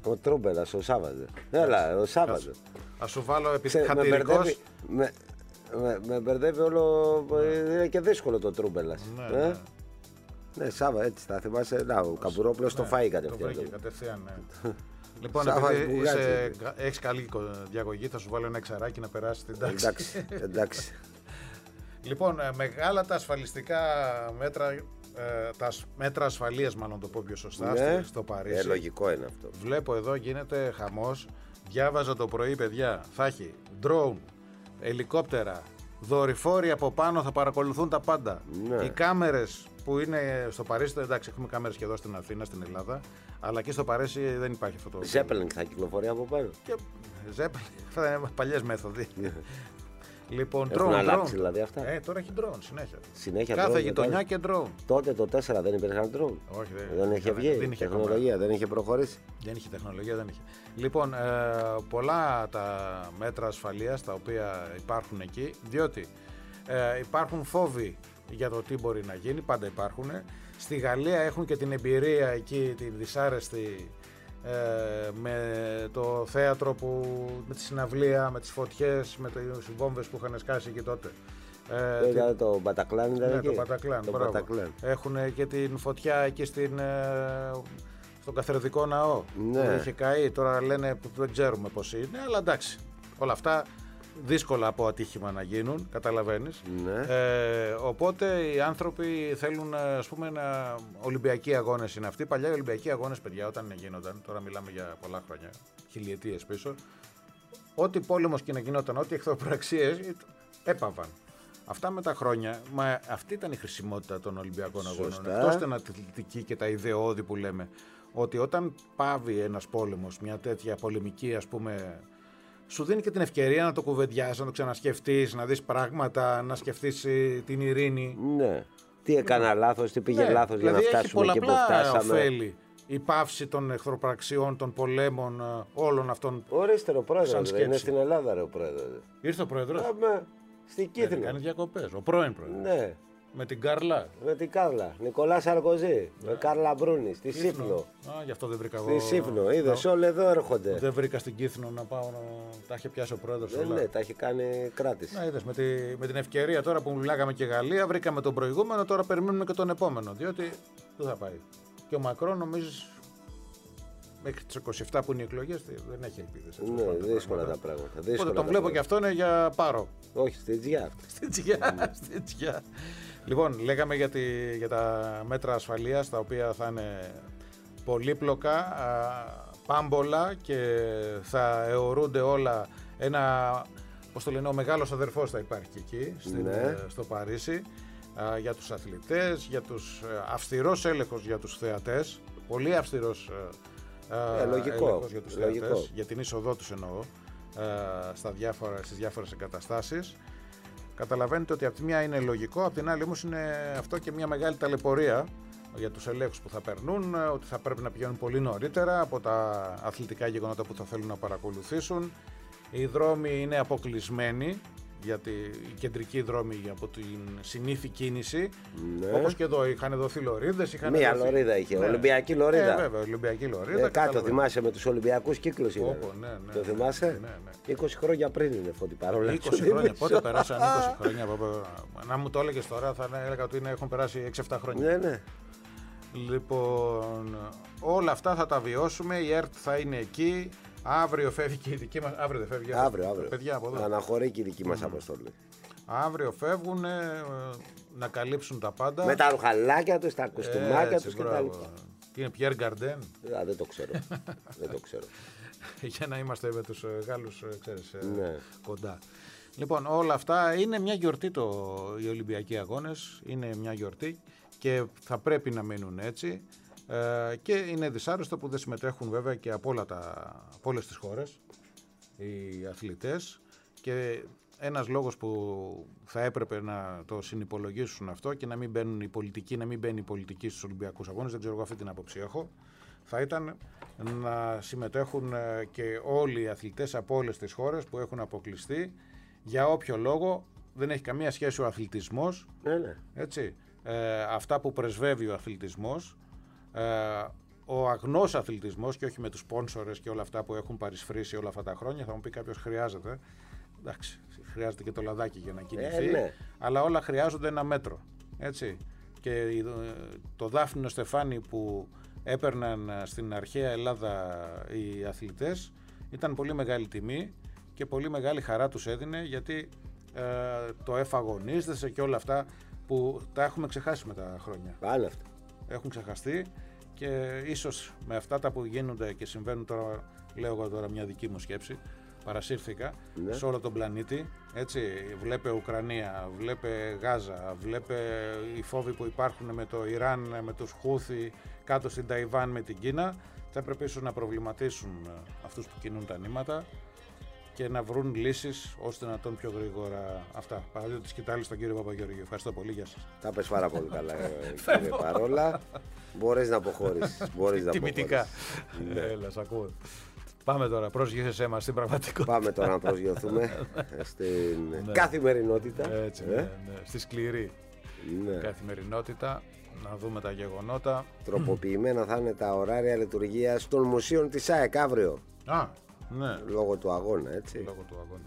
Ο Τρούμπελας, ο Σάββατο. Έλα, ο Σάββατο. Θα σου βάλω επειδή χατηρικός. Με, με, με μπερδεύει όλο. Είναι και δύσκολο το Τρούμπελας. Ναι, ε? ναι. Ναι, Σάβα, έτσι θα θυμάσαι. Να, ο Καπουρόπουλος το φάει κατευθείαν. Το κατευθείαν, ναι. Λοιπόν, επειδή είσαι, έχεις καλή διαγωγή, θα σου βάλω ένα εξαράκι να περάσει την τάξη. Εντάξει, εντάξει. Λοιπόν, μεγάλα τα ασφαλιστικά μέτρα, ε, τα μέτρα ασφαλείας μάλλον το πω πιο σωστά, ναι, στο Παρίσι. Ε, λογικό είναι αυτό. Βλέπω εδώ γίνεται χαμός. Διάβαζα το πρωί, παιδιά, θα έχει drone, ελικόπτερα, δορυφόροι από πάνω, θα παρακολουθούν τα πάντα. Ναι. Οι κάμερες που είναι στο Παρίσι, εντάξει, έχουμε κάμερες και εδώ στην Αθήνα, στην Ελλάδα, αλλά και στο Παρίσι δεν υπάρχει αυτό το. Ζέπελινγκ θα κυκλοφορεί από πάνω. Και Ζέπελινγκ θα είναι παλιές μέθοδοι. Λοιπόν, έχουν drone, αλλάξει drone. Δηλαδή αυτά. Ε, τώρα έχει drone συνέχεια. Συνέχεια Κάθε drone, γειτονιά και drone. Τότε το τέσσερα δεν υπήρχαν drone. Όχι, δεν, δεν είχε βγει. Δεν είχε τεχνολογία, δεν είχε προχωρήσει. Δεν είχε τεχνολογία, δεν είχε. Λοιπόν, ε, πολλά τα μέτρα ασφαλείας τα οποία υπάρχουν εκεί, διότι ε, υπάρχουν φόβοι για το τι μπορεί να γίνει, πάντα υπάρχουν. Στη Γαλλία έχουν και την εμπειρία εκεί, τη δυσάρεστη, ε, με το θέατρο που, με τη συναυλία, με τις φωτιές, με τις βόμβες που είχαν σκάσει εκεί τότε. Ε, τι... Το Μπατακλάν ήταν ναι, εκεί. Το Μπατακλάν, το Μπατακλάν. Έχουν και την φωτιά εκεί στην, ε, στον Καθρεδικό Ναό, ναι, που είχε καεί. Τώρα λένε δεν ξέρουμε πώς είναι, αλλά εντάξει, όλα αυτά δύσκολα από ατύχημα να γίνουν, καταλαβαίνεις. Ναι. Ε, οπότε οι άνθρωποι θέλουν, ας πούμε, να... Ολυμπιακοί αγώνες είναι αυτοί. Παλιά οι Ολυμπιακοί αγώνες, παιδιά, όταν γίνονταν, τώρα μιλάμε για πολλά χρόνια, χιλιετίες πίσω, ό,τι πόλεμος και να γινόταν, ό,τι εχθροπραξίες έπαβαν. Αυτά με τα χρόνια, μα αυτή ήταν η χρησιμότητα των Ολυμπιακών αγώνων. Εκτός την αθλητική και τα ιδεώδη που λέμε, ότι όταν πάβει ένας πόλεμος, μια τέτοια πολεμική, ας πούμε, σου δίνει και την ευκαιρία να το κουβεντιάσεις, να το ξανασκεφτείς, να δεις πράγματα, να σκεφτείς την ειρήνη. Ναι. Τι έκανα λάθος, τι πήγε ναι, λάθος δηλαδή για να φτάσουμε εκεί που φτάσαμε. Ωφέλη η πάυση των εχθροπραξιών, των πολέμων, όλων αυτών. Ορίστε ο πρόεδρος, είναι στην Ελλάδα ρε ο πρόεδρος. Ήρθε ο πρόεδρος. Άμε, στην Κίθνο. Κάνει διακοπές, ο πρώην πρόεδρος. Ναι. Με την Κάρλα. Με την Κάρλα. Νικολά Σαρκοζή. Ναι. Με Κάρλα Μπρούνη. Στη Κύθνο. Σύφνο. Α, γι' αυτό δεν βρήκα εγώ. Στη Σύφνο. Είδες, όλοι εδώ έρχονται. Δεν βρήκα στην Κύθνο να πάω να. Τα είχε πιάσει ο πρόεδρος. Ναι, ναι, τα έχει κάνει κράτηση. Να είδες, με, τη... με την ευκαιρία τώρα που μιλάγαμε και Γαλλία, βρήκαμε τον προηγούμενο, τώρα περιμένουμε και τον επόμενο. Διότι πού θα πάει. Και ο Μακρόν νομίζεις. Μέχρι τις είκοσι επτά που είναι οι εκλογές δεν έχει ελπίδες. Ναι, δύσκολα τα πράγματα. Οπότε τον βλέπω και αυτό είναι για πάρο. Όχι, στην Τζιά. Στην Τζιά, στην Τζιά. Λοιπόν, λέγαμε για, τη, για τα μέτρα ασφαλείας, τα οποία θα είναι πολύπλοκα, α, πάμπολα και θα αιωρούνται όλα. Ένα, πώς το λένε, ο μεγάλος αδερφός θα υπάρχει εκεί, στην, ναι. στο Παρίσι, α, για τους αθλητές, για τους αυστηρός έλεγχος για τους θεατές, πολύ αυστηρός Ε, λογικό, έλεγχος για τους λογικό. θεατές, για την είσοδό τους εννοώ, στα διάφορα, στις διάφορες εγκαταστάσεις. Καταλαβαίνετε ότι από τη μια είναι λογικό, από την άλλη όμως είναι αυτό και μια μεγάλη ταλαιπωρία για τους ελέγχους που θα περνούν, ότι θα πρέπει να πηγαίνουν πολύ νωρίτερα από τα αθλητικά γεγονότα που θα θέλουν να παρακολουθήσουν. Οι δρόμοι είναι αποκλεισμένοι, γιατί οι κεντρικοί δρόμοι από την συνήθη κίνηση, ναι. Όπως και εδώ είχαν δοθεί λωρίδες. Μία δοθεί... λωρίδα είχε, ναι. Ολυμπιακή λωρίδα. Ε, βέβαια, Ολυμπιακή λωρίδα. Ε, κάτω θυμάσαι με τους Ολυμπιακούς κύκλους είναι. Όπο, ναι, ναι, το θυμάσαι. Ναι, ναι. είκοσι χρόνια πριν είναι Φώτη παρόλα. είκοσι χρόνια, πότε περάσαν είκοσι χρόνια. Να μου το έλεγες τώρα θα έλεγα ότι είναι, έχουν περάσει έξι εφτά χρόνια. Ναι, ναι. Λοιπόν, όλα αυτά θα τα βιώσουμε, η ΕΡΤ θα είναι εκεί. Αύριο φεύγει και η δική μας. Αύριο δεν φεύγει. Αύριο, αύριο. Παιδιά από εδώ. Αναχωρεί και η δική μας mm. αποστολή. Αύριο φεύγουν να καλύψουν τα πάντα. Με τα ρουχαλάκια τους, τα κουστούμάκια τους και τα λοιπά. Είναι Πιέρ Γκαρντέν. Α, δεν το ξέρω. δεν το ξέρω. Για να είμαστε με τους Γάλλους, ξέρεις, ναι. κοντά. Λοιπόν, όλα αυτά είναι μια γιορτή το, οι Ολυμπιακοί Αγώνες. Είναι μια γιορτή και θα πρέπει να μείνουν έτσι. Ε, και είναι δυσάρεστο που δεν συμμετέχουν βέβαια και από, όλα τα, από όλες τις χώρες οι αθλητές, και ένας λόγος που θα έπρεπε να το συνυπολογίσουν αυτό και να μην μπαίνουν οι πολιτικοί, να μην μπαίνει η πολιτική στους Ολυμπιακούς Αγώνες, δεν ξέρω εγώ αυτή την άποψη έχω, θα ήταν να συμμετέχουν και όλοι οι αθλητές από όλες τις χώρες που έχουν αποκλειστεί για όποιο λόγο. Δεν έχει καμία σχέση ο αθλητισμός, ναι, ναι. έτσι, ε, αυτά που πρεσβεύει ο αθλητισμός. Ε, ο αγνός αθλητισμός και όχι με τους σπόνσορες και όλα αυτά που έχουν παρισφρήσει όλα αυτά τα χρόνια. Θα μου πει κάποιος χρειάζεται. Εντάξει, χρειάζεται και το λαδάκι για να κινηθεί. Ε, ναι. Αλλά όλα χρειάζονται ένα μέτρο. Έτσι. Και το Δάφνινο Στεφάνι που έπαιρναν στην αρχαία Ελλάδα οι αθλητές ήταν πολύ μεγάλη τιμή και πολύ μεγάλη χαρά τους έδινε, γιατί ε, το εφαγωνίζεσαι και όλα αυτά που τα έχουμε ξεχάσει με τα χρόνια. Πάνε αυτά. Έχουν ξεχαστεί και ίσως με αυτά τα που γίνονται και συμβαίνουν τώρα, λέω εγώ τώρα μια δική μου σκέψη, παρασύρθηκα, ναι, σε όλο τον πλανήτη, έτσι, βλέπε Ουκρανία, βλέπε Γάζα, βλέπε οι φόβοι που υπάρχουν με το Ιράν, με τους Χούθι, κάτω στην Ταϊβάν με την Κίνα. Θα έπρεπε ίσως να προβληματίσουν αυτούς που κινούν τα νήματα και να βρουν λύσεις ώστε να τον πιο γρήγορα. Αυτά. Παραδείγμα τη σκητάλη στον κύριο Παπαγεωργίου. Ευχαριστώ πολύ. Γεια σας. Τα πες πάρα πολύ καλά, κύριε Παρόλα. Μπορείς να αποχωρήσεις. Τιμητικά. Έλα, σ' ακούω. Πάμε τώρα, πρόσγειωσέ μας στην πραγματικότητα. Πάμε τώρα να προσγειωθούμε στην ναι. καθημερινότητα. Έτσι, ναι, ναι. Στη σκληρή ναι. καθημερινότητα. Να δούμε τα γεγονότα. Τροποποιημένα θα είναι τα ωράρια λειτουργίας των μουσείων της ΑΕΚ αύριο. Α, ναι. Λόγω του αγώνα, έτσι. Λόγω του αγώνα.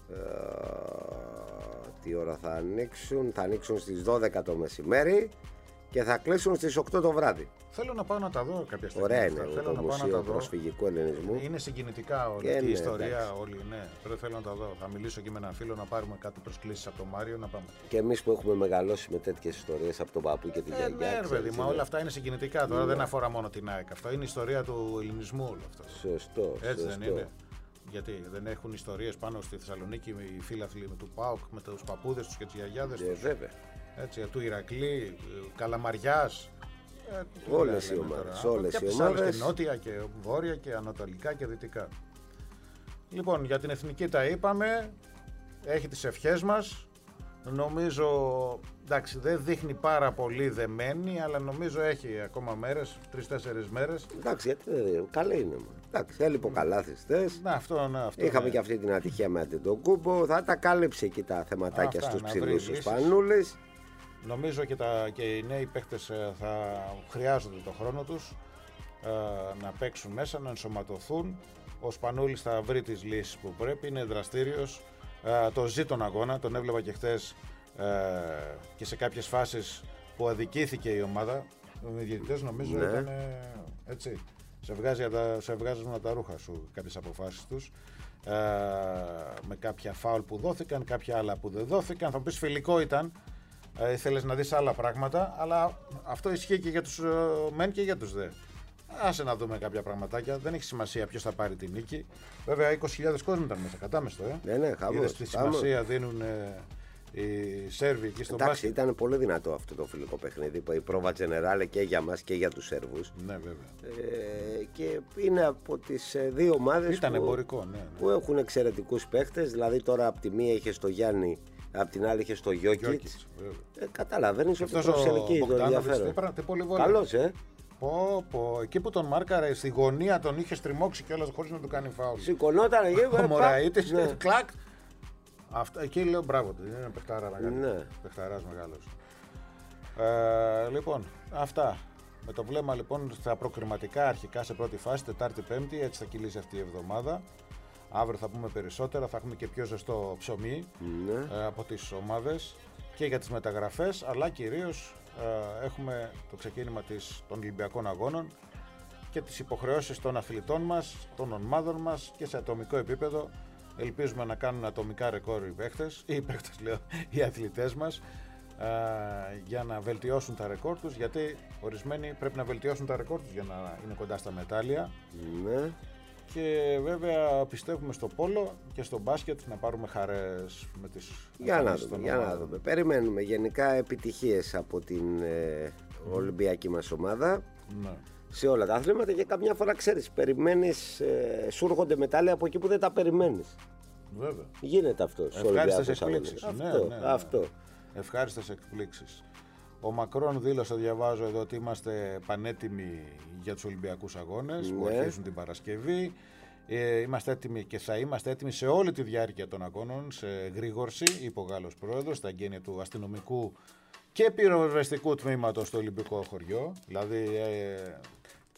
Ε, τι ώρα θα ανοίξουν? Θα ανοίξουν στις δώδεκα το μεσημέρι και θα κλείσουν στις οκτώ το βράδυ. Θέλω να πάω να τα δω κάποια στιγμή. Ωραία είναι το Μουσείο Προσφυγικού Ελληνισμού. Είναι συγκινητικά όλη η ιστορία, όλοι, ναι. Πρέπει θέλω να τα δω. Θα μιλήσω και με έναν φίλο να πάρουμε κάτι προσκλήσεις από τον Μάριο να πάμε. Και εμείς που έχουμε μεγαλώσει με τέτοιες ιστορίες από τον παππού και την ε, γιαγιά. Ναι, παιδί, μα όλα αυτά είναι συγκινητικά. Τώρα ναι. δεν αφορά μόνο την ΑΕΚ. Αυτό είναι η ιστορία του ελληνισμού όλο αυτό. Σωστό. Έτσι σωστό. δεν είναι? Γιατί δεν έχουν ιστορίες πάνω στη Θεσσαλονίκη οι φίλαθλοι του ΠΑΟΚ με τους παππούδες τους και τις γιαγιάδες τους. Βέβαια. Έτσι, του Ηρακλή, Καλαμαριάς. Ε, όλες οι ομάδες. Όλες οι ομάδες. Και νότια και βόρεια και ανατολικά και δυτικά. Λοιπόν, για την εθνική τα είπαμε. Έχει τις ευχές μας. Νομίζω, εντάξει, δεν δείχνει πάρα πολύ δεμένη, αλλά νομίζω έχει ακόμα μέρες, τρεις-τέσσερις μέρες. Εντάξει, γιατί καλή είναι. Εντάξει, θέλει υποκαλάθεις θες. Να, αυτό, ναι, αυτό. Είχαμε ναι. και αυτή την ατυχία με Αντετοκούμπο. Θα τα κάλυψε εκεί τα θεματάκια στους ψηλούς τους Πανούλες. Νομίζω και, τα, και οι νέοι παίχτες θα χρειάζονται το χρόνο τους ε, να παίξουν μέσα, να ενσωματωθούν. Ο Σπανούλης θα βρει τις λύσεις που πρέπει, είναι δραστήριος. Ε, το ζει τον αγώνα, τον έβλεπα και χτες ε, και σε κάποιες φάσεις που αδικήθηκε η ομάδα. Οι διαιτητές νομίζω ναι. ήταν έτσι. Σε, βγάζει, σε βγάζουν τα ρούχα σου κάποιες αποφάσεις τους. Ε, με κάποια φάουλ που δόθηκαν, κάποια άλλα που δεν δόθηκαν. Θα μου πεις φιλικό ήταν. Ε, θέλεις να δεις άλλα πράγματα, αλλά αυτό ισχύει και για τους ε, μεν και για τους δε. Άσε να δούμε κάποια πραγματάκια. Δεν έχει σημασία ποιος θα πάρει τη νίκη. Βέβαια, είκοσι χιλιάδες κόσμο ήταν μέσα. Κατάμεστο, ε. Ναι, ναι, χαμός. Είδες τι σημασία δίνουν ε, οι Σέρβοι εκεί στο μπάσκετ. Εντάξει, ήταν πολύ δυνατό αυτό το φιλικό παιχνίδι. Η πρόβα Τζενεράλε και για μας και για τους Σέρβους. Ναι, βέβαια. Ε, και είναι από τις δύο ομάδες που, εμπορικό, ναι, ναι. που έχουν εξαιρετικούς παίχτες. Δηλαδή, τώρα από τη μία είχε στο Γιάννη. Απ' την άλλη είχε στο Γιόκιτς. Ε, καταλαβαίνεις ότι προσελκύει το ενδιαφέρον. Καλός, ε. Πω, πω. Εκεί που τον μάρκαρε στη γωνία τον είχε στριμώξει κιόλας χωρίς να του κάνει φάουλ. Σηκωνόταν εκεί. Ο Μωραΐτης, ναι. κλακ. Αυτά, εκεί λέω μπράβο του. Είναι παιχτάρα μεγάλο. Ναι. Παιχταράς μεγάλος. Ε, λοιπόν, αυτά. Με το βλέμμα λοιπόν στα προκριματικά αρχικά σε πρώτη φάση, Τετάρτη-Πέμπτη, έτσι θα κυλήσει αυτή η εβδομάδα. Αύριο θα πούμε περισσότερα, θα έχουμε και πιο ζεστό ψωμί ναι. ε, από τις ομάδες και για τις μεταγραφές, αλλά κυρίως ε, έχουμε το ξεκίνημα της, των Ολυμπιακών Αγώνων και τις υποχρεώσεις των αθλητών μας, των ομάδων μας και σε ατομικό επίπεδο. Ελπίζουμε να κάνουν ατομικά ρεκόρ οι παίχτες, οι παίχτες λέω, οι αθλητές μας, ε, για να βελτιώσουν τα ρεκόρ τους, γιατί ορισμένοι πρέπει να βελτιώσουν τα ρεκόρ τους για να είναι κοντά στα μετάλλια. Ναι. Και βέβαια πιστεύουμε στο πόλο και στο μπάσκετ να πάρουμε χαρές με τις... Για να δούμε, για να δούμε. Περιμένουμε γενικά επιτυχίες από την ε, Ολυμπιακή μας ομάδα ναι. σε όλα τα αθλήματα και καμιά φορά ξέρεις, περιμένεις, ε, σου έρχονται μετάλλια από εκεί που δεν τα περιμένεις. Βέβαια. Γίνεται αυτό. Ευχάριστες εκπλήξεις. Αυτό, ναι, ναι, ναι. αυτό. Ευχάριστες εκπλήξεις. Ο Μακρόν δήλωσε, διαβάζω εδώ, ότι είμαστε πανέτοιμοι για τους Ολυμπιακούς Αγώνες, ναι, που αρχίζουν την Παρασκευή. Ε, είμαστε έτοιμοι και θα είμαστε έτοιμοι σε όλη τη διάρκεια των αγώνων, σε γρήγορση, είπε ο Γάλλος Πρόεδρος, στα εγγένεια του αστυνομικού και πυροσβεστικού τμήματος στο Ολυμπικό χωριό. Δηλαδή, ε,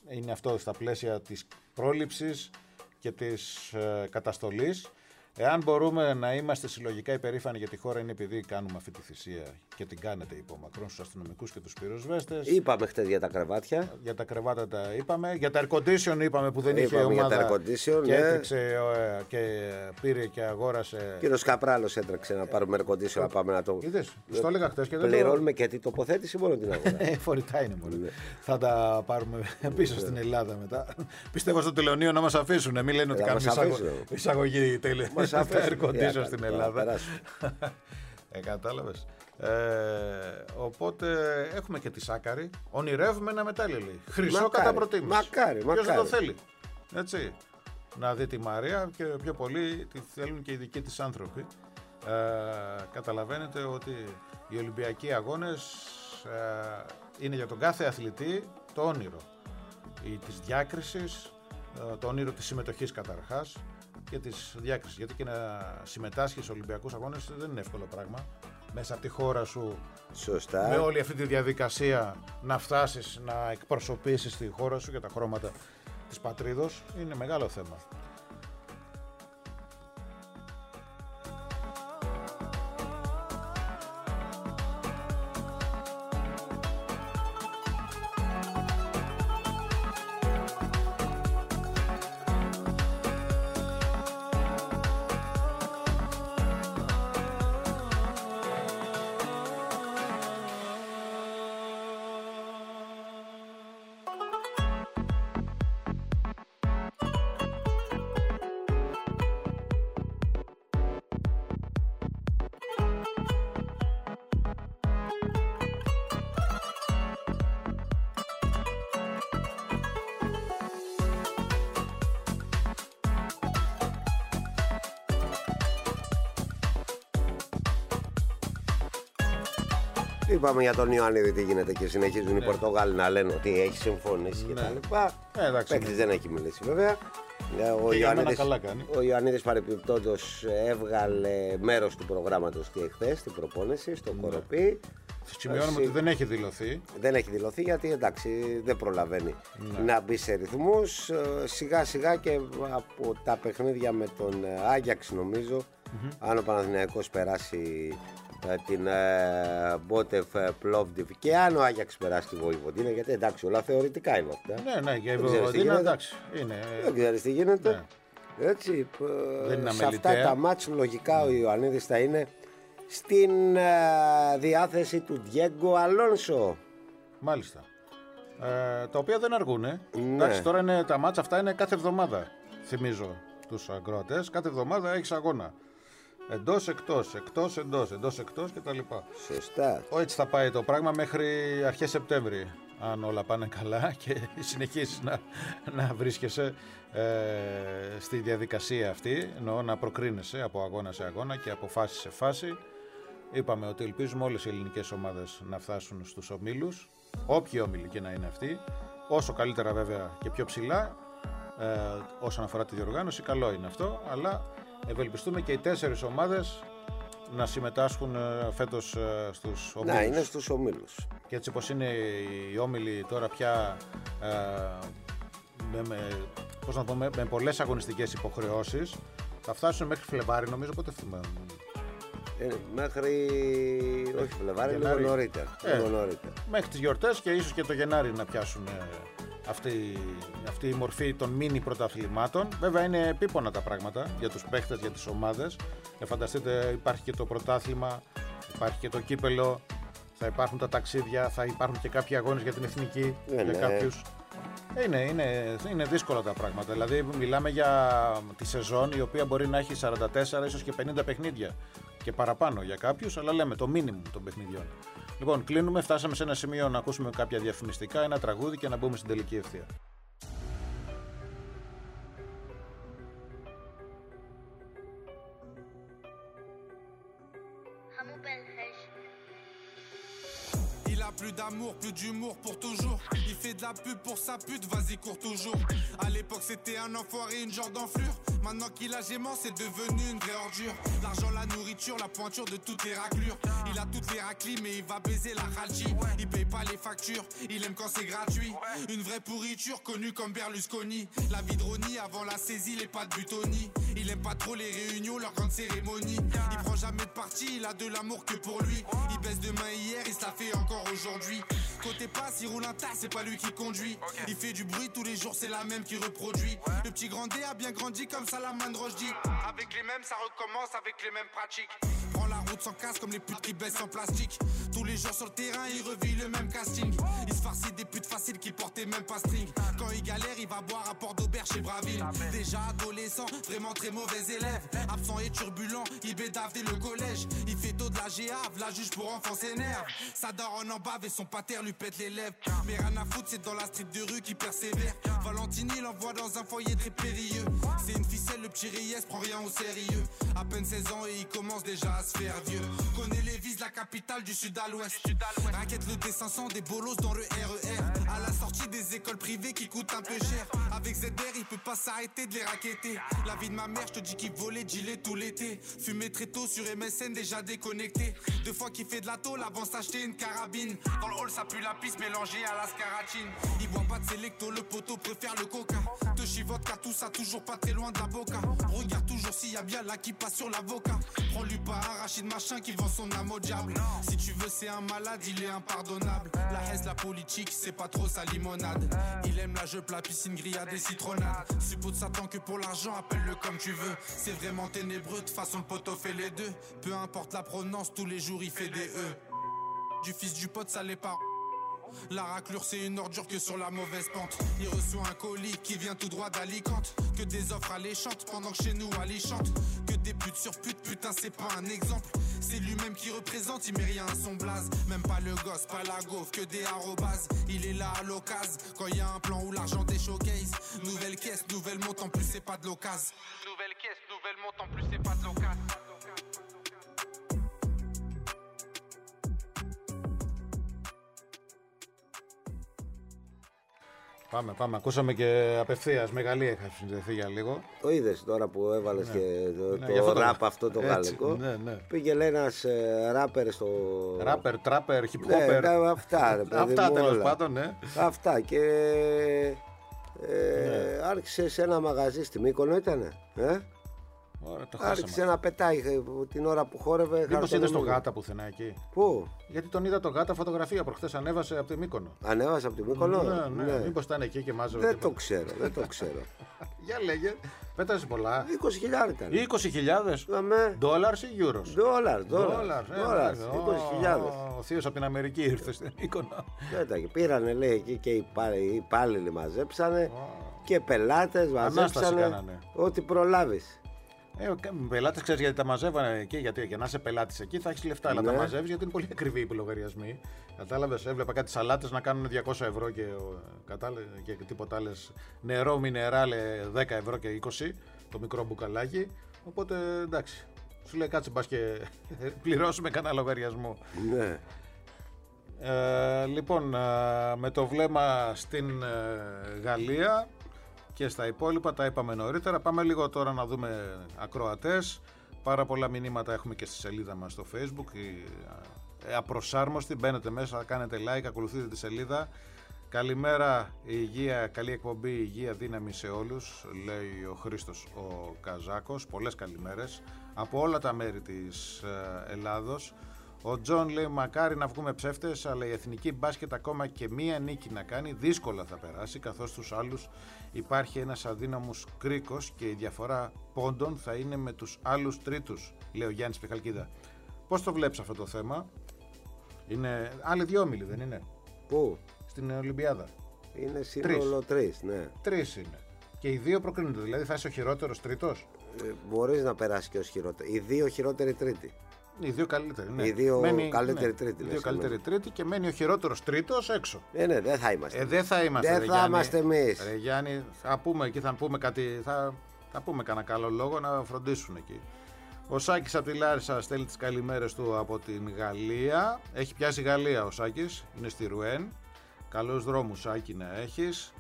είναι αυτό στα πλαίσια της πρόληψης και της ε, καταστολής. Εάν μπορούμε να είμαστε συλλογικά υπερήφανοι για τη χώρα, είναι επειδή κάνουμε αυτή τη θυσία και την κάνετε υπομακρών στους αστυνομικούς και τους πυροσβέστες. Είπαμε χτες για τα κρεβάτια. Για τα κρεβάτια τα είπαμε. Για τα air condition είπαμε που δεν είχε είπαμε ομάδα. Για τα air condition, και ναι. έτρεξε ε, και πήρε και αγόρασε. Κύριος Καπράλος έτρεξε να πάρουμε air condition ε, να πάμε να το. Είδες, στο έλεγα χτες και δεν πληρώνουμε το... και την τοποθέτηση μόνο την αγορά. Φορητά είναι μόνο. Θα τα πάρουμε πίσω στην Ελλάδα μετά. Πιστεύω στο τελωνείο να μας αφήσουν. Μην λένε ότι κάνουμε εισαγωγή air condition στην Ελλάδα. Ε, κατάλαβες. Ε, οπότε έχουμε και τη Σάκαρη. Ονειρεύουμε ένα μετάλλιο, λέει. Χρυσό κατά προτίμηση. Μακάρι, μακάρι. Ποιος δεν το θέλει. Έτσι. Να δει τη Μαρία και πιο πολύ τη θέλουν και οι δικοί της άνθρωποι. Ε, καταλαβαίνετε ότι οι Ολυμπιακοί αγώνες ε, είναι για τον κάθε αθλητή το όνειρο. Η, της διάκρισης, ε, το όνειρο της συμμετοχής καταρχάς και της διάκρισης. Γιατί και να συμμετάσχεις στους Ολυμπιακούς αγώνες δεν είναι εύκολο πράγμα. Μέσα από τη χώρα σου, σωστά, με όλη αυτή τη διαδικασία να φτάσεις να εκπροσωπήσεις τη χώρα σου και τα χρώματα της πατρίδος είναι μεγάλο θέμα. Είπαμε για τον Ιωαννίδη τι γίνεται και συνεχίζουν ναι. οι Πορτογάλοι να λένε ότι έχει συμφωνήσει ναι. και τα λοιπά. Παίκτης δεν έχει μιλήσει βέβαια. Ο Ιωαννίδης, ο Ιωαννίδης παρεπιπτόντως έβγαλε μέρος του προγράμματος και χθες στην προπόνηση στο ναι. Κοροπή. Σημειώνουμε ότι δεν έχει δηλωθεί. Δεν έχει δηλωθεί γιατί εντάξει δεν προλαβαίνει ναι. να μπει σε ρυθμούς. Σιγά σιγά και από τα παιχνίδια με τον Άγιαξ νομίζω, mm-hmm. αν ο Παναθηναϊκός περάσει την Μπότεφ Πλόβντιβ και αν ο Άγιαξ περάσει τη Βοηβοντίνα, γιατί εντάξει όλα θεωρητικά είναι αυτά. Ναι, ναι, για η Βοηβοντίνα εντάξει. Είναι... Δεν ξέρεις τι γίνεται. Ναι. Έτσι, δεν σε αυτά τα μάτς λογικά ο Ιωαννίδης θα είναι στην uh, διάθεση του Διέγκο Αλόνσο. Μάλιστα. Ε, τα οποία δεν αργούν. Ναι. Εντάξει, τώρα είναι, τα μάτς αυτά είναι κάθε εβδομάδα. Θυμίζω τους ακροατές. Κάθε εβδομάδα έχεις αγώνα. Εντός, εκτός, εκτός, εντός, εντός, εκτός κτλ. Σωστά. Έτσι θα πάει το πράγμα μέχρι αρχές Σεπτέμβρη. Αν όλα πάνε καλά και συνεχίσεις να, να βρίσκεσαι ε, στη διαδικασία αυτή, εννοώ να προκρίνεσαι από αγώνα σε αγώνα και από φάση σε φάση. Είπαμε ότι ελπίζουμε όλες οι ελληνικές ομάδες να φτάσουν στους ομίλους, όποιοι όμιλοι και να είναι αυτοί, όσο καλύτερα βέβαια και πιο ψηλά, ε, όσον αφορά τη διοργάνωση, καλό είναι αυτό, αλλά ευελπιστούμε και οι τέσσερις ομάδες να συμμετάσχουν ε, φέτος ε, στους ομίλους. Να είναι στους ομίλους. Και έτσι όπως είναι οι όμιλοι τώρα πια ε, με, με, πώς να πούμε, με πολλές αγωνιστικές υποχρεώσεις, θα φτάσουν μέχρι Φλεβάρι νομίζω, πότε θυμάμαι. Ε, μέχρι, ε, όχι Φλεβάρι, λίγο νωρίτερα. Ε, λίγο νωρίτερα. Μέχρι τις γιορτές και ίσως και το Γενάρη να πιάσουν ε, αυτή, αυτή η μορφή των μίνι πρωταθλημάτων. Βέβαια είναι επίπονα τα πράγματα για τους παίχτες, για τις ομάδες. Ε, φανταστείτε υπάρχει και το πρωτάθλημα, υπάρχει και το κύπελο, θα υπάρχουν τα ταξίδια, θα υπάρχουν και κάποιοι αγώνες για την εθνική, ε, για ναι. κάποιους. Είναι, είναι, είναι δύσκολα τα πράγματα. Δηλαδή μιλάμε για τη σεζόν η οποία μπορεί να έχει σαράντα τέσσερα ίσως και πενήντα παιχνίδια και παραπάνω για κάποιους, αλλά λέμε το μίνιμουμ των παιχνιδιών. Λοιπόν, κλείνουμε, φτάσαμε σε ένα σημείο να ακούσουμε κάποια διαφημιστικά, ένα τραγούδι και να μπούμε στην τελική ευθεία. Plus d'amour, plus d'humour pour toujours. Il fait de la pub pour sa pute, vas-y cours toujours. À l'époque c'était un enfoiré, une genre d'enflure. Maintenant qu'il a gément, c'est devenu une vraie ordure. L'argent, la nourriture, la pointure de toutes les raclures. Il a toutes les raclis, mais il va baiser la Khalchi. Il paye pas les factures, il aime quand c'est gratuit. Une vraie pourriture connue comme Berlusconi. La vie de Ronnie avant la saisie, les pas de Butoni. Il aime pas trop les réunions, leurs grandes cérémonies. Il prend jamais de parti, il a de l'amour que pour lui. Il baisse de main hier, il se la fait encore aujourd'hui. Côté passe, il roule un tas, c'est pas lui qui conduit. Il fait du bruit tous les jours, c'est la même qui reproduit. Le petit Grandet a bien grandi comme Salaman Rochdi. Avec les mêmes, ça recommence avec les mêmes pratiques. Prends la route sans casse comme les putes qui baissent en plastique. Tous les jours sur le terrain, il revit le même casting. Il se farcit des putes faciles qui portaient même pas string. Quand il galère, il va boire à Port d'Aubert chez Braville. Déjà adolescent, vraiment très mauvais élève. Absent et turbulent, il bédave dès le collège. Il fait tôt de la G A V, la juge pour enfants s'énerve. Sa daronne en bave et son pater lui pète les lèvres. Mais rien à foutre, c'est dans la street de rue qui persévère. Valentini l'envoie dans un foyer très périlleux. C'est une ficelle, le petit Reyes prend rien au sérieux. À peine seize ans et il commence déjà à se faire vieux. Connaît les vises, la capitale du sud à l'ouest. Raquette le D cinq cents, des bolos dans le R E R. À la sortie des écoles privées qui coûtent un peu cher. Avec Z R, il peut pas s'arrêter de les raqueter. La vie de ma mère, je te dis qu'il volait gilet tout l'été. Fumé très tôt sur M S N, déjà déconnecté. Deux fois qu'il fait de la tôle avant s'acheter une carabine. Dans le hall, ça pue la pisse mélangée à la scaratine. Il boit pas de sélecto, le poteau préfère le coca. De chez vodka, tout ça toujours pas très loin de la boca. Regarde toujours s'il y a bien là qui passe sur l'avocat. Prends-lui pas un Rachid machin qui vend son âme au diable. Si tu veux c'est un malade, il est impardonnable. La haise, la politique, c'est pas trop sa limonade. Il aime la jupe, la piscine grillade des citronnades. Suppose Satan que pour l'argent, appelle-le comme tu veux. C'est vraiment ténébreux, de toute façon le poteau fait les deux. Peu importe la provenance, tous les jours il fait des E. Du fils du pote, ça l'est pas. La raclure c'est une ordure que sur la mauvaise pente. Il reçoit un colis qui vient tout droit d'Alicante. Que des offres alléchantes pendant que chez nous Ali chante. Que des putes sur putes, putain c'est pas un exemple. C'est lui-même qui représente, il met rien à son blaze. Même pas le gosse, pas la gaufre, que des arrobases. Il est là à l'occasion, quand il y a un plan où l'argent des showcase. Nouvelle caisse, nouvelle monte, en plus c'est pas de l'occasion. Nouvelle caisse, nouvelle monte, en plus c'est pas de l'occasion. Πάμε, πάμε. Ακούσαμε και απευθείας με Γαλλία είχα συνδεθεί για λίγο. Το είδες τώρα που έβαλες ναι. και το, ναι, το αυτό ραπ το... αυτό το έτσι, γαλλικό. Ναι, ναι. Πήγε λέει ένας ε, ράπερ στο... Ράπερ, τράπερ, hip-hopper. Ναι, αυτά ρε παιδί αυτά μου, τέλος όλα. πάντων, ναι. Αυτά και ε, ναι. άρχισε σε ένα μαγαζί στη Μύκονο ήτανε. Ε? Ωραία, το άρχισε να πετάει την ώρα που χόρευε. Μήπως είδες τον Γάτα πουθενά εκεί? Πού? Γιατί τον είδα τον Γάτα φωτογραφία προχθές, ανέβασε από τη Μύκονο. Ανέβασε από τη Μύκονο? Ναι, ναι. ναι. Μήπως ήταν εκεί και μάζευε? Δεν το ξέρω, δεν το ξέρω. Για λέγε, πέτασε πολλά. είκοσι χιλιάδες ήταν. είκοσι χιλιάδες Δόλαρς ή Euros? Δόλαρς, δόλαρς, είκοσι χιλιάδες. Ο θείος από την Αμερική ήρθε στην Μύκονο. Πήρανε λέει εκεί και οι υπάλληλοι μαζέψανε και πελάτες μαζέψανε. Ό,τι προλάβεις. Ε, πελάτες ξέρεις γιατί τα μαζεύανε εκεί, γιατί για να είσαι πελάτης εκεί θα έχεις λεφτά, αλλά ναι. τα μαζεύεις γιατί είναι πολύ ακριβή οι λογαριασμοί. Κατάλαβες, έβλεπα κάτι σαλάτες να κάνουν διακόσια ευρώ και, και τίποτα άλλες. Νερό, μινεράλε δέκα ευρώ και είκοσι, το μικρό μπουκαλάκι. Οπότε εντάξει, σου λέει κάτσε μπας και πληρώσουμε κανένα λογαριασμό. Ναι. Ε, λοιπόν, ε, με το βλέμμα στην ε, Γαλλία και στα υπόλοιπα τα είπαμε νωρίτερα. Πάμε λίγο τώρα να δούμε ακροατές. Πάρα πολλά μηνύματα έχουμε και στη σελίδα μας στο Facebook. Απροσάρμοστοι, μπαίνετε μέσα, κάνετε like, ακολουθείτε τη σελίδα. Καλημέρα, υγεία, καλή εκπομπή, υγεία, δύναμη σε όλους, λέει ο Χρήστος ο Καζάκος. Πολλές καλημέρες από όλα τα μέρη της Ελλάδος. Ο Τζον λέει μακάρι να βγούμε ψεύτες, αλλά η εθνική μπάσκετ ακόμα και μία νίκη να κάνει δύσκολα θα περάσει, καθώς στους άλλους υπάρχει ένας αδύναμος κρίκος και η διαφορά πόντων θα είναι με τους άλλους τρίτους, λέει ο Γιάννης Πιχαλκίδα. Πώς το βλέπεις αυτό το θέμα? Είναι άλλοι δύο όμιλοι, δεν είναι? Πού? Στην Ολυμπιάδα. Είναι σύνολο τρεις, ναι. Τρεις είναι. Και οι δύο προκρίνονται, δηλαδή θα είσαι ο χειρότερος τρίτος. Ε, μπορείς να περάσει και ως χειρότερο. Οι δύο χειρότεροι τρίτοι. Οι δύο καλύτεροι, ναι. Οι δύο μένει, καλύτεροι ναι, τρίτη. Οι δύο καλύτεροι τρίτη και μένει ο χειρότερος τρίτος έξω. Ε, ναι, δεν θα είμαστε. Ε, δεν θα είμαστε. Δεν ρε, θα Γιάννη. είμαστε εμείς. Ρε Γιάννη, θα πούμε εκεί, θα πούμε κάτι. Θα, θα πούμε κανένα καλό λόγο να φροντίσουν εκεί. Ο Σάκης από τη Λάρισα στέλνει τις καλημέρες του από την Γαλλία. Έχει πιάσει Γαλλία ο Σάκης, είναι στη Ρουέν. Καλούς δρόμους, Σάκη, να έχεις.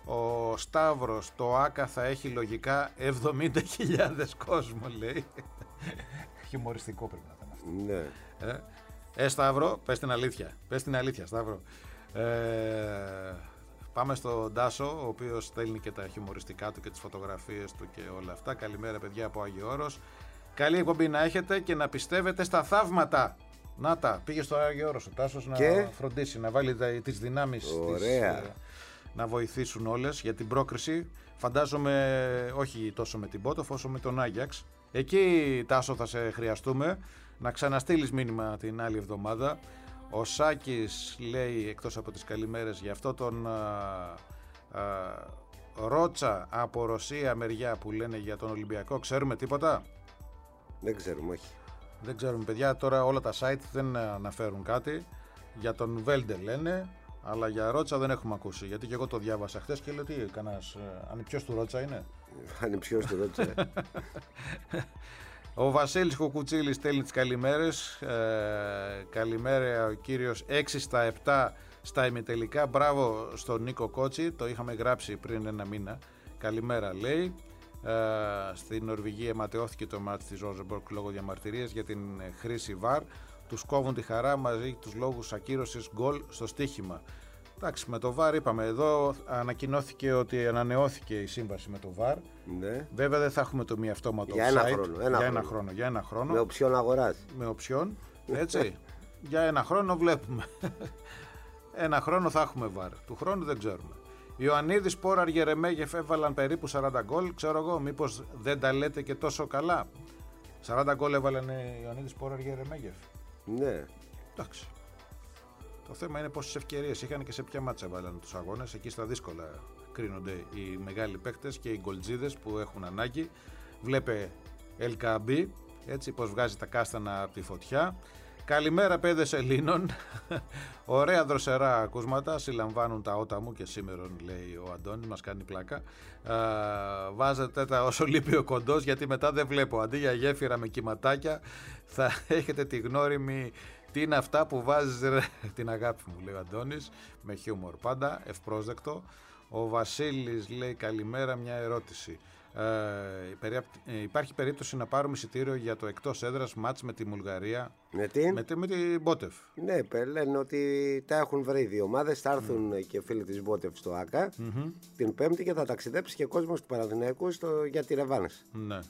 Ο Σταύρος, το ΆΚΑ θα έχει λογικά εβδομήντα χιλιάδες κόσμο, λέει. Χιουμοριστικό πρέπει να ήταν αυτό. Ναι. Ε, ε, Σταύρο, πες την αλήθεια. Πες την αλήθεια, Σταύρο. Ε, πάμε στον Τάσο, ο οποίος στέλνει και τα χιουμοριστικά του και τις φωτογραφίες του και όλα αυτά. Καλημέρα, παιδιά, από Άγιο Όρος. Καλή εκπομπή να έχετε και να πιστεύετε στα θαύματα. Να τα, πήγε στο Άγιο Όρος ο Τάσος να και... φροντίσει, να βάλει τις δυνάμεις της, να βοηθήσουν όλες για την πρόκριση. Φαντάζομαι όχι τόσο με την Μπότοφ όσο με τον Άγιαξ. Εκεί, Τάσο, θα σε χρειαστούμε να ξαναστείλεις μήνυμα την άλλη εβδομάδα. Ο Σάκης λέει, εκτός από τις καλημέρες, για αυτό τον α, α, Ρότσα από Ρωσία μεριά που λένε για τον Ολυμπιακό. Ξέρουμε τίποτα? Δεν ξέρουμε, όχι. Δεν ξέρουμε, παιδιά, τώρα όλα τα site δεν αναφέρουν κάτι. Για τον Βέλντε λένε, αλλά για Ρότσα δεν έχουμε ακούσει. Γιατί και εγώ το διάβασα χθες και λέω τι, κανένας ανιψιός του Ρότσα είναι. Ανιψιός του Ρότσα. Ο Βασίλης Κουκουτσίλης στέλνει τις καλημέρες. Ε, καλημέρα ο κύριος έξι στα επτά στα ημιτελικά. Μπράβο στον Νίκο Κότσι, το είχαμε γράψει πριν ένα μήνα. Καλημέρα, λέει. Ε, στην Νορβηγία ματαιώθηκε το μάτς της Ρόζεμπορκ λόγω διαμαρτυρίας για την χρήση βαρ. Τους κόβουν τη χαρά μαζί τους λόγους ακύρωσης γκολ στο στοίχημα. Εντάξει, με το βαρ είπαμε εδώ, ανακοινώθηκε ότι ανανεώθηκε η σύμβαση με το βαρ. Ναι. Βέβαια δεν θα έχουμε το μη αυτόματο για site. Ένα χρόνο, ένα για χρόνο. ένα χρόνο. Για ένα χρόνο. Με οψιόν αγοράς. Με οψιόν, έτσι. Για ένα χρόνο βλέπουμε. Ένα χρόνο θα έχουμε βαρ. Του χρόνου δεν ξέρουμε. Ιωαννίδης, Πόραρ, Γερεμέγεφ έβαλαν περίπου σαράντα γκολ. Ξέρω εγώ, μήπως δεν τα λέτε και τόσο καλά. σαράντα γκολ έβαλαν Ιωαννίδης, Πόραρ, Γερεμέγεφ. Ναι. Εντάξει. Το θέμα είναι πόσες ευκαιρίες είχαν και σε ποια μάτσα έβαλαν τους αγώνες. Εκεί στα δύσκολα κρίνονται οι μεγάλοι παίκτες και οι γκολτζίδες που έχουν ανάγκη. Βλέπε Ελκαμπή, έτσι πως βγάζει τα κάστανα από τη φωτιά. Καλημέρα, παιδες Ελλήνων. Ωραία δροσερά ακούσματα. Συλλαμβάνουν τα ότα μου και σήμερα, λέει ο Αντώνης, μας κάνει πλάκα. Α, βάζετε τα όσο λείπει ο κοντός, γιατί μετά δεν βλέπω. Αντί για γέφυρα με κυματάκια, θα έχετε τη γνώριμη. Τι είναι αυτά που βάζεις, ρε, την αγάπη μου, λέει ο Αντώνης, με χιούμορ πάντα, ευπρόσδεκτο. Ο Βασίλης λέει καλημέρα, μια ερώτηση. Ε, υπάρχει περίπτωση να πάρουμε εισιτήριο για το εκτός έδρας μάτς με τη Βουλγαρία? Με τι? Με, με την Μπότεφ. Ναι, λένε ότι τα έχουν βρει δύο ομάδες. Θα έρθουν mm. και φίλοι της Μπότεφ στο ΆΚΑ mm-hmm. την Πέμπτη και θα ταξιδέψει και κόσμος του Παναθηναϊκού στο, για τη Ρεβάνες. Ναι.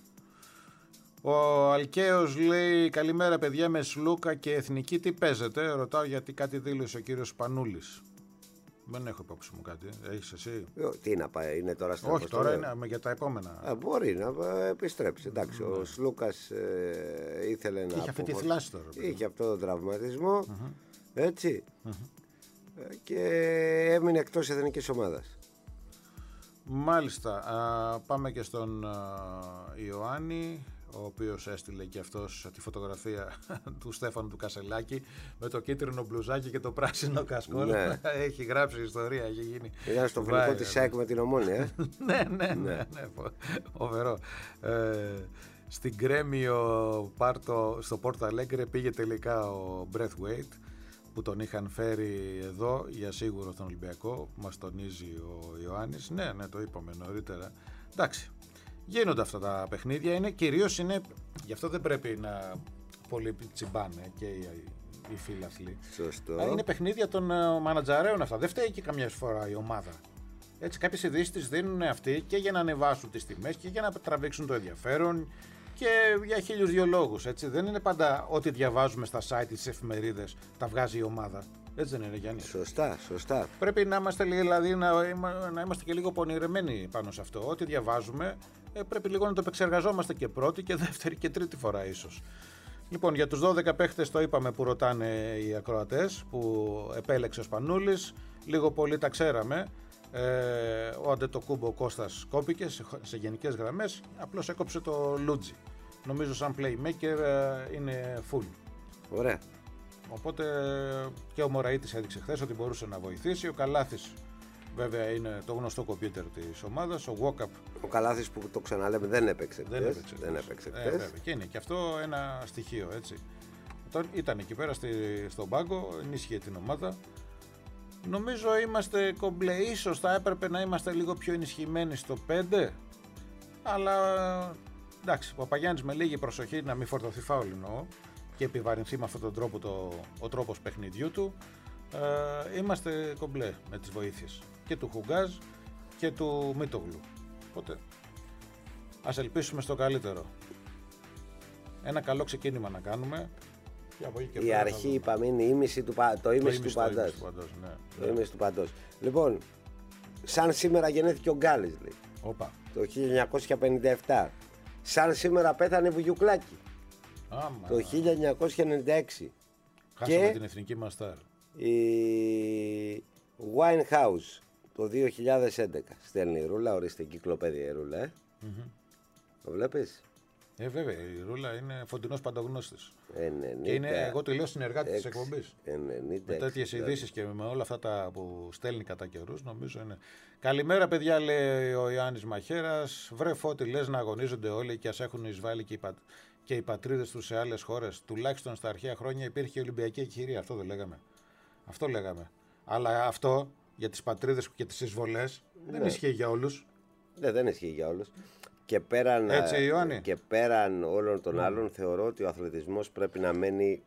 Ο Αλκαίος λέει καλημέρα, παιδιά, με Σλούκα και Εθνική τι παίζετε? Ρωτάω γιατί κάτι δήλωσε ο κύριος Σπανούλης. Δεν έχω υπόψη μου κάτι. Έχεις εσύ? Τι να πάει, είναι τώρα στα Όχι, τώρα είναι για τα επόμενα. Α, μπορεί να επιστρέψει. Εντάξει, mm-hmm. ο Σλούκας ε, ήθελε να. Είχε αυτή τη θλάση τώρα. Είχε αυτό τον τραυματισμό. Mm-hmm. Έτσι. Mm-hmm. Ε, και έμεινε εκτός εθνικής ομάδας. Μάλιστα. Α, πάμε και στον α, Ιωάννη, ο οποίος έστειλε και αυτός τη φωτογραφία του Στέφανου του Κασελάκη με το κίτρινο μπλουζάκι και το πράσινο κασκόλ. Ναι. Έχει γράψει ιστορία, έχει γίνει. Ήταν στο φιλικό της ΣΑΕΚ με την Ομόνια. Ε? ναι, ναι, ναι, ναι, ναι. Φοβερό. Ε, στην Κρέμιο Πάρτο, στο Πόρτο Αλέγκρε πήγε τελικά ο Braithwaite που τον είχαν φέρει εδώ για σίγουρο στον Ολυμπιακό, μας τονίζει ο Ιωάννης. Ναι, ναι, το είπαμε νωρίτερα. Εντάξει. Γίνονται αυτά τα παιχνίδια, είναι, κυρίως είναι, γι' αυτό δεν πρέπει να πολύ τσιμπάνε και οι, οι φίλαθλοι. Σωστό. Είναι παιχνίδια των uh, μανατζαρέων αυτά, δεν φταίει και καμιά φορά η ομάδα. Έτσι, κάποιες ειδήσεις τις δίνουν αυτοί και για να ανεβάσουν τις τιμές και για να τραβήξουν το ενδιαφέρον και για χίλιους δυο λόγους. Έτσι. Δεν είναι πάντα ό,τι διαβάζουμε στα site, τις εφημερίδες, τα βγάζει η ομάδα. Έτσι δεν είναι, Γιάννη? Σωστά, σωστά. Πρέπει να είμαστε, δηλαδή, να, να είμαστε και λίγο πονηρεμένοι πάνω σε αυτό. Ό,τι διαβάζουμε ε, πρέπει λίγο να το επεξεργαζόμαστε και πρώτη και δεύτερη και τρίτη φορά ίσως. Λοιπόν, για τους δώδεκα παίχτες το είπαμε που ρωτάνε οι ακροατές, που επέλεξε ο Σπανούλης. Λίγο πολύ τα ξέραμε. Ε, ο Αντετοκούμπο ο Κώστας κόπηκε σε, σε γενικές γραμμές. Απλώς έκοψε το Λούτζι. Νομίζω σαν playmaker ε, είναι full. Ωραία. Οπότε και ο Μωραΐτης έδειξε χθες ότι μπορούσε να βοηθήσει. Ο Καλάθης βέβαια είναι το γνωστό κομπιούτερ της ομάδας. Ο Walkup. Ο Καλάθης που το ξαναλέμε δεν έπαιξε χθες. Δεν έπαιξε, δεν έπαιξε ε, βέβαια. Και είναι και αυτό ένα στοιχείο, έτσι. Ήταν εκεί πέρα στη, στον πάγκο, ενίσχυε την ομάδα. Νομίζω είμαστε κομπλέ. Ίσως θα έπρεπε να είμαστε λίγο πιο ενισχυμένοι στο πέντε. Αλλά εντάξει, ο Παπαγιάννης με λίγη προσοχή να μην φορτωθεί φάουλ εννοώ και επιβαρυνθεί με αυτόν τον τρόπο το, ο τρόπος παιχνιδιού του. Ε, είμαστε κομπλέ με τις βοήθειες και του Χουγκάζ και του Μίτογλου. Οπότε ας ελπίσουμε στο καλύτερο. Ένα καλό ξεκίνημα να κάνουμε. Και η αρχή είπαμε είναι η ήμιση του, το ίμιση του παντός. Ναι. Το ίμιση του παντός. Λοιπόν, σαν σήμερα γεννήθηκε ο Γκάλης, λέει. Οπα. Το χίλια εννιακόσια πενήντα επτά. Σαν σήμερα πέθανε Βουγιουκλάκη. Άμα. Το χίλια εννιακόσια ενενήντα έξι. Χάσαμε και την εθνική μας στάρ. Η Winehouse το δύο χιλιάδες έντεκα. Στέλνει η Ρούλα, ορίστε εγκυκλοπαίδεια η Ρούλα, ε. Mm-hmm. Το βλέπεις? Ε, βέβαια, η Ρούλα είναι φωτεινός παντογνώστης. ενενήντα, και είναι, εγώ τη λέω, συνεργάτη της εκπομπής. ενενήντα, με τέτοιες ειδήσεις και με όλα αυτά τα που στέλνει κατά καιρούς, νομίζω είναι. Καλημέρα, παιδιά, λέει ο Ιωάννης Μαχαίρας. Βρε Φώτη, λες να αγωνίζονται όλοι και ας έχουν εισβάλει και οι, πα... και οι πατρίδες τους σε άλλες χώρες. Τουλάχιστον στα αρχαία χρόνια υπήρχε Ολυμπιακή εκχειρία. Αυτό δεν λέγαμε. Αυτό λέγαμε. Αλλά αυτό για τις πατρίδες και τις εισβολές ναι. δεν ισχύει για όλους. Ναι, δεν ισχύει για όλους. Και πέραν, έτσι, και πέραν όλων των mm. άλλων, θεωρώ ότι ο αθλητισμός πρέπει να μένει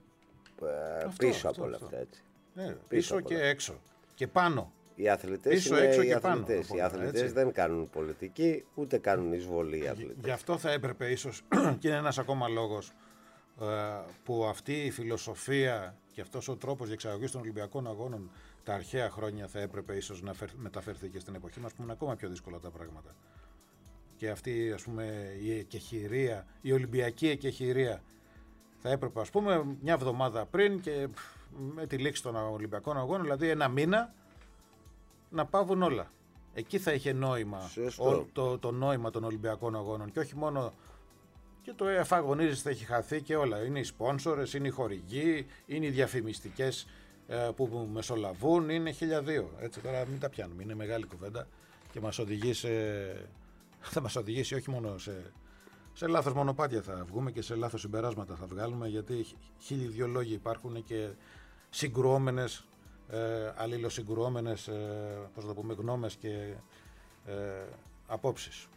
ε, αυτό, πίσω αυτό, από όλα αυτό. αυτά. Έτσι. Ναι, πίσω, πίσω και έξω. Και πάνω. Οι αθλητές πίσω, είναι έξω οι και αθλητές. Πάνω, οι αθλητές δεν κάνουν πολιτική, ούτε κάνουν εισβολή οι αθλητές. Γι' αυτό θα έπρεπε ίσως, και είναι ένας ακόμα λόγος, ε, που αυτή η φιλοσοφία και αυτός ο τρόπος διεξαγωγής των Ολυμπιακών Αγώνων τα αρχαία χρόνια θα έπρεπε ίσως να μεταφερθεί και στην εποχή μας, που είναι ακόμα πιο δύσκολα τα πράγματα. Και αυτή, ας πούμε, η εκεχηρία, η Ολυμπιακή εκεχηρία θα έπρεπε, ας πούμε, μια εβδομάδα πριν και με τη λήξη των Ολυμπιακών Αγώνων, δηλαδή ένα μήνα, να πάβουν όλα. Εκεί θα είχε νόημα ό, το, το νόημα των Ολυμπιακών Αγώνων και όχι μόνο. Και το ΕΕΦ αγωνίζεται, έχει χαθεί και όλα. Είναι οι σπόνσορες, είναι οι χορηγοί, είναι οι διαφημιστικές ε, που μεσολαβούν, είναι χίλια δύο. Έτσι, τώρα μην τα πιάνουμε, είναι μεγάλη κουβέντα και μας οδηγεί σε, θα μας οδηγήσει όχι μόνο σε, σε λάθος μονοπάτια θα βγούμε και σε λάθος συμπεράσματα θα βγάλουμε, γιατί χίλιοι δυο λόγοι υπάρχουν και συγκρουόμενες, ε, αλληλοσυγκρουόμενες, ε, πώς να το πούμε, γνώμες και ε, απόψεις.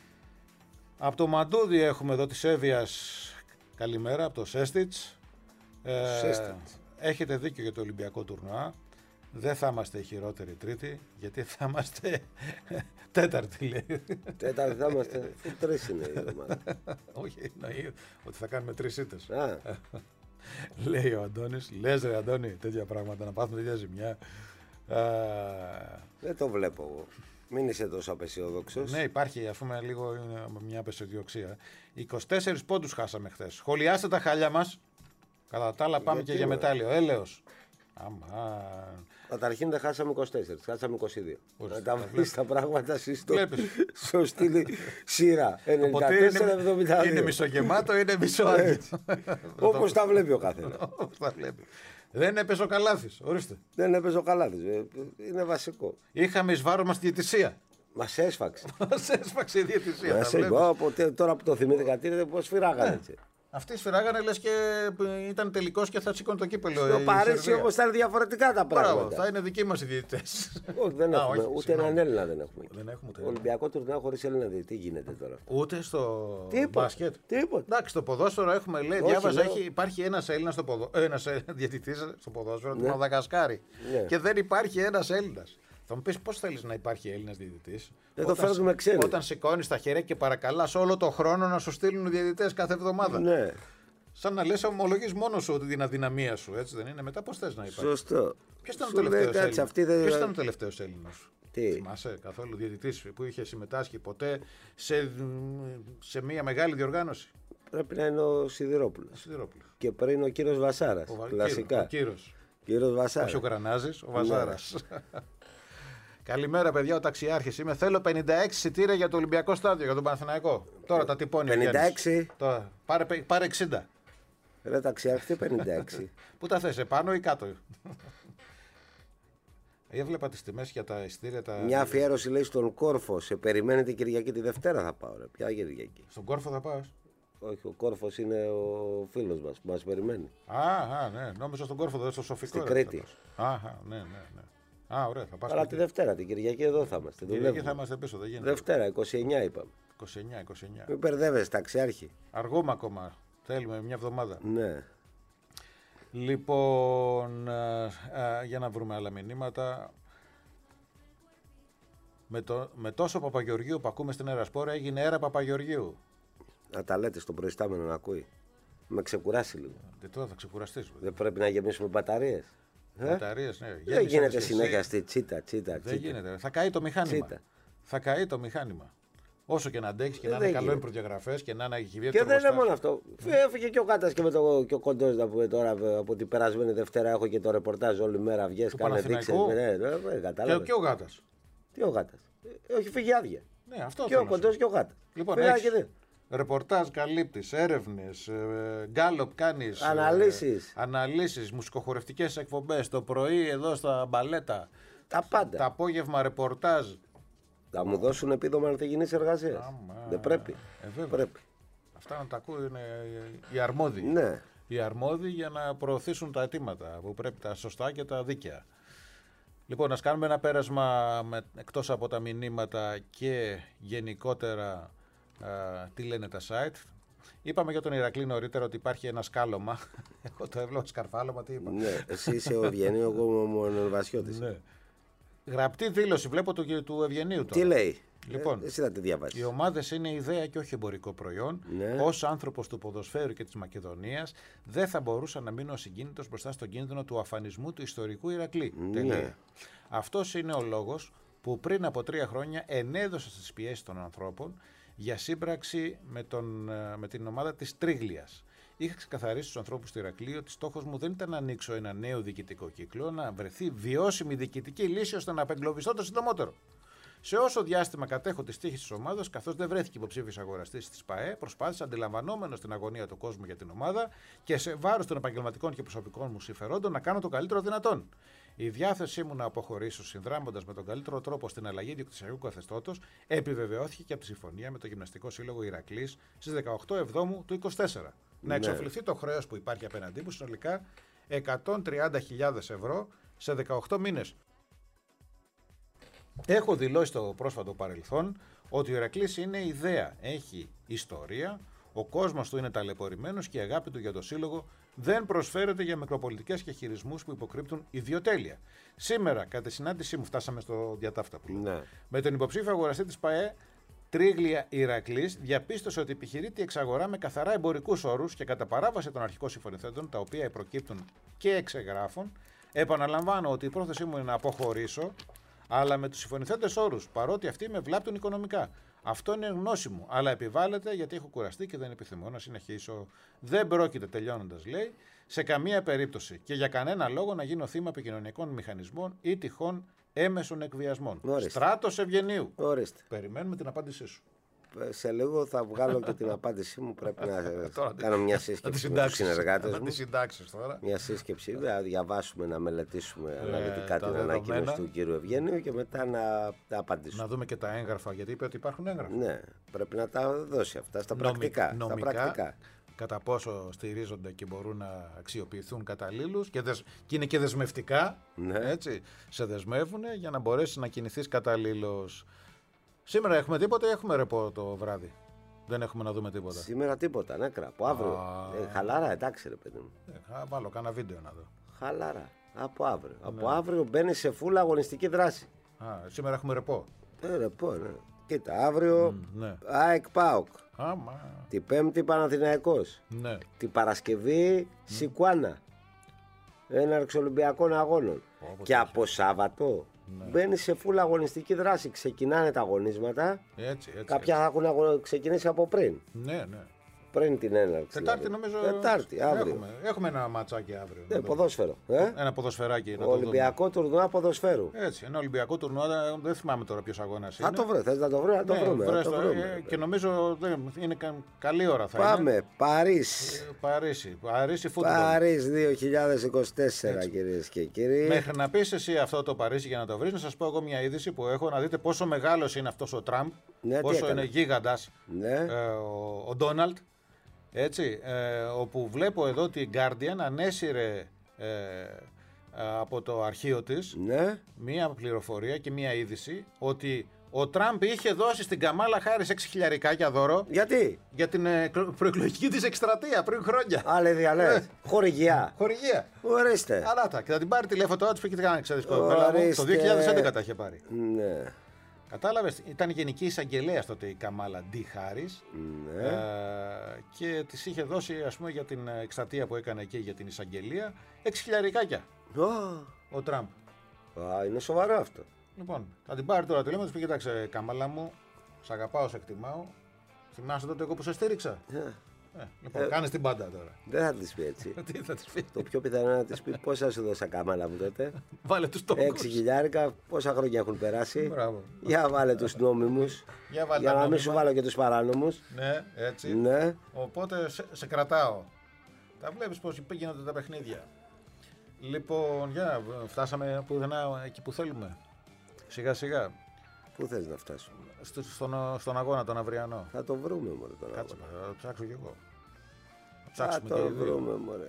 Από το Μαντούδι έχουμε εδώ της Εύβοιας καλημέρα, από το Σέστιτς. Ε, έχετε δίκιο για το Ολυμπιακό τουρνουά. Δεν θα είμαστε η χειρότερη τρίτη, γιατί θα είμαστε τέταρτη, λέει. Τέταρτη θα είμαστε, τρεις είναι η ομάδα. Όχι, εννοεί ότι θα κάνουμε τρεις ήττες. Λέει ο Αντώνης, λες ρε Αντώνη, τέτοια πράγματα, να πάθουμε τέτοια ζημιά. Δεν το βλέπω εγώ. Μην είσαι τόσο απεσιόδοξος. Ναι, υπάρχει, αφού με λίγο μια απεσιοδοξία. είκοσι τέσσερις πόντους χάσαμε χθες. Σχολιάστε τα χάλια μας. Κατά τα άλλα πάμε. Γιατί, και για μετάλλιο. Έλεος. Αμάν. Καταρχήν δεν χάσαμε είκοσι τέσσερα, χάσαμε είκοσι δύο. Να τα βρεις τα πράγματα σωστή σειρά. ενενήντα τέσσερα εβδομήντα δύο. Είναι μισογεμάτο, είναι μισοάδιο. Όπως τα βλέπει ο καθένας. Όπως τα βλέπει. Δεν έπαιζε ο Καλάθης, ορίστε. Δεν έπαιζε ο Καλάθης, είναι βασικό. Είχαμε εις βάρος μας τη διαιτησία. Μας έσφαξε. Μας έσφαξε η διαιτησία. Μας έσφαξε. Τώρα που το θυμήθηκα, πώς σφυράγανε έτσι. Αυτοί σφυράγανε, λες και ήταν τελικός και θα σηκώνει το κύπελο. Στο Παρίσι όμως ήταν διαφορετικά τα πράγματα. Μπράβο, θα είναι δικοί μας οι διαιτητές. Όχι, δεν έχουμε. Α, όχι, ούτε έναν Έλληνα δεν έχουμε. Δεν έχουμε ούτε Ολυμπιακό τουρνουά χωρίς Έλληνα διαιτητή γίνεται τώρα. Ούτε στο τίποτα, μπάσκετ. Τίποτα. Εντάξει, στο ποδόσφαιρο έχουμε, λέει, όχι, διάβαζα, έχει, υπάρχει ένας Έλληνας στο ποδο... ένας διαιτητής στο ποδόσφαιρο, ναι. του Μαδαγασκάρη. Ναι. Και δεν υπάρχει ένας Έλληνας. Θα μου πεις πώς θέλεις να υπάρχει Έλληνας διαιτητής. Δεν το φέρνουμε ξένοι. Όταν σηκώνεις τα χέρια και παρακαλάς όλο το χρόνο να σου στείλουν οι διαιτητές κάθε εβδομάδα. Ναι. Σαν να λες, ομολογείς μόνο σου την αδυναμία σου, έτσι δεν είναι. Μετά πώς θες να υπάρχει. Σωστό. Ποιος ήταν ο τελευταίος Έλληνας. Δεν... Ποιος ήταν ο τελευταίος Έλληνας. Τι. Θυμάσαι καθόλου διαιτητής που είχε συμμετάσχει ποτέ σε, σε μια μεγάλη διοργάνωση. Πρέπει να είναι ο Σιδηρόπουλος. Σιδηρόπουλος. Και πριν ο κύριος Βασάρας. Ο, κλασικά. Ο κύριος. Κύριος Βασάρας. Όχι ο Γρανάζης, ο Βασάρας. Καλημέρα, παιδιά, ο ταξιάρχης είμαι. Θέλω πενήντα έξι εισιτήρια για το Ολυμπιακό στάδιο, για τον Παναθηναϊκό. Τώρα τα τυπώνει. πενήντα έξι. Τώρα, πάρε, πάρε εξήντα. Ρε ταξιάρχη, πενήντα έξι. Πού τα θες, επάνω ή κάτω. Έβλεπα τις τιμές για τα εισιτήρια. Τα... Μια αφιέρωση λέει στον Κόρφο. Σε περιμένετε Κυριακή, τη Δευτέρα θα πάω. Ρε. Ποια Κυριακή. Στον Κόρφο θα πας. Όχι, ο Κόρφος είναι ο φίλος μας που μας περιμένει. Α, α ναι, νόμιζα στον Κόρφο, δεν στο Σοφικό. Στην Κρήτη. Α, ναι, ναι, ναι. Α, ωραία, θα πας. Αλλά τη Δευτέρα, την Κυριακή εδώ θα είμαστε. Την Κυριακή θα είμαστε πίσω, δεν γίνεται. Δευτέρα, είκοσι εννιά είπαμε. είκοσι εννιά, είκοσι εννιά. Μην μπερδεύεσαι, ταξιάρχη. Αργούμε ακόμα. Θέλουμε μια εβδομάδα. Ναι. Λοιπόν, α, α, για να βρούμε άλλα μηνύματα. Με, το, με τόσο Παπαγεωργίου που ακούμε στην Ερασπόρα έγινε έρα Παπαγεωργίου. Να τα λέτε στον προϊστάμενο να ακούει. Με ξεκουράσει λίγο. Και τώρα θα ξεκουραστείς. Δεν πρέπει να γεμίσουμε μπαταρίες. Μπαταρίες, ναι. Δεν γίνεται συνέχεια στη τσίτα, τσίτα, τσίτα. Δεν γίνεται. Θα καεί το μηχάνημα. Τσίτα. Θα καεί το μηχάνημα. Όσο και να αντέξει και να είναι καλό οι προδιαγραφές και να έχει βγει. Και δεν είναι μόνο αυτό. Έφυγε και ο Κάτας και, με το, και ο Κοντός να πούμε τώρα από την περασμένη Δευτέρα. Έχω και το ρεπορτάζ όλη μέρα. Βγες, κάνε δείξε. Ναι, ναι, και, και ο Γάτας. Τι ο Γάτας. Έχει φύγει άδεια. Ναι, αυτό και ο Κοντός και ο Γάτας. Λοιπόν, έχεις ρεπορτάζ καλύπτεις, έρευνες, γκάλοπ κάνεις. Αναλύσεις. Ε, αναλύσεις, μουσικοχορευτικές εκπομπές. Το πρωί εδώ στα μπαλέτα. Τα πάντα. Το απόγευμα ρεπορτάζ. Θα μου δώσουν επίδομα ανθυγιεινής εργασίας. Δεν πρέπει. Ε, πρέπει. Αυτά να τα ακούει είναι οι αρμόδιοι. Ναι. Οι αρμόδιοι για να προωθήσουν τα αιτήματα που πρέπει, τα σωστά και τα δίκαια. Λοιπόν, ας κάνουμε ένα πέρασμα με, εκτός από τα μηνύματα και γενικότερα α, τι λένε τα site. Είπαμε για τον Ηρακλή νωρίτερα ότι υπάρχει ένα σκάλωμα. Εγώ το έβλεπα σκαρφάλωμα, τι είπα. Ναι, εσύ είσαι ο Ευγενίου, εγώ είμαι ο Νορβασιώτης. Ναι. Γραπτή δήλωση, βλέπω του, του Ευγενίου τώρα. Τι λέει. Λοιπόν, ε, εσύ θα τη διαβάσεις. Οι ομάδες είναι ιδέα και όχι εμπορικό προϊόν. Ναι. Ως άνθρωπος του ποδοσφαίρου και της Μακεδονίας, δεν θα μπορούσα να μείνω ασυγκίνητος μπροστά στον κίνδυνο του αφανισμού του ιστορικού Ηρακλή. Ναι. Αυτός είναι ο λόγος που πριν από τρία χρόνια ενέδωσα στις πιέσεις των ανθρώπων για σύμπραξη με, τον, με την ομάδα της Τρίγλιας. Είχα ξεκαθαρίσει στους ανθρώπους του Ηρακλείου ότι στόχος μου δεν ήταν να ανοίξω ένα νέο διοικητικό κύκλο, να βρεθεί βιώσιμη διοικητική λύση ώστε να απεγκλωβιστώ το συντομότερο. Σε όσο διάστημα κατέχω τη τύχη τη ομάδα, καθώς δεν βρέθηκε υποψήφιος αγοραστής της ΠΑΕ, προσπάθησα αντιλαμβανόμενος την αγωνία του κόσμου για την ομάδα και σε βάρος των επαγγελματικών και προσωπικών μου συμφερόντων να κάνω το καλύτερο δυνατόν. Η διάθεσή μου να αποχωρήσω συνδράμοντας με τον καλύτερο τρόπο στην αλλαγή διοκτησιακού καθεστώτος επιβεβαιώθηκε και από τη συμφωνία με το Γυμναστικό Σύλλογο Ηρακλής στις δεκαοκτώ Εβδόμου του είκοσι τέσσερα. Ναι. Να εξοφληθεί το χρέος που υπάρχει απέναντί μου συνολικά εκατόν τριάντα χιλιάδες ευρώ σε δεκαοκτώ μήνες. Έχω δηλώσει στο πρόσφατο παρελθόν ότι ο Ηρακλής είναι ιδέα, έχει ιστορία, ο κόσμος του είναι ταλαιπωρημένος και η αγάπη του για το σύλλογο δεν προσφέρεται για μικροπολιτικές και χειρισμούς που υποκρύπτουν ιδιοτέλεια. Σήμερα, κατά τη συνάντησή μου, φτάσαμε στο διατάφτα που ναι. με τον υποψήφιο αγοραστή της ΠΑΕ, Τρίγλια Ηρακλής, διαπίστωσε ότι επιχειρεί τη εξαγορά με καθαρά εμπορικούς όρους και κατά παράβαση των αρχικών συμφωνηθέντων, τα οποία προκύπτουν και εξεγράφουν. Επαναλαμβάνω ότι η πρόθεσή μου είναι να αποχωρήσω, αλλά με τους συμφωνηθέντες όρους, παρότι αυτοί με βλάπτουν οικονομικά. Αυτό είναι γνώση μου, αλλά επιβάλλεται γιατί έχω κουραστεί και δεν επιθυμώ να συνεχίσω. Δεν πρόκειται, τελειώνοντας, λέει, σε καμία περίπτωση και για κανένα λόγο να γίνω θύμα επικοινωνιακών μηχανισμών ή τυχόν έμεσων εκβιασμών. Ορίστε. Στράτος Ευγενίου. Ορίστε. Περιμένουμε την απάντησή σου. Σε λίγο θα βγάλω και την απάντησή μου. Πρέπει να κάνω μια σύσκεψη με τους συνεργάτες μου. Τώρα. Μια σύσκεψη, να διαβάσουμε, να μελετήσουμε ε, αναλυτικά την ανακοίνωση του κύριου Ευγενίου και μετά να τα απαντήσουμε. Να δούμε και τα έγγραφα, γιατί είπε ότι υπάρχουν έγγραφα. Ναι, πρέπει να τα δώσει αυτά στα πρακτικά. Νομικά, στα πρακτικά. Κατά πόσο στηρίζονται και μπορούν να αξιοποιηθούν καταλήλους και, δεσ... και είναι και δεσμευτικά, ναι. Έτσι, σε δεσμεύουν για να μπορέσεις να κινηθείς καταλήλως. Σήμερα έχουμε τίποτα ή έχουμε ρεπό το βράδυ? Δεν έχουμε να δούμε τίποτα. Σήμερα τίποτα, νέκρα. Από αύριο. Α... Ε, χαλάρα, εντάξει ρε παιδί μου. Ε, θα βάλω κάνα βίντεο να δω. Χαλάρα. Από αύριο. Ναι. Από αύριο μπαίνει σε φούλα αγωνιστική δράση. Α, σήμερα έχουμε ρεπό. Ε, ρεπό, ναι. Κοίτα, αύριο mm, ναι. ΑΕΚ ΠΑΟΚ. Άμα. Την Πέμπτη Παναθηναϊκός. Ναι. Την Παρασκευή mm. Σικουάνα. Έναρξη Ολυμπιακών Αγώνων. Oh, και από Σάββατο ναι. μπαίνει σε φούλα αγωνιστική δράση. Ξεκινάνε τα αγωνίσματα. Έτσι, έτσι, κάποια θα έχουν αγω... ξεκινήσει από πριν. Ναι, ναι. Πριν την έναρξη. Τετάρτη νομίζω. Τετάρτη, αύριο. Έχουμε, έχουμε ένα ματσάκι αύριο. Ναι, ποδόσφαιρο. Ε? Ένα ποδοσφαιράκι. Να Ολυμπιακό τουρνουά ποδοσφαίρου. Έτσι, ένα Ολυμπιακό τουρνουά. Δεν θυμάμαι τώρα ποιο αγώνα είναι. Θα το βρω, θες να το βρω, να το ναι, βρούμε. Να το το βρούμε. Και νομίζω είναι καλή ώρα θα Πάμε, είναι. Παρίσι. Παρίσι, Παρίσι φούτμπολ. Παρίσι δύο χιλιάδες είκοσι τέσσερα κυρίες και κύριοι. Μέχρι να πεις εσύ αυτό το Παρίσι για να το βρεις, να σας πω εγώ μια είδηση που έχω να δείτε πόσο μεγάλος είναι αυτός ο Τραμπ. Ναι, πόσο είναι γίγαντας ναι. ε, ο Ντόναλντ. Έτσι, ε, όπου βλέπω εδώ ότι η Guardian ανέσυρε, ε, από το αρχείο της ναι. μία πληροφορία και μία είδηση ότι ο Τραμπ είχε δώσει στην Καμάλα Χάρις έξι χιλιαρικάκια δώρο. Γιατί? Για την ε, προεκλογική της εκστρατεία πριν χρόνια. Άλλε διαλέγει. Χορηγιά. Χορηγία. Ορίστε. Αλάτα. Και θα την πάρει τηλέφωνο τώρα, της πήγε τι ξέρεις. Το δύο χιλιάδες έντεκα τα είχε πάρει. Ναι. Κατάλαβες, ήταν γενική εισαγγελέας τότε η Καμάλα Ντι Χάρις. Ναι. Ε, και της είχε δώσει, ας πούμε, για την εκστρατεία που έκανε εκεί για την εισαγγελία έξι χιλιαρικάκια. Oh. Ο Τραμπ. Α, είναι σοβαρό αυτό. Λοιπόν, θα την πάρει τώρα τηλέφωνο, της πει: Κοιτάξτε, Καμάλα μου, σ' αγαπάω, σε εκτιμάω. Θυμάσαι τότε εγώ που σε στήριξα. Yeah. Ε, λοιπόν, ε, κάνεις την πάντα τώρα. Δεν θα της πει έτσι. Τι θα της πει? Το πιο πιθανό είναι να της πει: Πόσα σου δώσα, Καμάλα μου τότε? Βάλε τους τόκους. Έξι χιλιάρικα, πόσα χρόνια έχουν περάσει. Μπράβο. Για βάλε τους νόμιμους. Για, βάλε για να νόμιμα. μην σου βάλω και τους παράνομους. Ναι, έτσι. Ναι. Οπότε σε, σε κρατάω. Τα βλέπεις πώς γίνονται τα παιχνίδια. Λοιπόν, για φτάσαμε πουθενά εκεί που θέλουμε. Σιγά σιγά. Πού θες να φτάσουμε? Στο, στον, στον αγώνα τον αυριανό. Θα το βρούμε μωρέ τον αγώνα. Κάτσε, θα το ψάξω κι εγώ. Θα το βρούμε μωρέ.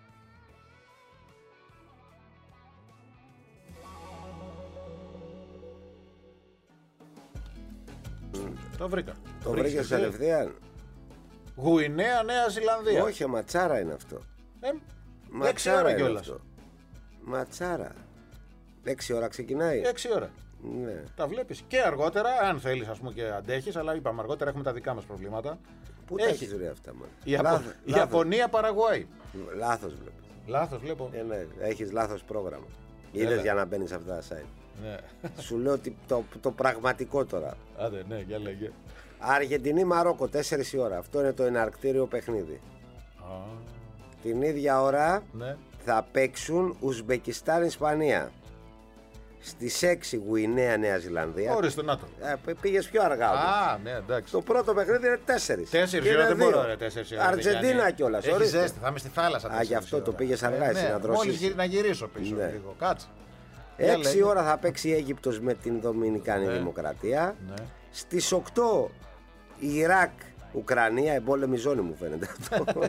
Το βρήκα. Το βρήκες κατευθείαν? Γουινέα, Νέα Ζηλανδία. Όχι, ματσάρα είναι αυτό. Ε, ματσάρα είναι κιόλας. Αυτό. Ματσάρα. Έξι ώρα ξεκινάει. Έξι ώρα. Ναι. Τα βλέπεις και αργότερα, αν θέλεις, ας πούμε, και αντέχεις, αλλά είπαμε αργότερα έχουμε τα δικά μας προβλήματα. Πού τα έχεις βρει αυτά, μάλλον? Ιαπω... Λάθος, Ιαπωνία, Παραγουάη. Λάθος βλέπεις. Λάθος βλέπω. Ε, ναι, έχεις λάθος πρόγραμμα. Είδες για να μπαίνεις σε αυτά τα site. Ναι. Σου λέω ότι το, το πραγματικό τώρα. Άντε, ναι, για λέγε. Αργεντινή, Μαρόκο, τέσσερις η ώρα. Αυτό είναι το εναρκτήριο παιχνίδι. Α. Την ίδια ώρα ναι. θα παίξουν Ουσμπεκιστάν, Ισπανία. Στις έξι Γουινέα, Νέα Ζηλανδία. Ορίστε, να το. Ε, πήγες πιο αργά. Α, ναι, εντάξει. Το πρώτο παιχνίδι είναι τέσσερις. Τέσσερις ώρα δεν μπορώ, ρε, τέσσερις ώρα. Αργεντίνα κιόλας. Έχει ζέστη, θα είμαι στη θάλασσα. Α, γι' αυτό το πήγες αργά, ε, εσύ ναι, να δροσίσεις. Μόλις να γυρίσω πίσω ναι. λίγο. Κάτσε. Έξι ώρα θα παίξει η Αίγυπτος με την Δομινικάνη ναι. Δημοκρατία. Ναι. Στις οκτώ Ιράκ, Ουκρανία, εμπόλεμη ζώνη μου φαίνεται αυτό.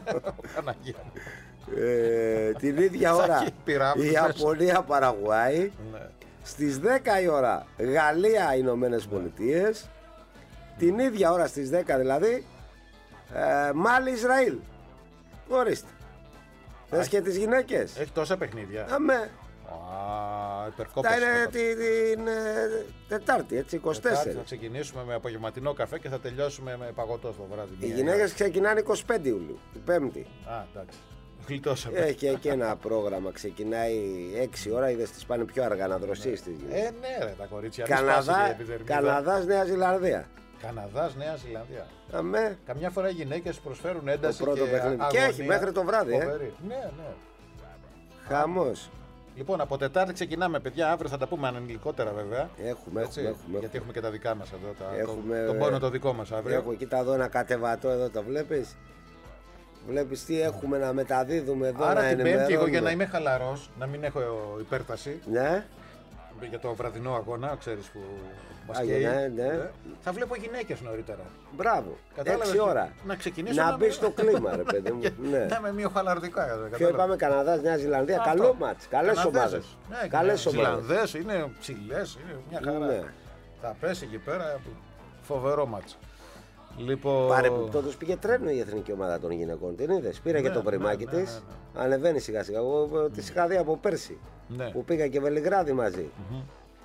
ε, την ίδια ώρα η Ιαπωνία, Παραγουάη. Ναι. Στις δέκα η ώρα Γαλλία, Ηνωμένες ναι. Πολιτείες. Την ίδια ώρα στις δέκα δηλαδή ε, Μάλι, Ισραήλ. Ορίστε. Θες και τις γυναίκες. Έχει τόσα παιχνίδια. Αμέ. Θα είναι την ε, Τετάρτη, έτσι, είκοσι τέσσερα. Θα ξεκινήσουμε με απογευματινό καφέ και θα τελειώσουμε με παγωτό στο βράδυ. Οι γυναίκες ξεκινάνε είκοσι πέντε Ιουλίου, την Πέμπτη. Α, εντάξει. Γλιτώσαμε. Έχει και ένα πρόγραμμα, ξεκινάει έξι ώρα, είδες τις πάνε πιο αργά να δροσίσεις τις γυναίκες. Ε, ναι, ρε, τα κορίτσια. Καναδά, Καναδάς, Νέα Ζηλανδία. Καναδάς, Νέα Ζηλανδία. Αμέ. Καμιά φορά οι γυναίκες προσφέρουν ένταση. Το πρώτο και, παιχνίδι. Και έχει μέχρι το βράδυ, ε. Ναι, ναι. Χαμός. Λοιπόν, από Τετάρτη ξεκινάμε, παιδιά. Αύριο θα τα πούμε ανηλικότερα, βέβαια. Έχουμε, έτσι, έχουμε, έχουμε. Γιατί έχουμε και τα δικά μας εδώ. Τα, έχουμε, το, τον πόνο το δικό μας αύριο. Έχω εκεί τα δω ένα κατεβατό εδώ, το βλέπεις. Βλέπεις τι έχουμε να μεταδίδουμε εδώ. Άρα να την Πέμπτη, εγώ για να είμαι χαλαρός, να μην έχω υπέρταση. Ναι. Για το βραδινό αγώνα, ξέρεις που μας καίει. Ναι, ναι. Ε, θα βλέπω γυναίκες νωρίτερα. Μπράβο. Κατάλαβες, έξι ώρα. Να ξεκινήσω. Να, να μπει με... στο κλίμα, ρε παιδί μου. Ναι. Να είμαι μείο χαλαρωτικά. Ποιο είπαμε, Καναδάς, Νέα Ζηλανδία. Αυτό. Καλό μάτς. Καλές ομάδες. Ναι, καλές ομάδες. Ζηλανδές είναι ψηλές, είναι μια χαρά. Ναι. Θα πέσει εκεί πέρα. Φοβερό μάτς. Λοιπόν... Παρεπιπτόντως πήγε τρένο η εθνική ομάδα των γυναικών. Την είδες. Πήρε ναι, και το πριμάκι ναι, ναι, της. Ναι, ναι. Ανεβαίνει σιγά σιγά. Εγώ τη είχα δει από πέρσι. Ναι. Που πήγα και Βελιγράδι μαζί. Mm-hmm.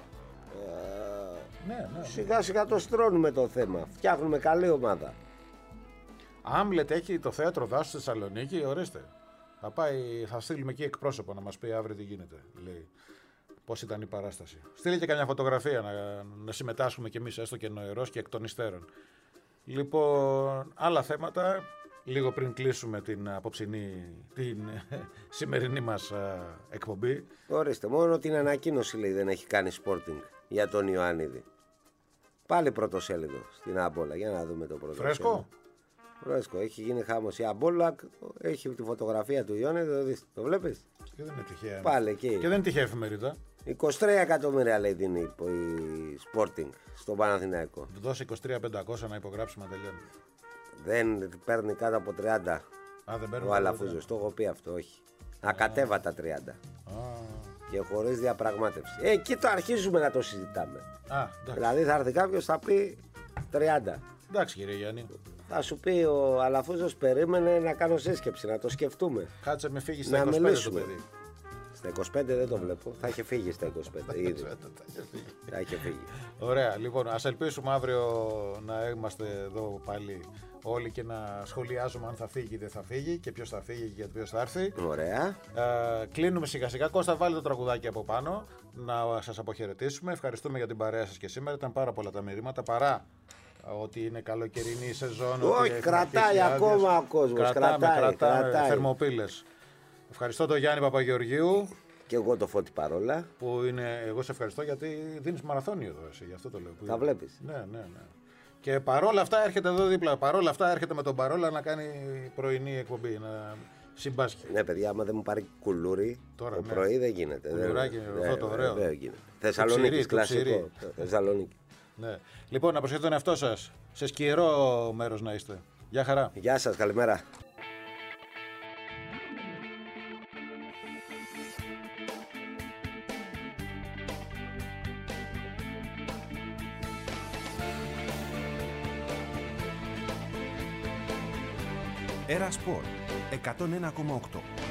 Ναι, ναι. Σιγά σιγά το στρώνουμε το θέμα. Φτιάχνουμε καλή ομάδα. Άμλετ έχει το θέατρο δάσου στη Θεσσαλονίκη, ορίστε. Θα, πάει, θα στείλουμε εκεί εκπρόσωπο να μας πει αύριο τι γίνεται. Λέει πώς ήταν η παράσταση. Στείλε και καμιά φωτογραφία να, να συμμετάσχουμε κι εμείς, έστω και νοερός και εκ των υστέρων. Λοιπόν, άλλα θέματα. Λίγο πριν κλείσουμε την απόψινή, την σημερινή μας α, εκπομπή. Ορίστε, μόνο την ανακοίνωση λέει δεν έχει κάνει Sporting για τον Ιωάννιδη. Πάλι πρωτοσέλιδο στην Άμπολα, για να δούμε το πρωτοσέλιδο. Φρέσκο. Φρέσκο, έχει γίνει χάμος. Η Άμπολα έχει τη φωτογραφία του Ιωάννιδη, το, δεις, το βλέπεις. Και δεν είναι τυχαία. Πάλι εκεί. Και δεν είναι τυχαία εφημερίδα. είκοσι τρία εκατομμύρια λέει την η Sporting στον Παναθηναϊκό. Δώσε είκοσι τρία χιλιάδες πεντακόσια να υπογράψουμε να τελειώνει. Δεν παίρνει κάτω από τριάντα. Α, δεν παίρνει. Ο Αλαφούζος, το έχω πει αυτό, όχι. Ακατέβα τα τριάντα. Α. και χωρίς διαπραγμάτευση. Ε, εκεί το αρχίζουμε να το συζητάμε. Α, δηλαδή θα έρθει κάποιος, θα πει τριάντα. Εντάξει κύριε Γιάννη. Θα σου πει ο Αλαφούζος, περίμενε να κάνω σύσκεψη, να το σκεφτούμε. Κάτσε με φύγει στα είκοσι πέντε το παιδί. Στα είκοσι πέντε δεν το βλέπω. Θα είχε φύγει στα είκοσι πέντε. Ήδη. Θα είχε φύγει. Ωραία. Λοιπόν, ας ελπίσουμε αύριο να είμαστε εδώ πάλι όλοι και να σχολιάζουμε αν θα φύγει ή δεν θα φύγει και ποιος θα φύγει και ποιος θα έρθει. Ωραία. Ε, κλείνουμε σιγά σιγά. Κώστα, βάλει το τραγουδάκι από πάνω να σας αποχαιρετήσουμε. Ευχαριστούμε για την παρέα σας και σήμερα. Ήταν πάρα πολλά τα μηνύματα παρά ότι είναι καλοκαιρινή σεζόν. Όχι, κρατάει ακόμα ο κόσμος. Κρατάμε, κρατάει, κρατάμε κρατάει. θερμοπύλες. Ευχαριστώ τον Γιάννη Παπαγεωργίου. Και εγώ το Φώτη Παρόλα. Που είναι, εγώ σε ευχαριστώ γιατί δίνεις μαραθώνιο εδώ εσύ, γι' αυτό το λέω. Τα βλέπεις. Ναι, ναι, ναι. Και παρόλα αυτά έρχεται εδώ δίπλα. Παρόλα αυτά έρχεται με τον Παρόλα να κάνει πρωινή εκπομπή. Να συμπάσχει. Ναι, παιδιά, άμα δεν μου πάρει κουλούρι το ναι. πρωί δεν γίνεται. Κουλουράκι, δεν, αυτό το ωραίο. Δεν γίνεται. Θεσσαλονίκη, κλασικό. Θεσσαλονίκη. Ναι. Λοιπόν, να προσέχετε τον εαυτό σας. Σε σκιερό μέρος να είστε. Γεια χαρά. Γεια σας, καλημέρα. Era Sport εκατόν ένα κόμμα οκτώ.